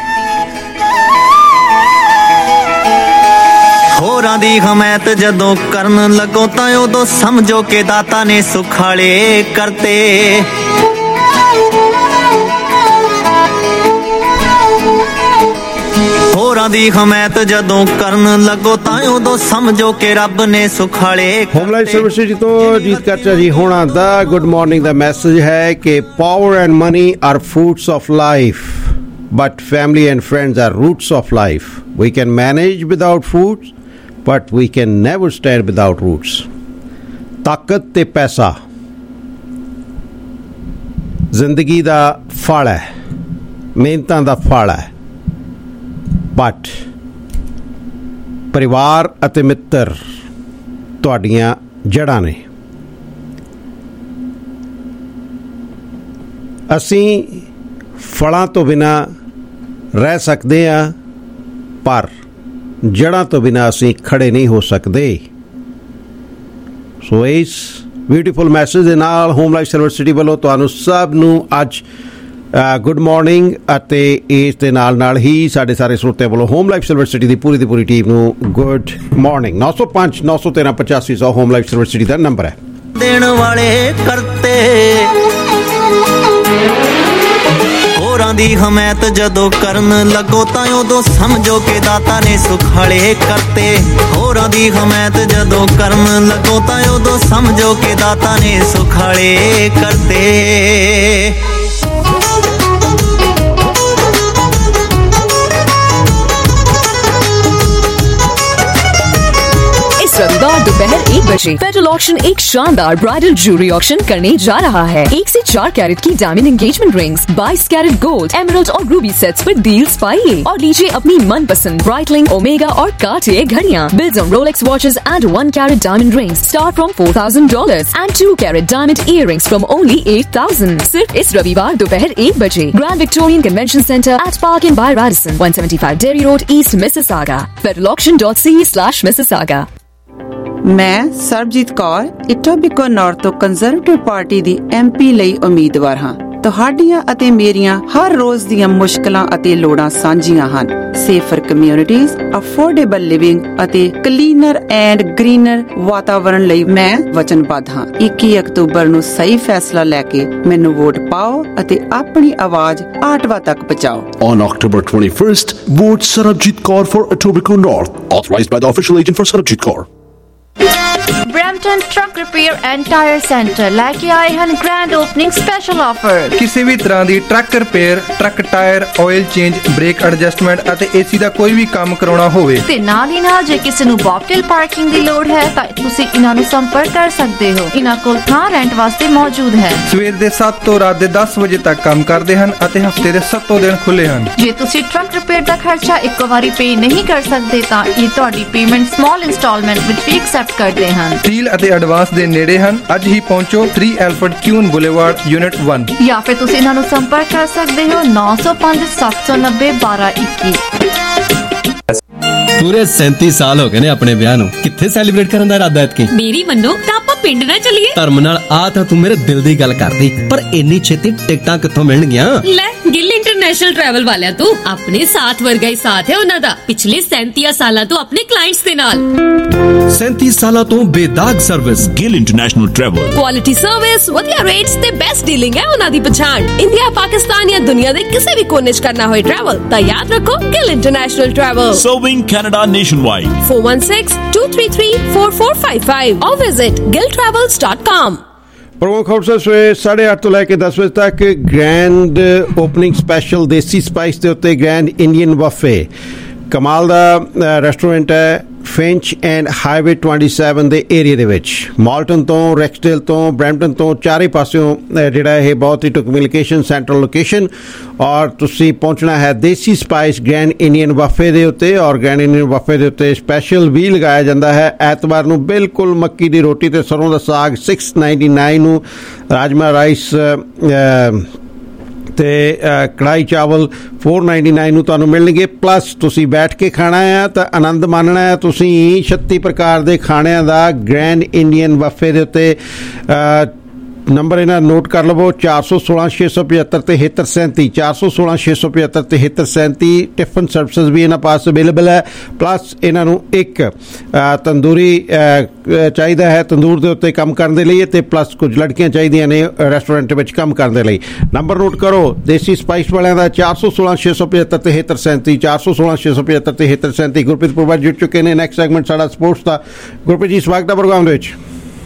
ਹੋਰਾਂ ਦੀ ਹਮਾਇਤ ਜਦੋਂ ਕਰਨ ਲੱਗੋ ਤਾਂ ਉਦੋਂ ਸਮਝੋ ਕਿ ਦਾਤਾ ਨੇ ਸੁਖਾਲੇ ਕਰਤੇ। ਹੋਰਾਂ ਦੀ ਹਮਾਇਤ ਜਦੋਂ ਕਰਨ ਲੱਗੋ ਤਾਂ ਉਦੋਂ ਸਮਝੋ ਕਿ ਰੱਬ ਨੇ ਸੁਖਾਲੇ। ਹੋਮ ਲਾਈਫ ਸਿਲਵਰ ਸਿਟੀ ਤੋਂ ਜੀਤ ਕਰਚਾ ਜੀ ਹੋਣਾ ਦਾ ਗੁੱਡ ਮਾਰਨਿੰਗ ਦਾ ਮੈਸੇਜ ਹੈ ਕਿ power and money are fruits of life but family and friends are roots of life. We can manage without fruits but we can never stand without roots. ਤਾਕਤ ਤੇ ਪੈਸਾ ਜ਼ਿੰਦਗੀ ਦਾ ਫਲ ਹੈ, ਮਿਹਨਤਾਂ ਦਾ ਫਲ ਹੈ, ਬਟ ਪਰਿਵਾਰ ਅਤੇ ਮਿੱਤਰ ਤੁਹਾਡੀਆਂ ਜੜ੍ਹਾਂ ਨੇ। ਅਸੀਂ ਫਲਾਂ ਤੋਂ ਬਿਨਾਂ ਰਹਿ ਸਕਦੇ ਹਾਂ, ਪਰ ਜੜ੍ਹਾਂ ਤੋਂ ਬਿਨਾਂ ਅਸੀਂ ਖੜੇ ਨਹੀਂ ਹੋ ਸਕਦੇ। ਸੋ ਇਸ ਬਿਊਟੀਫੁਲ ਮੈਸੇਜ ਦੇ ਨਾਲ ਹੋਮ ਲਾਈਫ ਸਿਲਵਰ ਸਿਟੀ ਵੱਲੋਂ ਤੁਹਾਨੂੰ ਸਭ ਨੂੰ ਅੱਜ ਗੁੱਡ ਮਾਰਨਿੰਗ ਅਤੇ ਇਸ ਦੇ ਨਾਲ ਨਾਲ ਹੀ ਸਾਡੇ ਸਾਰੇ ਸਰੋਤਿਆਂ ਵੱਲੋਂ ਹੋਮ ਲਾਈਫ ਸਿਲਵਰ ਸਿਟੀ ਦੀ ਪੂਰੀ ਦੀ ਪੂਰੀ ਟੀਮ ਨੂੰ ਗੁੱਡ ਮਾਰਨਿੰਗ। ਨੌ ਸੌ ਪੰਜ ਨੌ ਸੌ ਤੇਰਾਂ ਪਚਾਸੀ ਸੌ ਹੋਮ ਲਾਈਫ ਸਿਲਵਰ ਸਿਟੀ ਦਾ ਨੰਬਰ ਹੈ। ਦੇਣ ਵਾਲੇ ਕਰਤੇ ਹੋਰਾਂ ਦੀ ਹਮਾਇਤ ਜਦੋਂ ਕਰਨ ਲੱਗੋ ਤਾਂ ਉਦੋਂ ਸਮਝੋ ਕਿ ਦਾਤਾ ਨੇ ਸੁਖਾਲੇ ਕਰਤੇ। ਹੋਰਾਂ ਦੀ ਹਮਾਇਤ ਜਦੋਂ ਕਰਨ ਲੱਗੋ ਤਾਂ ਉਦੋਂ ਸਮਝੋ ਕਿ ਦਾਤਾ ਨੇ ਸੁਖਾਲੇ ਕਰਤੇ। रविवार दोपहर एक बजे फेडरल ऑक्शन एक शानदार ब्राइडल ज्वेलरी ऑक्शन करने जा रहा है। एक से चार कैरेट की डायमंड एंगेजमेंट रिंग्स, बाईस कैरेट गोल्ड, एमरल्ड और रूबी सेट्स पर डील्स पाइए और लीजिए अपनी मनपसंद ब्राइटलिंग, ओमेगा और कार्टियर घड़ियां। Bills on Rolex watches and one carat diamond rings start from four thousand dollars and two carat diamond earrings from only eight thousand. सिर्फ इस रविवार दोपहर एक बजे grand Victorian convention centre at Park and by Radisson, one seventy five Dairy Road, east Mississauga. Federal Auction dot c slash Mississauga. ਮੈਂ ਸਰਬਜੀਤ ਕੌਰ ਇਟੋਬੀਕੋ ਨਾਰਥ ਤੋਂ ਕੰਜ਼ਰਵੇਟਿਵ ਪਾਰਟੀ ਦੀ ਐਮਪੀ ਲਈ ਉਮੀਦਵਾਰ ਹਾਂ। ਤੁਹਾਡੀਆਂ ਅਤੇ ਮੇਰੀਆਂ ਹਰ ਰੋਜ਼ ਦੀਆਂ ਮੁਸ਼ਕਲਾਂ ਅਤੇ ਲੋੜਾਂ ਸਾਂਝੀਆਂ ਹਨ। ਸੇਫਰ ਕਮਿਊਨਿਟੀਜ਼, ਅਫੋਰਡੇਬਲ ਲਿਵਿੰਗ ਅਤੇ ਕਲੀਨਰ ਐਂਡ ਗ੍ਰੀਨਰ ਵਾਤਾਵਰਣ ਲਈ ਮੈਂ ਵਚਨਬੱਧ ਹਾਂ। ਇੱਕੀ ਅਕਤੂਬਰ ਨੂੰ ਸਹੀ ਫੈਸਲਾ ਲੈ ਕੇ ਮੈਨੂੰ ਵੋਟ ਪਾਓ ਅਤੇ ਆਪਣੀ ਆਵਾਜ਼ ਆਟਵਾ ਤੱਕ ਪਹੁੰਚਾਓ। On October twenty-first, vote Sarabjit Kaur for Etobicoke North, authorized by the official agent for Sarabjit Kaur. Brampton Truck Repair and Tire Centre ਲੈ ਕੇ ਆਏ ਹਨ ਗ੍ਰੈਂਡ ਓਪਨਿੰਗ ਸਪੈਸ਼ਲ ਆਫਰ। ਕਿਸੇ ਵੀ ਤਰ੍ਹਾਂ ਦੀ truck repair, truck tyre, oil change, brake adjustment ਅਤੇ ਏਸੀ ਦਾ ਕੋਈ ਵੀ ਕੰਮ ਕਰਾਉਣਾ ਹੋਵੇ ਤੇ ਨਾਲ ਹੀ ਨਾਲ ਜੇ ਕਿਸੇ ਨੂੰ ਬੌਬਟੇਲ ਪਾਰਕਿੰਗ ਦੀ ਲੋੜ ਹੈ ਤਾਂ ਤੁਸੀਂ ਇਹਨਾਂ ਨੂੰ ਸੰਪਰਕ ਕਰ ਸਕਦੇ ਹੋ। ਇਹਨਾਂ ਕੋਲ ਥਾਂ ਰੈਂਟ ਵਾਸਤੇ ਮੌਜੂਦ ਹੈ। ਸਵੇਰ ਦੇ ਸੱਤ ਤੋਂ ਰਾਤ ਦੇ ਦਸ ਵਜੇ ਤੱਕ ਕੰਮ ਕਰਦੇ ਹਨ ਅਤੇ ਹਫਤੇ ਦੇ ਸੱਤੋਂ ਦਿਨ ਖੁੱਲੇ ਹਨ। ਜੇ ਤੁਸੀਂ ਟਰੱਕ ਰਿਪੇਅਰ ਦਾ ਖਰਚਾ ਇੱਕੋ ਵਾਰੀ ਪੇ ਨਹੀਂ ਕਰ ਸਕਦੇ ਤਾਂ ਇਹ ਤੁਹਾਡੀ ਪੇਮੈਂਟ ਸਮਾਲ ਇੰਸਟਾਲਮੈਂਟ ਵਿੱਚ ਵੀ ਐਕਸੈਪਟ ਕਰਦੇ ਹਨ। ਤੀਹ ਸਟੀਲ ਅਤੇ ਐਡਵਾਂਸ ਦੇ ਨੇੜੇ ਹਨ। ਅੱਜ ਹੀ ਪਹੁੰਚੋ three Alfred Kuehne Boulevard unit one. ਜਾਂ ਫਿਰ ਤੁਸੀਂ ਇਹਨਾਂ ਨੂੰ ਸੰਪਰਕ ਕਰ ਸਕਦੇ ਹੋ ਨੌ ਸੌ ਪੰਜ ਸੱਤ ਸੌ ਨੱਬੇ ਬਾਰਾਂ ਇੱਕੀ। ਪੂਰੇ सैंती ਸਾਲ ਹੋ ਗਏ ਨੇ ਆਪਣੇ ਵਿਆਹ ਨੂੰ, ਕਿੱਥੇ ਸੈਲੀਬ੍ਰੇਟ ਕਰਨ ਦਾ ਇਰਾਦਾ ਐਤਕੀ? ਮੇਰੀ ਮੰਨੋ ਤਾਂ ਆਪਾਂ ਪਿੰਡ ਨਾ ਚੱਲੀਏ। ਧਰਮ ਨਾਲ ਆ ਤਾਂ ਤੂੰ ਮੇਰੇ ਦਿਲ ਦੀ ਗੱਲ ਕਰਦੀ, ਪਰ ਇੰਨੀ ਛੇਤੀ ਟਿਕਟਾਂ ਕਿੱਥੋਂ ਮਿਲਣਗੀਆਂ? ਲੈ ਗਿੱਲ ਇੰਟਰਨੈਸ਼ਨਲ ਟਰੈਵਲ ਵਾਲਿਆਂ ਤੋਂ। ਆਪਣੇ ਸਾਥ ਵਰਗਾ ਹੀ ਸਾਥ ਹੈ ਉਹਨਾਂ ਦਾ, ਪਿਛਲੇ सैंतीस ਸਾਲਾਂ ਤੋਂ ਆਪਣੇ ਕਲਾਇੰਟਸ ਦੇ ਨਾਲ। सैंतीस ਸਾਲਾਂ ਤੋਂ ਬੇਦਾਗ service. Gill International Travel, quality service, ਵਧੀਆ ਰੇਟਸ ਤੇ ਬੈਸਟ ਡੀਲਿੰਗ ਹੈ ਉਹਨਾਂ ਦੀ ਪਛਾਣ। ਇੰਡੀਆ, ਪਾਕਿਸਤਾਨ ਜਾਂ ਦੁਨੀਆ ਦੇ ਕਿਸੇ ਵੀ ਕੋਨੇ 'ਚ ਕਰਨਾ ਹੋਏ ਟਰੈਵਲ ਤਾਂ ਯਾਦ ਰੱਖੋ Gill International Travel. Serving Canada nationwide. four one six, two three three, four four five five or visit gill travels dot com। Program ਖਬਰ ਸਵੇਰੇ ਸਾਢੇ ਅੱਠ ਤੋਂ ਲੈ ਕੇ ਦਸ ਵਜੇ ਤੱਕ grand opening special Desi Spice ਦੇ ਉੱਤੇ ਗ੍ਰੈਂਡ ਇੰਡੀਅਨ ਬਫੇ ਕਮਾਲ ਦਾ ਰੈਸਟੋਰੈਂਟ ਹੈ ਫਿੰਚ ਐਂਡ ਹਾਈਵੇ सत्ताईस ਦੇ ਏਰੀਆ ਦੇ ਵਿੱਚ। ਮਾਲਟਨ ਤੋਂ, ਰੈਕਸਡੇਲ ਤੋਂ, ਬਰੈਂਪਟਨ ਤੋਂ ਚਾਰੇ ਪਾਸਿਓਂ ਜਿਹੜਾ ਇਹ ਬਹੁਤ ਹੀ ਢੁਕਵੀਂ ਲੋਕੇਸ਼ਨ, ਸੈਂਟਰਲ ਲੋਕੇਸ਼ਨ। ਔਰ ਤੁਸੀਂ ਪਹੁੰਚਣਾ ਹੈ Desi Spice Grand Indian Buffet ਦੇ ਉੱਤੇ। ਔਰ ਗ੍ਰੈਂਡ ਇੰਡੀਅਨ ਬਫੇ ਦੇ ਉੱਤੇ ਸਪੈਸ਼ਲ ਵੀ ਲਗਾਇਆ ਜਾਂਦਾ ਹੈ ਐਤਵਾਰ ਨੂੰ ਬਿਲਕੁਲ ਮੱਕੀ ਦੀ ਰੋਟੀ ਤੇ ਸਰੋਂ ਦਾ ਸਾਗ छह सौ निन्यानवे ਨੂੰ, ਰਾਜਮਾ ਰਾਈਸ ਤੇ ਕੜਾਈ ਚਾਵਲ चार सौ निन्यानवे ਨੂੰ ਤੁਹਾਨੂੰ ਮਿਲਣਗੇ। ਪਲੱਸ ਤੁਸੀਂ ਬੈਠ ਕੇ ਖਾਣਾ ਆ ਤਾਂ ਆਨੰਦ ਮਾਣਨਾ ਹੈ ਤੁਸੀਂ छत्तीस ਪ੍ਰਕਾਰ ਦੇ ਖਾਣਿਆਂ ਦਾ ਗ੍ਰੈਂਡ ਇੰਡੀਅਨ ਬਫੇ ਦੇ ਉੱਤੇ। ਨੰਬਰ ਇਹਨਾਂ ਨੋਟ ਕਰ ਲਵੋ चार सौ सोलह छे सौ पचहत्तर तिहत्तर सैंती चार सौ सोलह छे सौ पचहत्तर तिहत्तर सैंती। ਟਿਫਨ ਸਰਵਿਸਿਜ਼ ਵੀ ਇਹਨਾਂ ਪਾਸ ਅਵੇਲੇਬਲ ਹੈ। ਪਲੱਸ ਇਹਨਾਂ ਨੂੰ ਇੱਕ ਤੰਦੂਰੀ ਚਾਹੀਦਾ ਹੈ ਤੰਦੂਰ ਦੇ ਉੱਤੇ ਕੰਮ ਕਰਨ ਦੇ ਲਈ, ਅਤੇ ਪਲੱਸ ਕੁਝ ਲੜਕੀਆਂ ਚਾਹੀਦੀਆਂ ਨੇ ਰੈਸਟੋਰੈਂਟ ਵਿੱਚ ਕੰਮ ਕਰਨ ਦੇ ਲਈ। ਨੰਬਰ ਨੋਟ ਕਰੋ ਦੇਸੀ ਸਪਾਈਸ ਵਾਲਿਆਂ ਦਾ चार सौ सोलह छे सौ पचहत्तर तिहत्तर सैंती चार सौ सोलह छे सौ पचहत्तर तिहत्तर सैंती। ਗੁਰਪ੍ਰੀਤ ਪੁਰਵਾ ਜੁੜ ਚੁੱਕੇ ਨੇ। ਨੈਕਸਟ ਸੈਗਮੈਂਟ ਸਾਡਾ ਸਪੋਰਟਸ ਦਾ। ਗੁਰਪ੍ਰੀਤ ਜੀ ਸਵਾਗਤ ਹੈ ਪ੍ਰੋਗਰਾਮ ਦੇ ਵਿੱਚ।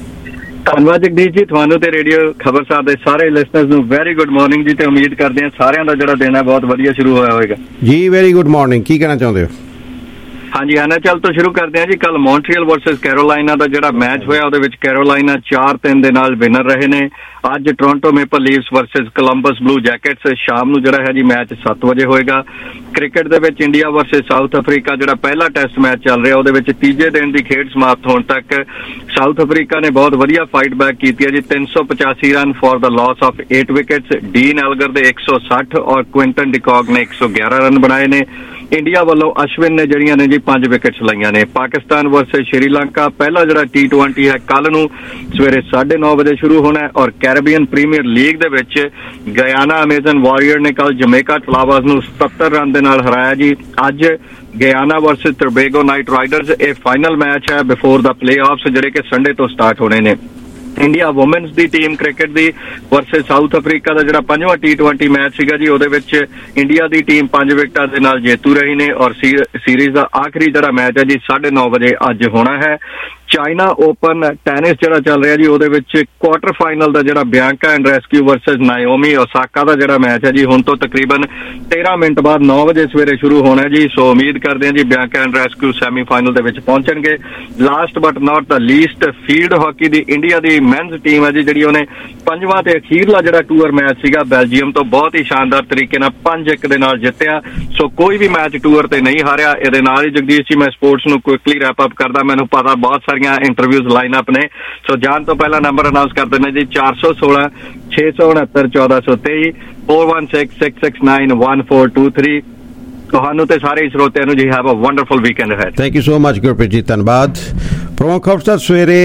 ਧੰਨਵਾਦ ਜਗਦੀਸ਼ ਜੀ, ਤੁਹਾਨੂੰ ਤੇ ਰੇਡੀਓ ਖਬਰਸਾਰ ਦੇ ਸਾਰੇ ਲਿਸਨਰਸ ਨੂੰ ਵੈਰੀ ਗੁੱਡ ਮਾਰਨਿੰਗ ਜੀ, ਤੇ ਉਮੀਦ ਕਰਦੇ ਹਾਂ ਸਾਰਿਆਂ ਦਾ ਜਿਹੜਾ ਦਿਨ ਹੈ ਬਹੁਤ ਵਧੀਆ ਸ਼ੁਰੂ ਹੋਇਆ ਹੋਵੇਗਾ ਜੀ। Very good morning. ਕੀ ਕਹਿਣਾ ਚਾਹੁੰਦੇ ਹੋ? ਹਾਂਜੀ, ਐਨ ਐਚ ਐਲ ਤੋਂ ਸ਼ੁਰੂ ਕਰਦੇ ਹਾਂ ਜੀ। ਕੱਲ ਮੌਂਟਰੀਅਲ ਵਰਸਸ ਕੈਰੋਲਾਈਨਾ ਦਾ ਜਿਹੜਾ ਮੈਚ ਹੋਇਆ ਉਹਦੇ ਵਿੱਚ ਕੈਰੋਲਾਈਨਾ ਚਾਰ ਤਿੰਨ ਦੇ ਨਾਲ ਵਿਨਰ ਰਹੇ ਨੇ। ਅੱਜ Toronto Maple Leafs versus Columbus Blue Jackets ਸ਼ਾਮ ਨੂੰ ਜਿਹੜਾ ਹੈ ਜੀ ਮੈਚ ਸੱਤ ਵਜੇ ਹੋਏਗਾ। ਕ੍ਰਿਕਟ ਦੇ ਵਿੱਚ ਇੰਡੀਆ ਵਰਸਸ ਸਾਊਥ ਅਫਰੀਕਾ ਜਿਹੜਾ ਪਹਿਲਾ ਟੈਸਟ ਮੈਚ ਚੱਲ ਰਿਹਾ ਉਹਦੇ ਵਿੱਚ ਤੀਜੇ ਦਿਨ ਦੀ ਖੇਡ ਸਮਾਪਤ ਹੋਣ ਤੱਕ ਸਾਊਥ ਅਫਰੀਕਾ ਨੇ ਬਹੁਤ ਵਧੀਆ ਫਾਈਟ ਬੈਕ ਕੀਤੀ ਹੈ ਜੀ। ਤਿੰਨ ਸੌ ਪਚਾਸੀ run for the loss of eight wickets. Dean Elgar ਦੇ एक सौ साठ ਔਰ ਕੁਇੰਟਨ ਡਿਕੌਕ ਨੇ एक सौ ग्यारह ਰਨ ਬਣਾਏ ਨੇ। ਇੰਡੀਆ ਵੱਲੋਂ ਅਸ਼ਵਿਨ ਨੇ ਜਿਹੜੀਆਂ ਨੇ ਜੀ ਪੰਜ ਵਿਕਟਸ ਲਾਈਆਂ ਨੇ। ਪਾਕਿਸਤਾਨ ਵਰਸਸ ਸ਼੍ਰੀਲੰਕਾ ਪਹਿਲਾ ਜਿਹੜਾ ਟੀ ਟਵੈਂਟੀ ਹੈ ਕੱਲ ਨੂੰ ਸਵੇਰੇ ਸਾਢੇ ਨੌ ਵਜੇ ਸ਼ੁਰੂ ਹੋਣਾ ਹੈ। ਔਰ ਕੈਰੇਬੀਅਨ ਪ੍ਰੀਮੀਅਰ ਲੀਗ ਦੇ ਵਿੱਚ ਗਯਾਨਾ ਅਮੇਜ਼ਨ ਵਾਰੀਅਰ ਨੇ ਕੱਲ ਜਮੇਕਾ ਫਲਾਵਰਸ ਨੂੰ ਸਤੱਤਰ ਰਨ ਦੇ ਨਾਲ ਹਰਾਇਆ ਜੀ। ਅੱਜ Guyana versus Tobago Knight Riders ਇਹ ਫਾਈਨਲ ਮੈਚ ਹੈ ਬਿਫੋਰ ਦਾ ਪਲੇਆਫਸ ਜਿਹੜੇ ਕਿ ਸੰਡੇ ਤੋਂ ਸਟਾਰਟ ਹੋਣੇ ਨੇ। ਇੰਡੀਆ ਵੂਮੈਨਸ ਦੀ ਟੀਮ ਕ੍ਰਿਕਟ ਦੀ ਵਰਸਸ ਸਾਊਥ ਅਫਰੀਕਾ ਦਾ ਜਿਹੜਾ ਪੰਜਵਾਂ ਟੀ ਟਵੈਂਟੀ ਮੈਚ ਸੀਗਾ ਜੀ ਉਹਦੇ ਵਿੱਚ ਇੰਡੀਆ ਦੀ ਟੀਮ ਪੰਜ ਵਿਕਟਾਂ ਦੇ ਨਾਲ ਜੇਤੂ ਰਹੀ ਨੇ। ਔਰ ਸੀਰੀਜ਼ ਦਾ ਆਖਰੀ ਜਿਹੜਾ ਮੈਚ ਹੈ ਜੀ ਸਾਢੇ ਨੌ ਵਜੇ ਅੱਜ ਹੋਣਾ ਹੈ। ਚਾਈਨਾ ਓਪਨ ਟੈਨਿਸ ਜਿਹੜਾ ਚੱਲ ਰਿਹਾ ਜੀ ਉਹਦੇ ਵਿੱਚ ਕੁਆਟਰ ਫਾਈਨਲ ਦਾ ਜਿਹੜਾ Bianca Andreescu versus Naomi Osaka ਦਾ ਜਿਹੜਾ ਮੈਚ ਹੈ ਜੀ ਹੁਣ ਤੋਂ ਤਕਰੀਬਨ ਤੇਰਾਂ ਮਿੰਟ ਬਾਅਦ ਨੌ ਵਜੇ ਸਵੇਰੇ ਸ਼ੁਰੂ ਹੋਣਾ ਜੀ। ਸੋ ਉਮੀਦ ਕਰਦੇ ਹਾਂ ਜੀ ਬਿਆਂਕਾ ਐਂਡਰੈਸਕਿਊ ਸੈਮੀਫਾਈਨਲ ਦੇ ਵਿੱਚ ਪਹੁੰਚਣਗੇ। Last but not the least field hockey ਦੀ ਇੰਡੀਆ ਦੀ ਮੈਨਸ ਟੀਮ ਹੈ ਜੀ ਜਿਹੜੀ ਉਹਨੇ ਪੰਜਵਾਂ ਤੇ ਅਖੀਰਲਾ ਜਿਹੜਾ ਟੂਰ ਮੈਚ ਸੀਗਾ ਬੈਲਜੀਅਮ ਤੋਂ ਬਹੁਤ ਹੀ ਸ਼ਾਨਦਾਰ ਤਰੀਕੇ ਨਾਲ ਪੰਜ ਇੱਕ ਦੇ ਨਾਲ ਜਿੱਤਿਆ। ਸੋ ਕੋਈ ਵੀ ਮੈਚ ਟੂਰ ਤੇ ਨਹੀਂ ਹਾਰਿਆ। ਇਹਦੇ ਨਾਲ ਹੀ ਜਗਦੀਸ਼ ਜੀ ਮੈਂ ਸਪੋਰਟਸ ਨੂੰ ਕੁਇਕਲੀ ਰੈਪ ਅਪ ਕਰਦਾ। ਮੈਨੂੰ ਪਤਾ ਬਹੁਤ ਸਾਰੀਆਂ ਇੰਟਰਵਿਊਜ਼ ਲਾਈਨ ਅਪ ਨੇ। ਸੋ ਜਾਣ ਤੋਂ ਪਹਿਲਾਂ ਨੰਬਰ ਅਨਾਉਂਸ ਕਰ ਦਿੰਦੇ ਜੀ ਚਾਰ ਸੌ ਸੋਲਾਂ ਛੇ ਸੌ ਉਣਹੱਤਰ ਚੌਦਾਂ ਸੌ ਤੇਈ four one six six six nine one four two three. ਤੁਹਾਨੂੰ ਤੇ ਸਾਰੇ ਸਰੋਤਿਆਂ ਨੂੰ ਜੀ have a wonderful weekend ahead. Thank you so much Gurpreet ji, ਧੰਨਵਾਦ। ਪ੍ਰੋਗਰਾਮ ਖਬਰਸਾਰ ਸਵੇਰੇ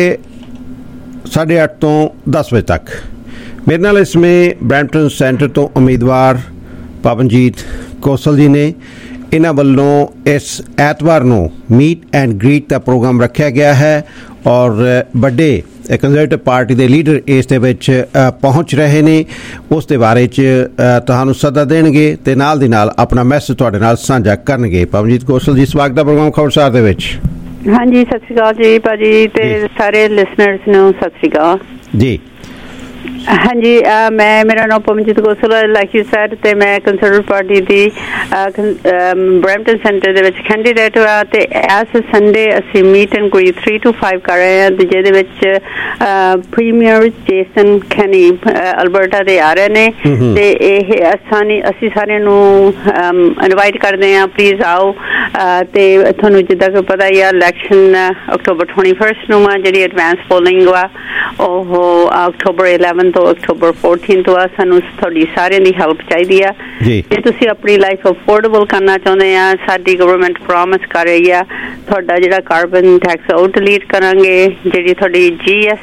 ਸਾਢੇ ਅੱਠ ਤੋਂ ਦਸ ਵਜੇ ਤੱਕ ਮੇਰੇ ਨਾਲ ਇਸ ਸਮੇਂ ਬਰੈਂਪਟਨ ਸੈਂਟਰ ਤੋਂ ਉਮੀਦਵਾਰ ਪਵਨਜੀਤ ਕੌਸਲ ਜੀ ਨੇ। ਇਹਨਾਂ ਵੱਲੋਂ ਇਸ ਐਤਵਾਰ ਨੂੰ ਮੀਟ ਐਂਡ ਗ੍ਰੀਟ ਦਾ ਪ੍ਰੋਗਰਾਮ ਰੱਖਿਆ ਗਿਆ ਹੈ ਔਰ ਵੱਡੇ ਕੰਜ਼ਰਵੇਟਿਵ ਪਾਰਟੀ ਦੇ ਲੀਡਰ ਇਸ ਦੇ ਵਿੱਚ ਪਹੁੰਚ ਰਹੇ ਨੇ। ਉਸ ਦੇ ਬਾਰੇ 'ਚ ਤੁਹਾਨੂੰ ਸੱਦਾ ਦੇਣਗੇ ਅਤੇ ਨਾਲ ਦੀ ਨਾਲ ਆਪਣਾ ਮੈਸੇਜ ਤੁਹਾਡੇ ਨਾਲ ਸਾਂਝਾ ਕਰਨਗੇ। ਪਵਨਜੀਤ ਕੌਸਲ ਜੀ, ਸਵਾਗਤ ਹੈ ਪ੍ਰੋਗਰਾਮ ਖਬਰਸਾਰ ਦੇ ਵਿੱਚ। ਹਾਂਜੀ, ਸਤਿ ਸ਼੍ਰੀ ਅਕਾਲ ਜੀ ਭਾਜੀ ਤੇ ਸਾਰੇ ਲਿਸਨਰਸ ਨੂੰ ਸਤਿ ਸ਼੍ਰੀ ਅਕਾਲ ਜੀ। हाँ जी, आ, मैं मेरा नाम पवनजीत गोसल है, लाइक यू सैड ते मैं कंसर्वेटिव पार्टी दी ब्रैम्पटन सेंटर ਦੇ ਵਿੱਚ ਕੈਂਡੀਡੇਟ ਹਾਂ ਤੇ ਇਸ ਸੰਡੇ ਅਸੀਂ meet and greet three to five ਕਰ ਰਹੇ ਹਾਂ ਤੇ ਜਿਹਦੇ ਵਿੱਚ ਪ੍ਰੀਮੀਅਰ ਜੇਸਨ ਕੈਨੀ ਅਲਬਰਟਾ ਦੇ ਆ ਰਹੇ ਨੇ ਤੇ ਇਹ ਅਸਾਨੀ ਅਸੀਂ ਸਾਰਿਆਂ ਨੂੰ ਇਨਵਾਈਟ ਕਰਦੇ ਹਾਂ, ਪਲੀਜ਼ ਆਓ। ਤੇ ਤੁਹਾਨੂੰ ਜਿੱਦਾਂ ਕਿ ਪਤਾ ਹੀ ਆ ਇਲੈਕਸ਼ਨ ਅਕਤੂਬਰ twenty-first ਨੂੰ ਆ, ਜਿਹੜੀ ਐਡਵਾਂਸ ਪੋਲਿੰਗ ਵਾ ਉਹ ਅਕਤੂਬਰ eleventh ਤੋਂ ਅਕਤੂਬਰ fourteenth ਤੋਂ ਆ। ਸਾਨੂੰ ਤੁਹਾਡੀ ਸਾਰਿਆਂ ਦੀ ਹੈਲਪ ਚਾਹੀਦੀ ਆ ਜੇ ਤੁਸੀਂ ਆਪਣੀ ਲਾਈਫ ਅਫੋਰਡੇਬਲ ਕਰਨਾ ਚਾਹੁੰਦੇ ਆ। ਸਾਡੀ ਗਵਰਨਮੈਂਟ ਪ੍ਰੋਮਿਸ ਕਰ ਰਹੀ ਆ ਤੁਹਾਡਾ ਜਿਹੜਾ ਕਾਰਬਨ ਟੈਕਸ ਉਹ ਡਿਲੀਟ ਕਰਾਂਗੇ, ਜਿਹੜੀ ਤੁਹਾਡੀ G S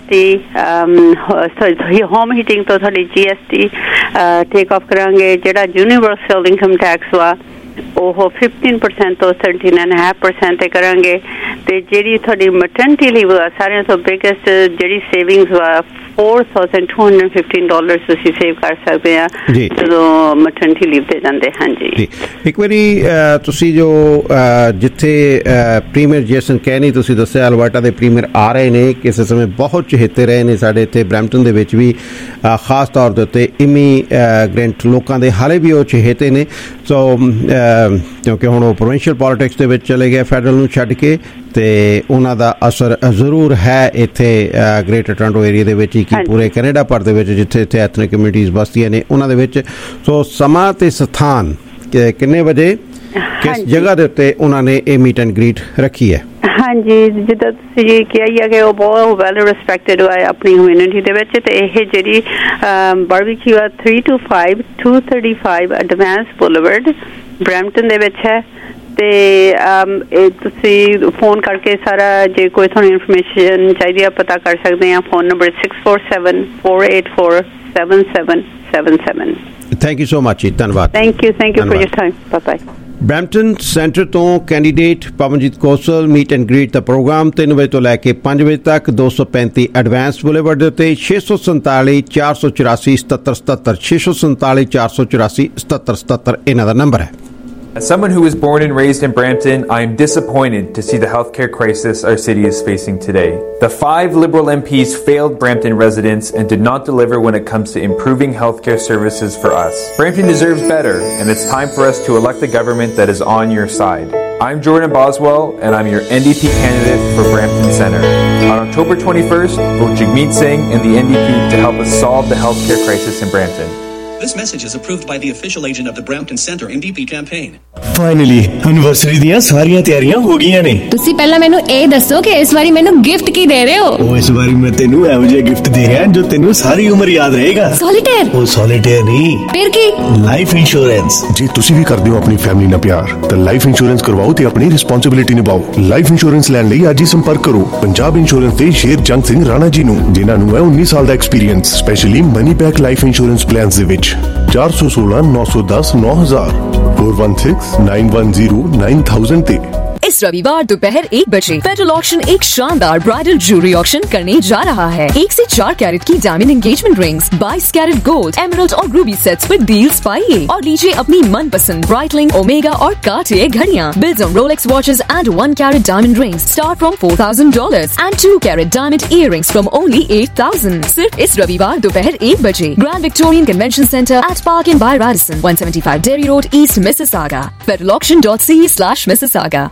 T home heating ਤੋਂ ਤੁਹਾਡੀ G S T take off ਕਰਾਂਗੇ, ਜਿਹੜਾ ਯੂਨੀਵਰਸਲ ਇਨਕਮ ਟੈਕਸ ਵਾ ਉਹ fifteen percent ਤੋਂ thirteen and a half percent ਤੇ ਕਰਾਂਗੇ ਤੇ ਜਿਹੜੀ ਤੁਹਾਡੀ ਮੈਟਰਨਿਟੀ ਲੀਵ ਆ ਸਾਰਿਆਂ ਤੋਂ ਬਿਗੇਸਟ ਜਿਹੜੀ ਸੇਵਿੰਗਸ ਵਾ four thousand two hundred fifteen dollars ਤੁਸੀਂ ਸੇਵ ਕਰ ਸਕਦੇ ਆ ਜਦੋਂ ਮੈਟਰਨਿਟੀ ਲੀਵ ਤੇ ਜਾਂਦੇ। ਹਾਂਜੀ ਜੀ, ਇੱਕ ਵਾਰੀ ਤੁਸੀਂ ਜੋ ਜਿੱਥੇ ਪ੍ਰੀਮੀਅਰ ਜੇਸਨ ਕੈਨੀ ਤੁਸੀਂ ਦੱਸਿਆ ਅਲਬਰਟਾ ਦੇ ਪ੍ਰੀਮੀਅਰ ਆ ਰਹੇ ਨੇ, ਕਿਸੇ ਸਮੇਂ ਬਹੁਤ ਚਹੇਤੇ ਰਹੇ ਨੇ ਸਾਡੇ ਇੱਥੇ ਬਰੈਂਪਟਨ ਦੇ ਵਿੱਚ ਵੀ, ਖਾਸ ਤੌਰ ਦੇ ਉੱਤੇ ਇਮੀਗ੍ਰੈਂਟ ਲੋਕਾਂ ਦੇ ਹਾਲੇ ਵੀ ਉਹ ਚਹੇਤੇ ਨੇ। ਸੋ ਕਿਉਂਕਿ ਹੁਣ ਉਹ ਪ੍ਰੋਵਿੰਸ਼ੀਅਲ ਪੋਲੀਟਿਕਸ ਦੇ ਵਿੱਚ ਚਲੇ ਗਏ ਫੈਡਰਲ ਨੂੰ ਛੱਡ ਕੇ, ਤੇ ਉਹਨਾਂ ਦਾ ਅਸਰ ਜ਼ਰੂਰ ਹੈ ਇੱਥੇ ਗ੍ਰੇਟਰ ਟੋਰਾਂਟੋ ਏਰੀਆ ਦੇ ਵਿੱਚ ਹੀ ਕਿ ਪੂਰੇ ਕੈਨੇਡਾ ਭਰ ਦੇ ਵਿੱਚ ਜਿੱਥੇ ਇੱਥੇ ਐਥਨਿਕ ਕਮਿਊਨਿਟੀਜ਼ ਬਸਦੀਆਂ ਨੇ ਉਹਨਾਂ ਦੇ ਵਿੱਚ। ਸੋ ਸਮਾਂ ਤੇ ਸਥਾਨ ਕਿੰਨੇ ਵਜੇ ਕਿਸ ਜਗ੍ਹਾ ਦੇ ਉੱਤੇ ਉਹਨਾਂ ਨੇ ਇਹ ਮੀਟ ਐਂਡ ਗ੍ਰੀਟ ਰੱਖੀ ਹੈ? ਹਾਂਜੀ, ਜਿੱਦਾਂ ਤੁਸੀਂ ਜੀ ਕਿਹਾ ਹੀ ਆ ਕਿ ਉਹ ਬਹੁਤ ਵੈਲ ਰਿਸਪੈਕਟਡ ਹੋਇਆ ਆਪਣੀ ਕਮਿਊਨਿਟੀ ਦੇ ਵਿੱਚ ਤੇ ਇਹ ਜਿਹੜੀ ਬਾਰਬੀਕਿਊ ਆ three to five two thirty-five advance boulevard Brampton ਦੇ ਵਿੱਚ ਹੈ ਤੇ ਇਹ ਤੁਸੀਂ ਫੋਨ ਕਰਕੇ ਸਾਰਾ ਜੇ ਕੋਈ ਤੁਹਾਨੂੰ ਇਨਫੋਰਮੇਸ਼ਨ ਚਾਹੀਦੀ ਆ ਪਤਾ ਕਰ ਸਕਦੇ ਆ। Phone number six four seven four eight four seven seven seven seven। Thank you so much ਜੀ, ਧੰਨਵਾਦ। Thank you thank you for your time, bye bye. Brampton centre ਤੋਂ candidate Pawanjit Kaushal meet and greet ਦਾ ਪ੍ਰੋਗਰਾਮ ਤਿੰਨ ਵਜੇ ਤੋਂ ਲੈ ਕੇ ਪੰਜ ਵਜੇ ਤੱਕ ਦੋ ਸੌ ਪੈਂਤੀ ਐਡਵਾਂਸ ਬੁਲੇਵਰਡ ਦੇ ਉੱਤੇ ਛੇ ਸੌ ਸੰਤਾਲੀ ਚਾਰ ਸੌ ਚੁਰਾਸੀ ਸਤੱਤਰ ਸਤੱਤਰ ਛੇ ਸੌ ਸੰਤਾਲੀ ਚਾਰ ਸੌ ਚੁਰਾਸੀ ਸਤੱਤਰ ਸਤੱਤਰ ਇਹਨਾਂ ਦਾ ਨੰਬਰ ਹੈ। As someone who was born and raised in Brampton, I am disappointed to see the healthcare crisis our city is facing today. The five Liberal M Ps failed Brampton residents and did not deliver when it comes to improving healthcare services for us. Brampton deserves better, and it's time for us to elect a government that is on your side. I'm Jordan Boswell, and I'm your N D P candidate for Brampton Centre. On October twenty-first, vote Jagmeet Singh and the N D P to help us solve the healthcare crisis in Brampton. This message is approved by the official agent of the Brampton Centre N D P campaign. Finally, anniversary ਦੀਆਂ ਸਾਰੀਆਂ ਤਿਆਰੀਆਂ ਹੋ ਗਈਆਂ ਨੇ। ਤੁਸੀਂ ਪਹਿਲਾਂ ਮੈਨੂੰ ਇਹ ਦੱਸੋ ਕਿ ਇਸ ਵਾਰੀ ਮੈਨੂੰ ਗਿਫਟ ਕੀ ਦੇ ਰਹੇ ਹੋ? ਉਹ ਇਸ ਵਾਰੀ ਮੈਂ ਤੈਨੂੰ ਇਹੋ ਜਿਹਾ ਗਿਫਟ ਦੇ ਰਿਹਾ ਜੋ ਤੈਨੂੰ ਸਾਰੀ ਉਮਰ ਯਾਦ ਰਹੇਗਾ। ਸੋਲੀਟੇਅਰ? ਉਹ ਸੋਲੀਟੇਅਰ ਨਹੀਂ। ਫਿਰ ਕੀ? Life insurance. ਜੇ ਤੁਸੀਂ ਵੀ ਕਰਦੇ ਹੋ ਆਪਣੀ ਫੈਮਿਲੀ ਨਾਲ ਪਿਆਰ ਤਾਂ ਲਾਈਫ ਇੰਸ਼ੋਰੈਂਸ ਕਰਵਾਓ ਤੇ ਆਪਣੀ ਰਿਸਪੌਂਸਿਬਿਲਿਟੀ ਨਿਭਾਓ। ਲਾਈਫ ਇੰਸ਼ੋਰੈਂਸ ਲੈਣ ਲਈ ਅੱਜ ਹੀ ਸੰਪਰਕ ਕਰੋ ਪੰਜਾਬ ਇੰਸ਼ੋਰੈਂਸ ਦੇ ਸ਼ੇਰ ਜੰਗ ਸਿੰਘ ਰਾਣਾ ਜੀ ਨੂੰ, ਜਿਨ੍ਹਾਂ ਨੂੰ ਹੈ ਉੱਨੀ ਸਾਲ ਦਾ experience, specially money back life insurance plans ਦੇ ਵਿੱਚ। ਚਾਰ ਸੌ ਸੋਲਾਂ ਨੌ ਸੌ ਦਸ ਨੌ ਹਜ਼ਾਰ four one six nine one zero nine thousand ਤੇ। इस रविवार दोपहर एक बजे फेडरल ऑक्शन एक शानदार ब्राइडल ज्वेलरी ऑक्शन करने जा रहा है। एक से चार कैरेट की डायमंड एंगेजमेंट रिंग्स, बाईस कैरेट गोल्ड, एमरल्ड और रूबी सेट्स पर डील्स पाइए और लीजिए अपनी मनपसंद ब्राइटलिंग, ओमेगा और कार्टियर घड़ियां। Bills on Rolex watches and one carat diamond rings start from four thousand dollars and two carat diamond earrings from only eight thousand। सिर्फ इस रविवार दोपहर एक बजे grand Victorian convention centre at park in by Radisson, one seventy-five Dairy Road, East Mississauga। federal auction dot c e slash Mississauga।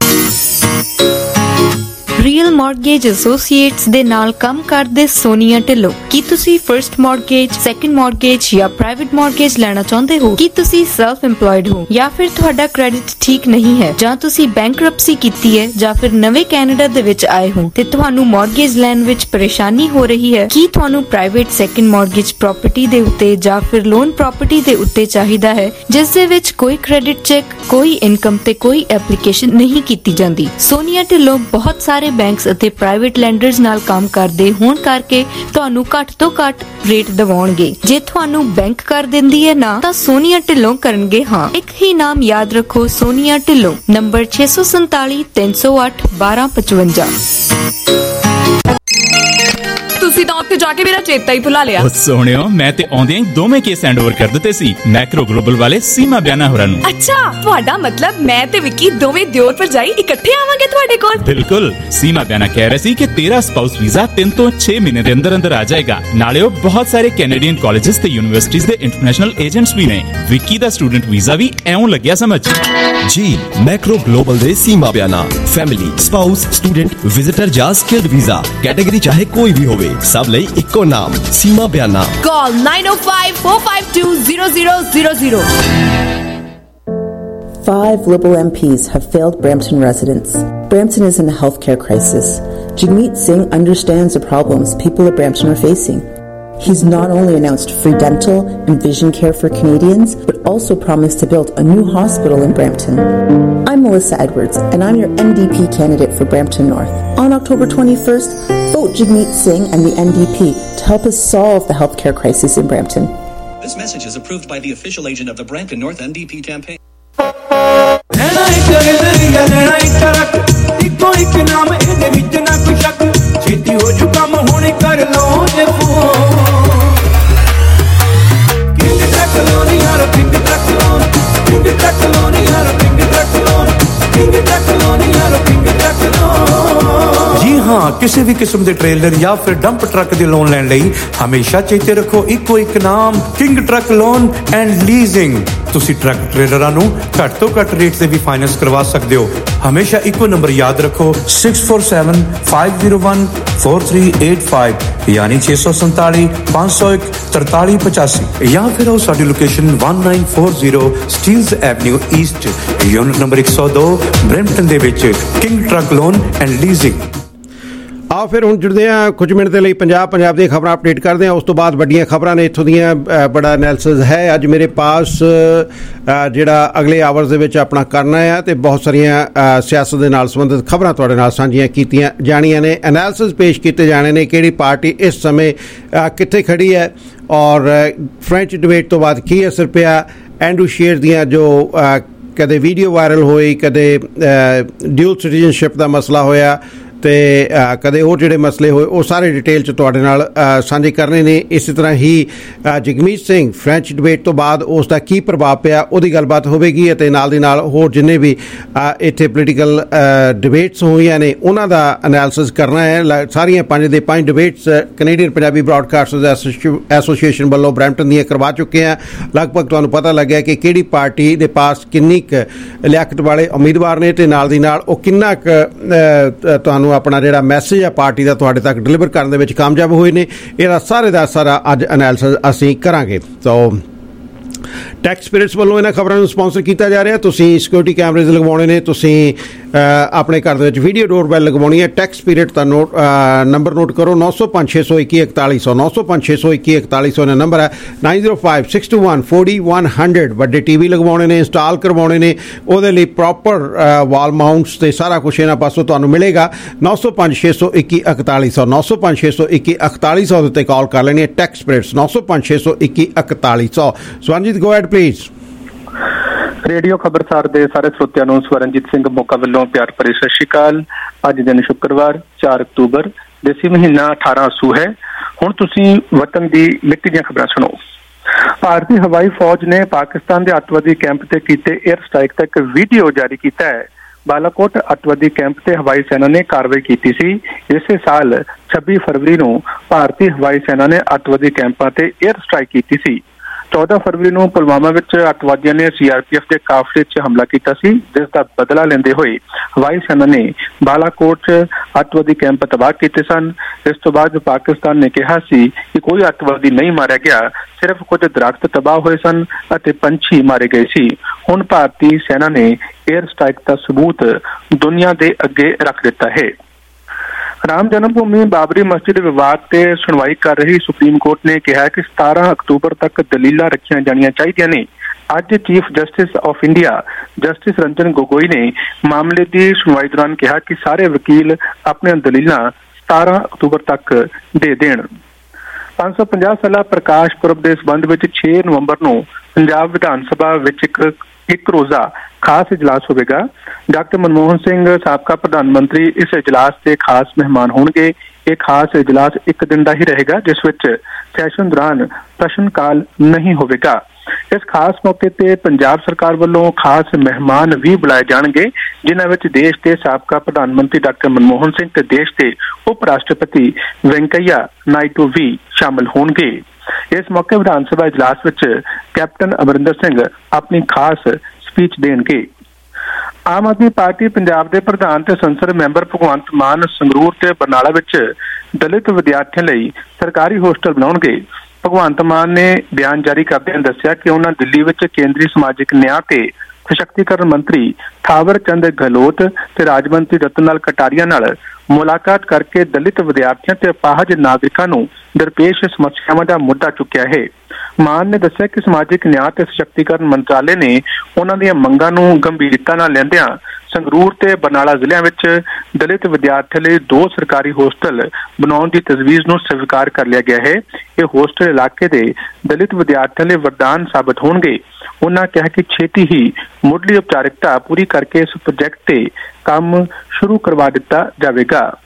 Real mortgage associates ਦੇ ਨਾਲ ਕੰਮ ਕਰਦੇ ਸੋਨੀਆ ਢਿੱਲੋਂ। ਕੀ ਤੁਸੀਂ ਫਰਸਟ ਮਾਰਗੇਜ, ਸੈਕੰਡ ਮਾਰਗੇਜ ਜਾਂ ਪ੍ਰਾਈਵੇਟ ਮਾਰਗੇਜ ਲੈਣਾ ਚਾਹੁੰਦੇ ਹੋ? ਕੀ ਤੁਸੀਂ ਸੈਲਫ ਇੰਪਲੋਇਡ ਹੋ ਜਾਂ ਫਿਰ ਤੁਹਾਡਾ ਕ੍ਰੈਡਿਟ ਠੀਕ ਨਹੀਂ ਹੈ, ਜਾਂ ਤੁਸੀਂ ਬੈਂਕਰਪਸੀ ਕੀਤੀ ਹੈ, ਜਾਂ ਫਿਰ ਨਵੇਂ ਕੈਨੇਡਾ ਦੇ ਵਿੱਚ ਆਏ ਹੋ ਤੇ ਤੁਹਾਨੂੰ ਮਾਰਗੇਜ ਲੈਣ ਵਿੱਚ ਪਰੇਸ਼ਾਨੀ ਹੋ ਰਹੀ ਹੈ? ਕੀ ਤੁਹਾਨੂੰ ਪ੍ਰਾਈਵੇਟ ਸੈਕੰਡ ਮਾਰਗੇਜ ਪ੍ਰਾਪਰਟੀ ਦੇ ਉੱਤੇ ਜਾਂ ਫਿਰ ਲੋਨ ਪ੍ਰਾਪਰਟੀ ਦੇ ਉੱਤੇ ਚਾਹੀਦਾ ਹੈ ਜਿਸ ਦੇ ਵਿੱਚ ਕੋਈ ਕ੍ਰੈਡਿਟ ਚੈੱਕ, ਕੋਈ ਇਨਕਮ ਤੇ ਕੋਈ ਐਪਲੀਕੇਸ਼ਨ ਨਹੀਂ ਕੀਤੀ ਜਾਂਦੀ? ਸੋਨੀਆ ਢਿੱਲੋਂ ਬਹੁਤ ਸਾਰੇ ਬੈਂਕਸ ਅਤੇ ਪ੍ਰਾਈਵੇਟ ਲੈਂਡਰਸ ਨਾਲ ਕੰਮ ਕਰਦੇ ਹੋਣ ਕਰਕੇ ਤੁਹਾਨੂੰ ਘੱਟ ਤੋਂ ਘੱਟ ਰੇਟ ਦਿਵਾਉਣਗੇ। ਜੇ ਤੁਹਾਨੂੰ ਬੈਂਕ ਕਰ ਦਿੰਦੀ ਹੈ ਨਾ, ਤਾਂ ਸੋਨੀਆ ਢਿੱਲੋਂ ਕਰਨਗੇ ਹਾਂ। ਇੱਕ ਹੀ ਨਾਮ ਯਾਦ ਰੱਖੋ, ਸੋਨੀਆ ਢਿੱਲੋਂ। ਨੰਬਰ ਛੇ ਸੌ ਸੰਤਾਲੀ ਤਿੰਨ ਸੌ ਅੱਠ ਬਾਰਾਂ ਪਚਵੰਜਾ। ਤੁਸੀਂ ਤਾਂ ਉੱਥੇ ਜਾ ਕੇ ਮੇਰਾ ਚੇਤਾ ਹੀ ਭੁਲਾ ਲਿਆ। ਸੋਹਣਿਓ, ਮੈਂ ਤੇ ਆਉਂਦਿਆਂ ਹੀ ਦੋਵੇਂ ਕੇਸ ਹੈਂਡ ਓਵਰ ਕਰ ਦਿੱਤੇ ਸੀ ਮੈਕਰੋ ਗਲੋਬਲ ਵਾਲੇ ਸੀਮਾ ਬਿਆਨਾ ਹੋਰਾਂ ਨੂੰ। ਅੱਛਾ, ਤੁਹਾਡਾ ਮਤਲਬ ਮੈਂ ਤੇ ਵਿੱਕੀ ਦੋਵੇਂ ਦਿਓਰ ਭਰਜਾਈ ਇਕੱਠੇ ਆਵਾਂਗੇ ਤੁਹਾਡੇ ਕੋਲ? ਬਿਲਕੁਲ। ਸੀਮਾ ਬਿਆਨਾ ਕਹਿ ਰਹੇ ਸੀ ਕਿ ਤੇਰਾ ਸਪਾਊਸ ਵੀਜ਼ਾ ਤਿੰਨ ਤੋਂ ਛੇ ਮਹੀਨੇ ਦੇ ਅੰਦਰ ਅੰਦਰ ਆ ਜਾਏਗਾ। ਨਾਲੇ ਉਹ ਬਹੁਤ ਸਾਰੇ ਕੈਨੇਡੀਅਨ ਕਾਲਜਸ ਤੇ ਯੂਨੀਵਰਸਿਟੀਜ਼ ਦੇ ਇੰਟਰਨੈਸ਼ਨਲ ਏਜੰਟਸ ਵੀ ਨੇ। ਵਿੱਕੀ ਦਾ ਸਟੂਡੈਂਟ ਵੀਜ਼ਾ ਵੀ ਐਉਂ ਲੱਗਿਆ ਸਮਝ। ਜੀ ਮੈਕਰੋ ਗਲੋਬਲ ਦੇ Seema Biana family, spouse, student, visitor ਜਾਂ ਸਕਿਲਡ ਵੀਜ਼ਾ ਕੈਟੇਗਰੀ ਚਾਹੇ ਕੋਈ ਵੀ ਹੋਵੇ, ਸਭ ਲਈ ਇੱਕੋ ਨਾਮ ਸੀਮਾ ਬਿਆਨਾ। ਕਾਲ nine oh five, four five two, zero zero zero zero. Five Liberal M Ps have failed Brampton residents. Brampton is in a healthcare crisis. Jagmeet Singh understands the problems people of Brampton are facing. He's not only announced free dental and vision care for Canadians, but also promised to build a new hospital in Brampton. I'm Melissa Edwards, and I'm your N D P candidate for Brampton North. On October twenty-first, vote Jagmeet Singh and the N D P to help us solve the healthcare crisis in Brampton. This message is approved by the official agent of the Brampton North N D P campaign. जी हाँ, किसी भी किस्म के ट्रेलर या फिर डंप ट्रक के लोन लैण लई हमेशा चेते रखो इको एक नाम king truck loan and leasing. तुसी ट्रक ट्रेलरां नूं घट तो घट रेट से भी फाइनेंस करवा सकते हो। हमेशा इको नंबर याद रखो six four seven five zero one four three eight five यानी छे सौ संताली पांच सौ एक तरताली पचासी या फिर आओ साडी location one nine four zero Steeles avenue east unit number एक सौ दो ब्रैम्पटन दे विच king truck loan and leasing. आओ फिर हुण जुड़दे आ कुछ मिनट दे लई पंजाब पंजाब दी खबरां अपडेट करदे आ। उस तो बाद वड्डियां खबरां ने इत्थों दियां बड़ा एनालिसिस है अज मेरे पास जिहड़ा अगले आवर्स दे विच अपना करना है ते बहुत सारियां सियासत दे नाल संबंधित खबरां तुहाडे नाल सांझियां कीतियां जाणियां ने, एनालिसिस पेश कीते जाने ने किहड़ी पार्टी इस समय कित्थे खड़ी है और फ्रेंच डिबेट तो बाद की असर पिया। एंड्रू शेर दियां जो कदे वीडियो वायरल होई, कदे ड्यूल सिटीजनशिप का मसला होया ते कदे होर जिहड़े मसले होए वो सारे डिटेल च तुहाडे नाल सांझे करने ने। इस तरह ही जगमीत सिंह फ्रेंच डिबेट तो बाद उसका की प्रभाव पिया उहदी गलबात होवेगी ते नाल दी नाल होर जिन्ने भी इत्थे पोलीटिकल डिबेट्स होईयां ने उन्हां दा एनालिसिस करना है। सारियां पंज दे पंज debates Canadian Punjabi broadcasters association वालों ब्रैम्पटन दियां करवा चुके हैं। लगभग तुहानूं पता लग्या कि किहड़ी पार्टी दे पास किन्नी क लियाकत वाले उम्मीदवार ने ते नाल दी नाल ओह किन्ना क तुहानूं अपना जिहड़ा मैसेज है पार्टी का तुहाडे तक डिलीवर करने में कामयाब हुए ने। इहदा सारे दा सारा अज एनालिसिस असीं करांगे। तो टैक्स स्पिरिट्स वालों इन्हां खबरां नूं स्पॉन्सर किया जा रहा। तुसीं सिक्योरिटी कैमरेज लगवाने ने, तुसीं अपने घर दे विच वीडियो डोरबैल लगवानी है। टैक्स स्पिरिट का नोट नंबर नोट करो नौ सौ पांच छे सौ इक्की इकताली सौ नौ सौ पांच छे सौ इक्की इकताली सौ ने नंबर है। Nine zero five six two one forty one hundred वड्डे टी वी लगवाने ने, इंस्टॉल करवाने ने, उहदे लई प्रॉपर वाल माउंट्स ते सारा कुछ इन्हां पासों तुहानूं मिलेगा। नौ सौ पांच छे सौ इक्की इकताली सौ नौ सौ पांच छे सौ इक्की इकताली सौ उत्ते कॉल कर लेनी है। टैक्स स्पिरिट्स नौ सौ पांच छे सौ इक्की इकताली सौ। Swaranjit go ahead please. Radio Khabarsar दे सारे श्रोतियां नूं स्वरनजीत सिंह मोका वल्लों प्यार भरी सत श्री अकाल। अज दिन शुक्रवार चार अक्तूबर देसी महीना अठारह सू है। हुण तुसीं वतन दी मिट्टी दीआं खबरां सुणो। भारतीय हवाई फौज ने पाकिस्तान के अतवादी कैंप ते कीते एयर स्ट्राइक का एक वीडियो जारी किया है। बालाकोट अतवादी कैंप ते हवाई सेना ने कार्रवाई की सी। इस साल छब्बीस फरवरी नूं भारतीय हवाई सेना ने अतवादी कैंपां ते एयर स्ट्राइक की सी। चौदह फरवरी नूं पुलवामा विच अतवादियों ने सीआरपीएफ के काफले च हमला किया सी, जिसका बदला लेंदे हुए हवाई सेना ने बालाकोट अतवादी कैंप तबाह किए सन। इस तो बाद पाकिस्तान ने कहा सी कि कोई अतवादी नहीं मारा गया, सिर्फ कुछ दरख्त तबाह हुए सन अते पंछी मारे गए सी। हुण भारतीय सेना ने एयर स्ट्राइक का सबूत दुनिया के अगे रख दिता है। राम जन्मभूमि बाबरी मस्जिद विवाद से सुनवाई कर रही सुप्रीम कोर्ट ने कहा कि सतारह अक्तूबर तक दलीलां रखियां जानियां चाहिए ने। अज chief justice of India justice Ranjan Gogoi ने मामले की सुनवाई दौरान कहा कि सारे वकील अपने दलीलां सतारह अक्तूबर तक दे देण। पांच सौ पचास साला प्रकाश पुरब के संबंध में छे नवंबर को पंजाब विधान सभा विच एक ਇੱਕ ਰੋਜ਼ਾ ਖਾਸ ਇਜਲਾਸ ਹੋਵੇਗਾ। ਡਾਕਟਰ ਮਨਮੋਹਨ ਸਿੰਘ ਸਾਬਕਾ ਪ੍ਰਧਾਨ ਮੰਤਰੀ ਇਸ ਇਜਲਾਸ ਦੇ ਖਾਸ ਮਹਿਮਾਨ ਹੋਣਗੇ। ਇਹ ਖਾਸ ਇਜਲਾਸ ਇੱਕ ਦਿਨ ਦਾ ਹੀ ਰਹੇਗਾ, ਜਿਸ ਵਿੱਚ ਸੈਸ਼ਨ ਦੌਰਾਨ ਪ੍ਰਸ਼ਨ ਕਾਲ ਨਹੀਂ ਹੋਵੇਗਾ। ਇਸ ਖਾਸ ਮੌਕੇ ਤੇ ਪੰਜਾਬ ਸਰਕਾਰ ਵੱਲੋਂ ਖਾਸ ਮਹਿਮਾਨ ਵੀ ਬੁਲਾਏ ਜਾਣਗੇ, ਜਿਨ੍ਹਾਂ ਵਿੱਚ ਦੇਸ਼ ਦੇ ਸਾਬਕਾ ਪ੍ਰਧਾਨ ਮੰਤਰੀ ਡਾਕਟਰ ਮਨਮੋਹਨ ਸਿੰਘ ਤੇ ਦੇਸ਼ ਦੇ ਉਪ ਰਾਸ਼ਟਰਪਤੀ ਵੈਂਕਈਆ ਨਾਇਡੂ ਵੀ ਸ਼ਾਮਲ ਹੋਣਗੇ। ਇਸ ਮੌਕੇ ਵਿਧਾਨ ਸਭਾ ਇਜਲਾਸ ਵਿੱਚ ਕੈਪਟਨ ਅਮਰਿੰਦਰ ਸਿੰਘ ਆਪਣੀ ਖਾਸ ਸਪੀਚ ਦੇਣਗੇ। ਆਮ ਆਦਮੀ ਪਾਰਟੀ ਪੰਜਾਬ ਦੇ ਪ੍ਰਧਾਨ ਤੇ ਸੰਸਦ ਮੈਂਬਰ ਭਗਵੰਤ ਮਾਨ ਸੰਗਰੂਰ ਤੇ ਬਰਨਾਲਾ ਵਿੱਚ ਦਲਿਤ ਵਿਦਿਆਰਥੀਆਂ ਲਈ ਸਰਕਾਰੀ ਹੋਸਟਲ ਬਣਾਉਣਗੇ। ਭਗਵੰਤ ਮਾਨ ਨੇ ਬਿਆਨ ਜਾਰੀ ਕਰਦਿਆਂ ਦੱਸਿਆ ਕਿ ਉਹਨਾਂ ਦਿੱਲੀ ਵਿੱਚ ਕੇਂਦਰੀ ਸਮਾਜਿਕ ਨਿਆਂ ਤੇ ਸਸ਼ਕਤੀਕਰਨ ਮੰਤਰੀ ਥਾਵਰ ਚੰਦ ਗਹਿਲੋਤ ਤੇ ਰਾਜ ਮੰਤਰੀ ਰਤਨ ਲਾਲ ਕਟਾਰੀਆ ਨਾਲ ਮੁਲਾਕਾਤ ਕਰਕੇ ਦਲਿਤ ਵਿਦਿਆਰਥੀਆਂ ਤੇ ਅਪਾਹਜ ਨਾਗਰਿਕਾਂ ਨੂੰ ਦਰਪੇਸ਼ ਸਮੱਸਿਆਵਾਂ ਦਾ ਮੁੱਦਾ ਚੁੱਕਿਆ ਹੈ। ਮਾਨ ਨੇ ਦੱਸਿਆ ਕਿ ਸਮਾਜਿਕ ਨਿਆਂ ਤੇ ਸਸ਼ਕਤੀਕਰਨ ਮੰਤਰਾਲੇ ਨੇ ਉਹਨਾਂ ਦੀਆਂ ਮੰਗਾਂ ਨੂੰ ਗੰਭੀਰਤਾ ਨਾਲ ਲੈਂਦਿਆਂ ਸੰਗਰੂਰ ਤੇ ਬਰਨਾਲਾ ਜ਼ਿਲ੍ਹਿਆਂ ਵਿੱਚ ਦਲਿਤ ਵਿਦਿਆਰਥੀਆਂ ਲਈ ਦੋ ਸਰਕਾਰੀ ਹੋਸਟਲ ਬਣਾਉਣ ਦੀ ਤਜਵੀਜ਼ ਨੂੰ ਸਵੀਕਾਰ ਕਰ ਲਿਆ ਗਿਆ ਹੈ। ਇਹ ਹੋਸਟਲ ਇਲਾਕੇ ਦੇ ਦਲਿਤ ਵਿਦਿਆਰਥੀਆਂ ਲਈ ਵਰਦਾਨ ਸਾਬਤ ਹੋਣਗੇ। ਉਹਨਾਂ ਕਿਹਾ ਕਿ ਛੇਤੀ ਹੀ ਮੁੱਢਲੀ ਉਪਚਾਰਿਕਤਾ ਪੂਰੀ ਕਰਕੇ ਇਸ ਪ੍ਰੋਜੈਕਟ ਤੇ ਕੰਮ ਸ਼ੁਰੂ ਕਰਵਾ ਦਿੱਤਾ ਜਾਵੇਗਾ।